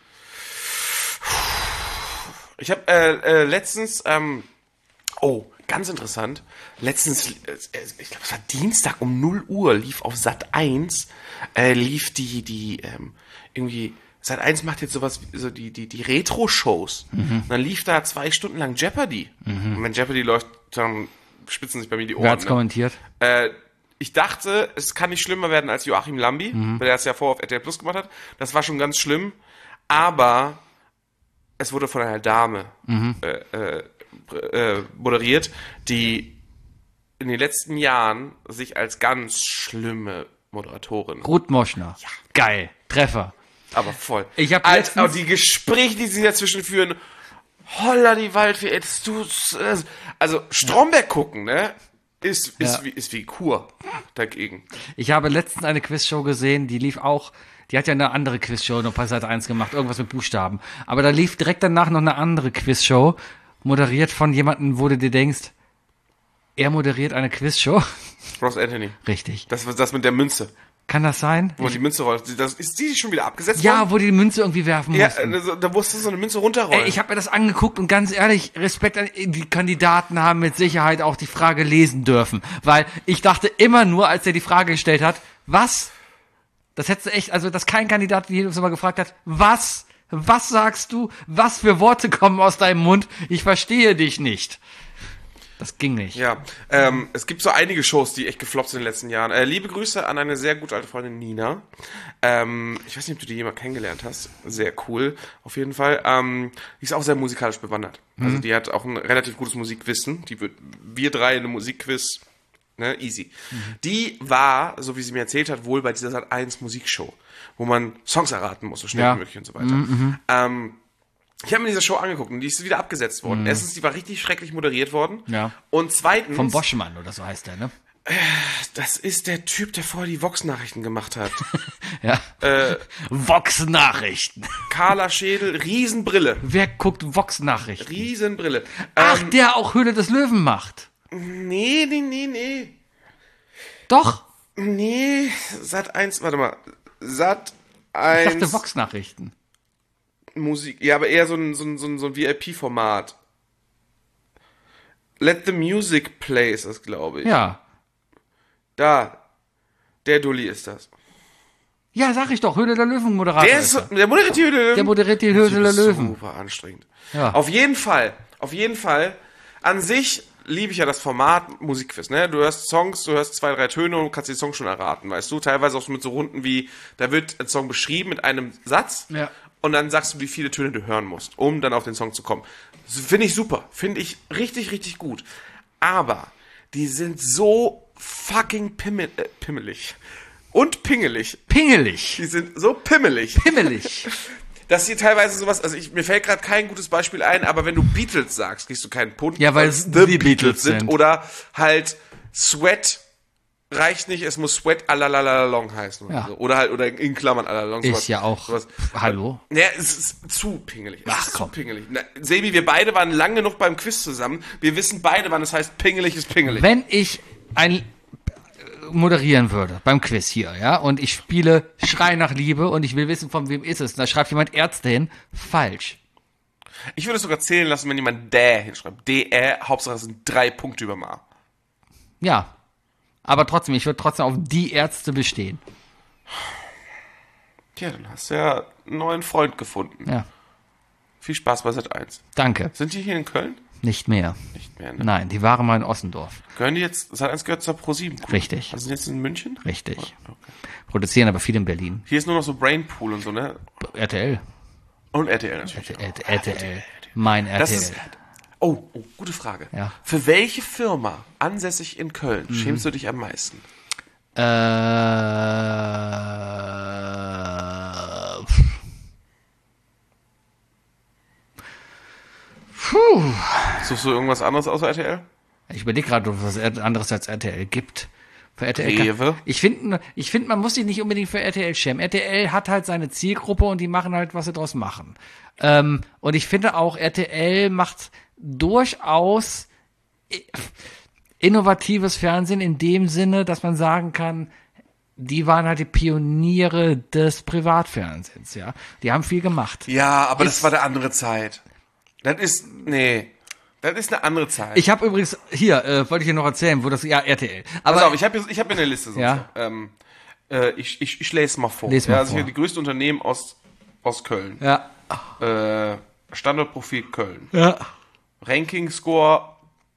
Ich habe äh, äh, letztens, ähm, oh, ganz interessant, letztens, äh, ich glaube, es war Dienstag um null Uhr, lief auf Sat eins, äh, lief die, die, ähm, irgendwie, Sat eins macht jetzt sowas, wie- so die, die, die Retro-Shows. Und dann lief da zwei Stunden lang Jeopardy. Und wenn Jeopardy läuft, dann spitzen sich bei mir die Ohren. Wer hat's ne? kommentiert? Äh, ich dachte, es kann nicht schlimmer werden als Joachim Lambi, weil er es ja vorher auf R T L Plus gemacht hat. Das war schon ganz schlimm. Aber es wurde von einer Dame äh, äh, äh, moderiert, die in den letzten Jahren sich als ganz schlimme Moderatorin, Ruth Moschner. Ja. Geil. Treffer. aber voll. Ich hab Als, letztens- auch die Gespräche, die sie dazwischen führen, holla die Waldfee, jetzt du, also Stromberg gucken, ne? Ist, ist, Ja. wie, ist wie Kur dagegen. Ich habe letztens eine Quizshow gesehen, die lief auch, die hat ja eine andere Quizshow noch bei Sat eins gemacht, irgendwas mit Buchstaben. Aber da lief direkt danach noch eine andere Quizshow, moderiert von jemandem, wo du dir denkst, er moderiert eine Quizshow? Ross Anthony. Richtig. Das war das mit der Münze. Kann das sein? Wo die Münze rollt. Das, ist die schon wieder abgesetzt Ja, worden? wo die die Münze irgendwie werfen Ja, mussten. also, da musste so eine Münze runterrollen. Ey, ich habe mir das angeguckt und ganz ehrlich, Respekt an die Kandidaten haben mit Sicherheit auch die Frage lesen dürfen. Weil ich dachte immer nur, als er die Frage gestellt hat, was? Das hättest du echt, also dass kein Kandidat jedes Mal gefragt hat, was? Was sagst du? Was für Worte kommen aus deinem Mund? Ich verstehe dich nicht. Das ging nicht. Ja, ähm, es gibt so einige Shows, die echt gefloppt sind in den letzten Jahren. Äh, liebe Grüße an eine sehr gute alte Freundin, Nina. Ähm, ich weiß nicht, ob du die jemals kennengelernt hast. Sehr cool, auf jeden Fall. Ähm, die ist auch sehr musikalisch bewandert. Mhm. Also die hat auch ein relativ gutes Musikwissen. Die wird, wir drei in einem Musikquiz, ne, easy. Mhm. Die war, so wie sie mir erzählt hat, wohl bei dieser Sat eins Musikshow, wo man Songs erraten muss, so schnell Ja. wie möglich und so weiter. Mhm. Ähm, Ich habe mir diese Show angeguckt und die ist wieder abgesetzt worden. Mhm. Erstens, die war richtig schrecklich moderiert worden. Ja. Und zweitens... Vom Boschmann oder so heißt der, ne? Das ist der Typ, der vorher die Vox-Nachrichten gemacht hat. Ja. Äh, Vox-Nachrichten. Carla Schädel, Riesenbrille. Wer guckt Vox-Nachrichten? Riesenbrille. Ach, Ähm, der auch Höhle des Löwen macht. nee, nee, nee, nee. Doch. Nee, Sat eins, warte mal. Sat Ich eins dachte Vox-Nachrichten. Musik. Ja, aber eher so ein, so ein, so ein, so ein V I P-Format. Let the Music Play ist das, glaube ich. Ja. Da. Der Dulli ist das. Ja, sag ich doch, Höhle der Löwen Moderator. Der, ist, so- der moderiert die Höhle der Löwen. Der moderiert die Höhle der Löwen. Super anstrengend. Ja. Auf jeden Fall, auf jeden Fall. An sich liebe ich ja das Format Musikquiz, ne? Du hörst Songs, du hörst zwei, drei Töne und kannst die Songs schon erraten, weißt du? Teilweise auch so mit so Runden wie, da wird ein Song beschrieben mit einem Satz. Ja. Und dann sagst du, wie viele Töne du hören musst, um dann auf den Song zu kommen. Das finde ich super. Finde ich richtig, richtig gut. Aber die sind so fucking pimmel, äh, pimmelig. Und pingelig. Pingelig. Die sind so pimmelig. Pimmelig. Dass hier teilweise sowas, also ich, mir fällt gerade kein gutes Beispiel ein, aber wenn du Beatles sagst, kriegst du keinen Punkt. Ja, weil es die Beatles sind. Oder halt Sweat reicht nicht, es muss Sweat alalalong heißen. Oder, Ja. so. Oder halt, oder in Klammern alalalong. Ist ja auch. Sowas. Hallo? Ja, es ist zu pingelig. Es Ach, ist komm. zu pingelig. Na, Sebi, wir beide waren lang genug beim Quiz zusammen. Wir wissen beide, wann es heißt, pingelig ist pingelig. Wenn ich ein äh, moderieren würde beim Quiz hier, ja, und ich spiele Schrei nach Liebe und ich will wissen, von wem ist es, und da schreibt jemand Ärzte hin, falsch. Ich würde es sogar zählen lassen, wenn jemand Dä hinschreibt. D-Ä, Hauptsache es sind drei Punkte über A. Ja. Aber trotzdem, ich würde trotzdem auf die Ärzte bestehen. Ja, dann hast du ja einen neuen Freund gefunden. Ja. Viel Spaß bei Sat eins. Danke. Sind die hier in Köln? Nicht mehr. Nicht mehr, ne? Nein, die waren mal in Ossendorf. Gehören die jetzt, Sat eins gehört zur ProSieben. Richtig. Also sind jetzt in München? Richtig. Okay. Produzieren aber viel in Berlin. Hier ist nur noch so Brainpool und so, ne? R T L. Und R T L natürlich. R T L. R T L. Mein R Das T L. ist, oh, oh, gute Frage. Ja. Für welche Firma, ansässig in Köln, schämst du dich am meisten? Äh, puh. Suchst du irgendwas anderes außer R T L? Ich überlege gerade, ob es was anderes als R T L gibt. Für R T L kann, Rewe? ich finde, ich finde, man muss sich nicht unbedingt für R T L schämen. R T L hat halt seine Zielgruppe und die machen halt, was sie draus machen. Ähm, und ich finde auch, R T L macht durchaus innovatives Fernsehen in dem Sinne, dass man sagen kann, die waren halt die Pioniere des Privatfernsehens, ja. Die haben viel gemacht. Ja, aber Ist- das war eine andere Zeit. Das ist, nee, das ist eine andere Zeit. Ich habe übrigens, hier, äh, wollte ich dir noch erzählen, wo das, ja, R T L. Pass Aber auf, ich habe ich hab hier eine Liste. Sonst. Ja. Ähm, äh, ich, ich, ich lese mal vor. Les mal ja, also vor. hier die größten Unternehmen aus, aus Köln. ja, Äh, Standortprofil Köln. ja. Ranking-Score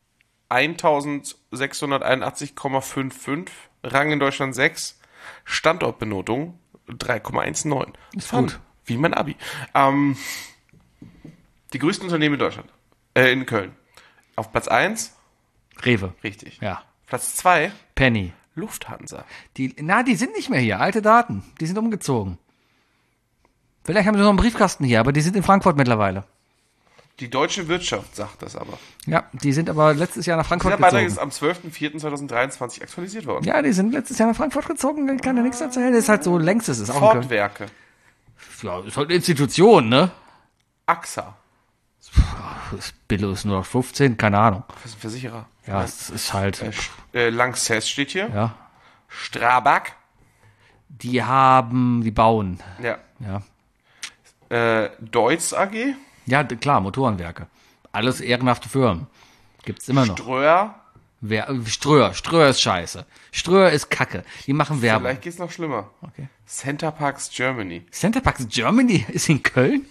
eintausendsechshunderteinundachtzig Komma fünfundfünfzig. Rang in Deutschland sechs. Standortbenotung drei Komma neunzehn. Ist Fun. gut. Wie mein Abi. Ähm, die größten Unternehmen in Deutschland. Äh, in Köln. Auf Platz eins, Rewe. richtig. Ja. Platz zwei, Penny. Lufthansa. Die, na, die sind nicht mehr hier. Alte Daten. Die sind umgezogen. Vielleicht haben sie noch einen Briefkasten hier, aber die sind in Frankfurt mittlerweile. Die deutsche Wirtschaft sagt das aber. Ja, die sind aber letztes Jahr nach Frankfurt Der Beitrag gezogen. ist am zwölfter vierter zweitausenddreiundzwanzig aktualisiert worden. Ja, die sind letztes Jahr nach Frankfurt gezogen. Ich kann dir nichts erzählen. Das ist halt so längstes. Ist auch ein Köln. Fortwerke. Ja, ist halt eine Institution, ne? A X A. Das Billo ist nur noch fünfzehn, keine Ahnung. Das ist ein Versicherer. Ja, es ist halt, Äh, Sch- äh, Lanxess steht hier. ja. Strabag. Die haben, die bauen. Ja. Ja, Äh, Deutz A G, ja d- klar, Motorenwerke. Alles ehrenhafte Firmen. Gibt's immer noch. Ströer, Wer, Ströer, Ströer ist scheiße. Ströer ist Kacke. Die machen Werbung. vielleicht geht's noch schlimmer. Okay. Center Parks Germany. Center Parks Germany ist in Köln?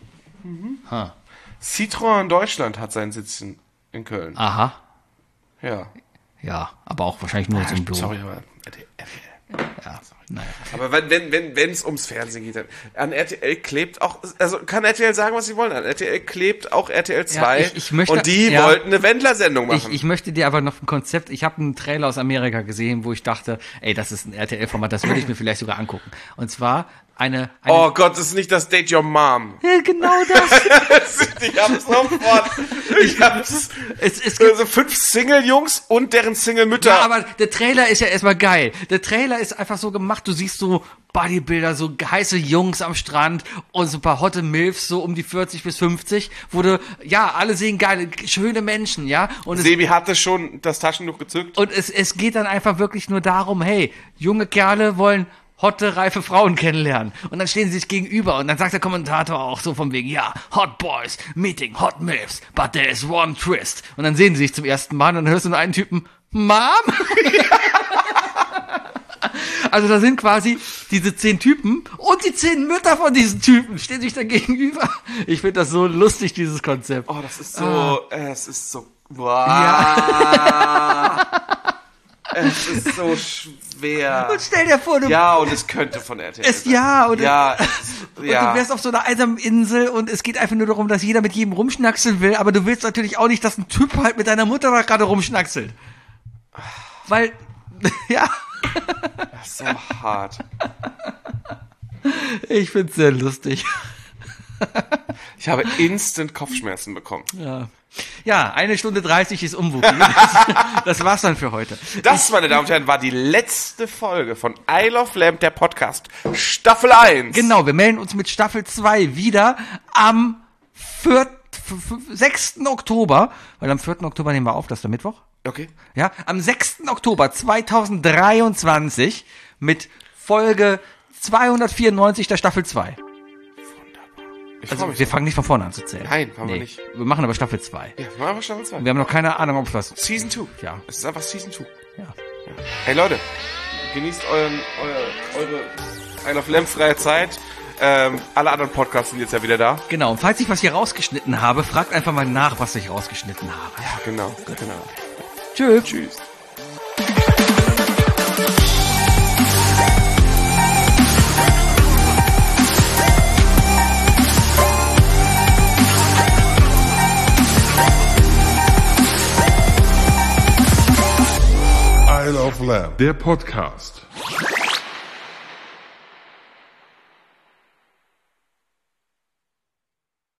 Citroën Deutschland hat seinen Sitz in, in Köln. Aha. Ja. Ja, aber auch wahrscheinlich nur so ein Büro. Sorry, aber R T L. Ja, naja. Aber wenn wenn wenn wenn es ums Fernsehen geht, dann an R T L klebt auch, also kann R T L sagen, was sie wollen. An R T L klebt auch R T L zwei Ja, ich- ich möchte- und die ja. wollten eine Wendler-Sendung Ich, machen. ich möchte dir aber noch ein Konzept, ich habe einen Trailer aus Amerika gesehen, wo ich dachte, ey, das ist ein R T L-Format, das würde ich mir vielleicht sogar angucken. Und zwar eine... eine Oh Gott, das ist nicht das Date Your Mom. ja, genau das. Ich hab's sofort. Ich hab's. es, es gibt, Also fünf Single-Jungs und deren Single-Mütter. ja, aber der Trailer ist ja erstmal geil. Der Trailer ist einfach so gemacht, du siehst so Bodybuilder, so heiße Jungs am Strand und so ein paar hotte Milfs, so um die vierzig bis fünfzig, wo du, ja, alle sehen geile, schöne Menschen, ja. Und es, Sebi hatte schon das Taschentuch gezückt. und es, es geht dann einfach wirklich nur darum, hey, junge Kerle wollen hotte, reife Frauen kennenlernen. Und dann stehen sie sich gegenüber und dann sagt der Kommentator auch so von wegen, ja, Hot Boys, meeting Hot Milfs, but there is one twist. Und dann sehen sie sich zum ersten Mal und dann hörst du nur einen Typen, Mom? Also da sind quasi diese zehn Typen und die zehn Mütter von diesen Typen stehen sich da gegenüber. Ich finde das so lustig, dieses Konzept. Oh, das ist so, äh, es ist so, wow. Es ist so schwer. Und stell dir vor, du Ja, und es könnte von R T L es sein. ja und, Ja, und ja. du wärst auf so einer einsamen Insel und es geht einfach nur darum, dass jeder mit jedem rumschnackseln will, aber du willst natürlich auch nicht, dass ein Typ halt mit deiner Mutter da gerade rumschnackselt. Weil, ja, Das ist so hart. ich find's sehr lustig. Ich habe instant Kopfschmerzen bekommen. Ja. Ja, eine Stunde dreißig ist Umwuchs. Das, das war's dann für heute. Das, meine Damen und Herren, war die letzte Folge von I Love Lamp, der Podcast, Staffel eins. Genau, wir melden uns mit Staffel zwei wieder am vierten, sechsten Oktober, weil am vierten Oktober nehmen wir auf, das ist der Mittwoch. Okay. Ja, am sechsten Oktober zweitausenddreiundzwanzig mit Folge zweihundertvierundneunzig der Staffel zwei. Ich freu Also mich. wir fangen nicht von vorne an zu zählen. Nein, machen wir nicht. Wir machen aber Staffel zwei. Ja, wir machen einfach Staffel zwei. Wir haben noch keine Ahnung, ob es was... Season zwei. Ja. Es ist einfach Season zwei. Ja. Hey Leute, genießt euren, euer, eure I Love Lamp freie Zeit. Ähm, alle anderen Podcasts sind jetzt ja wieder da. Genau, und falls ich was hier rausgeschnitten habe, fragt einfach mal nach, was ich rausgeschnitten habe. Ja, genau. genau. Tschüss. Tschüss. I Love Lamp, der Podcast.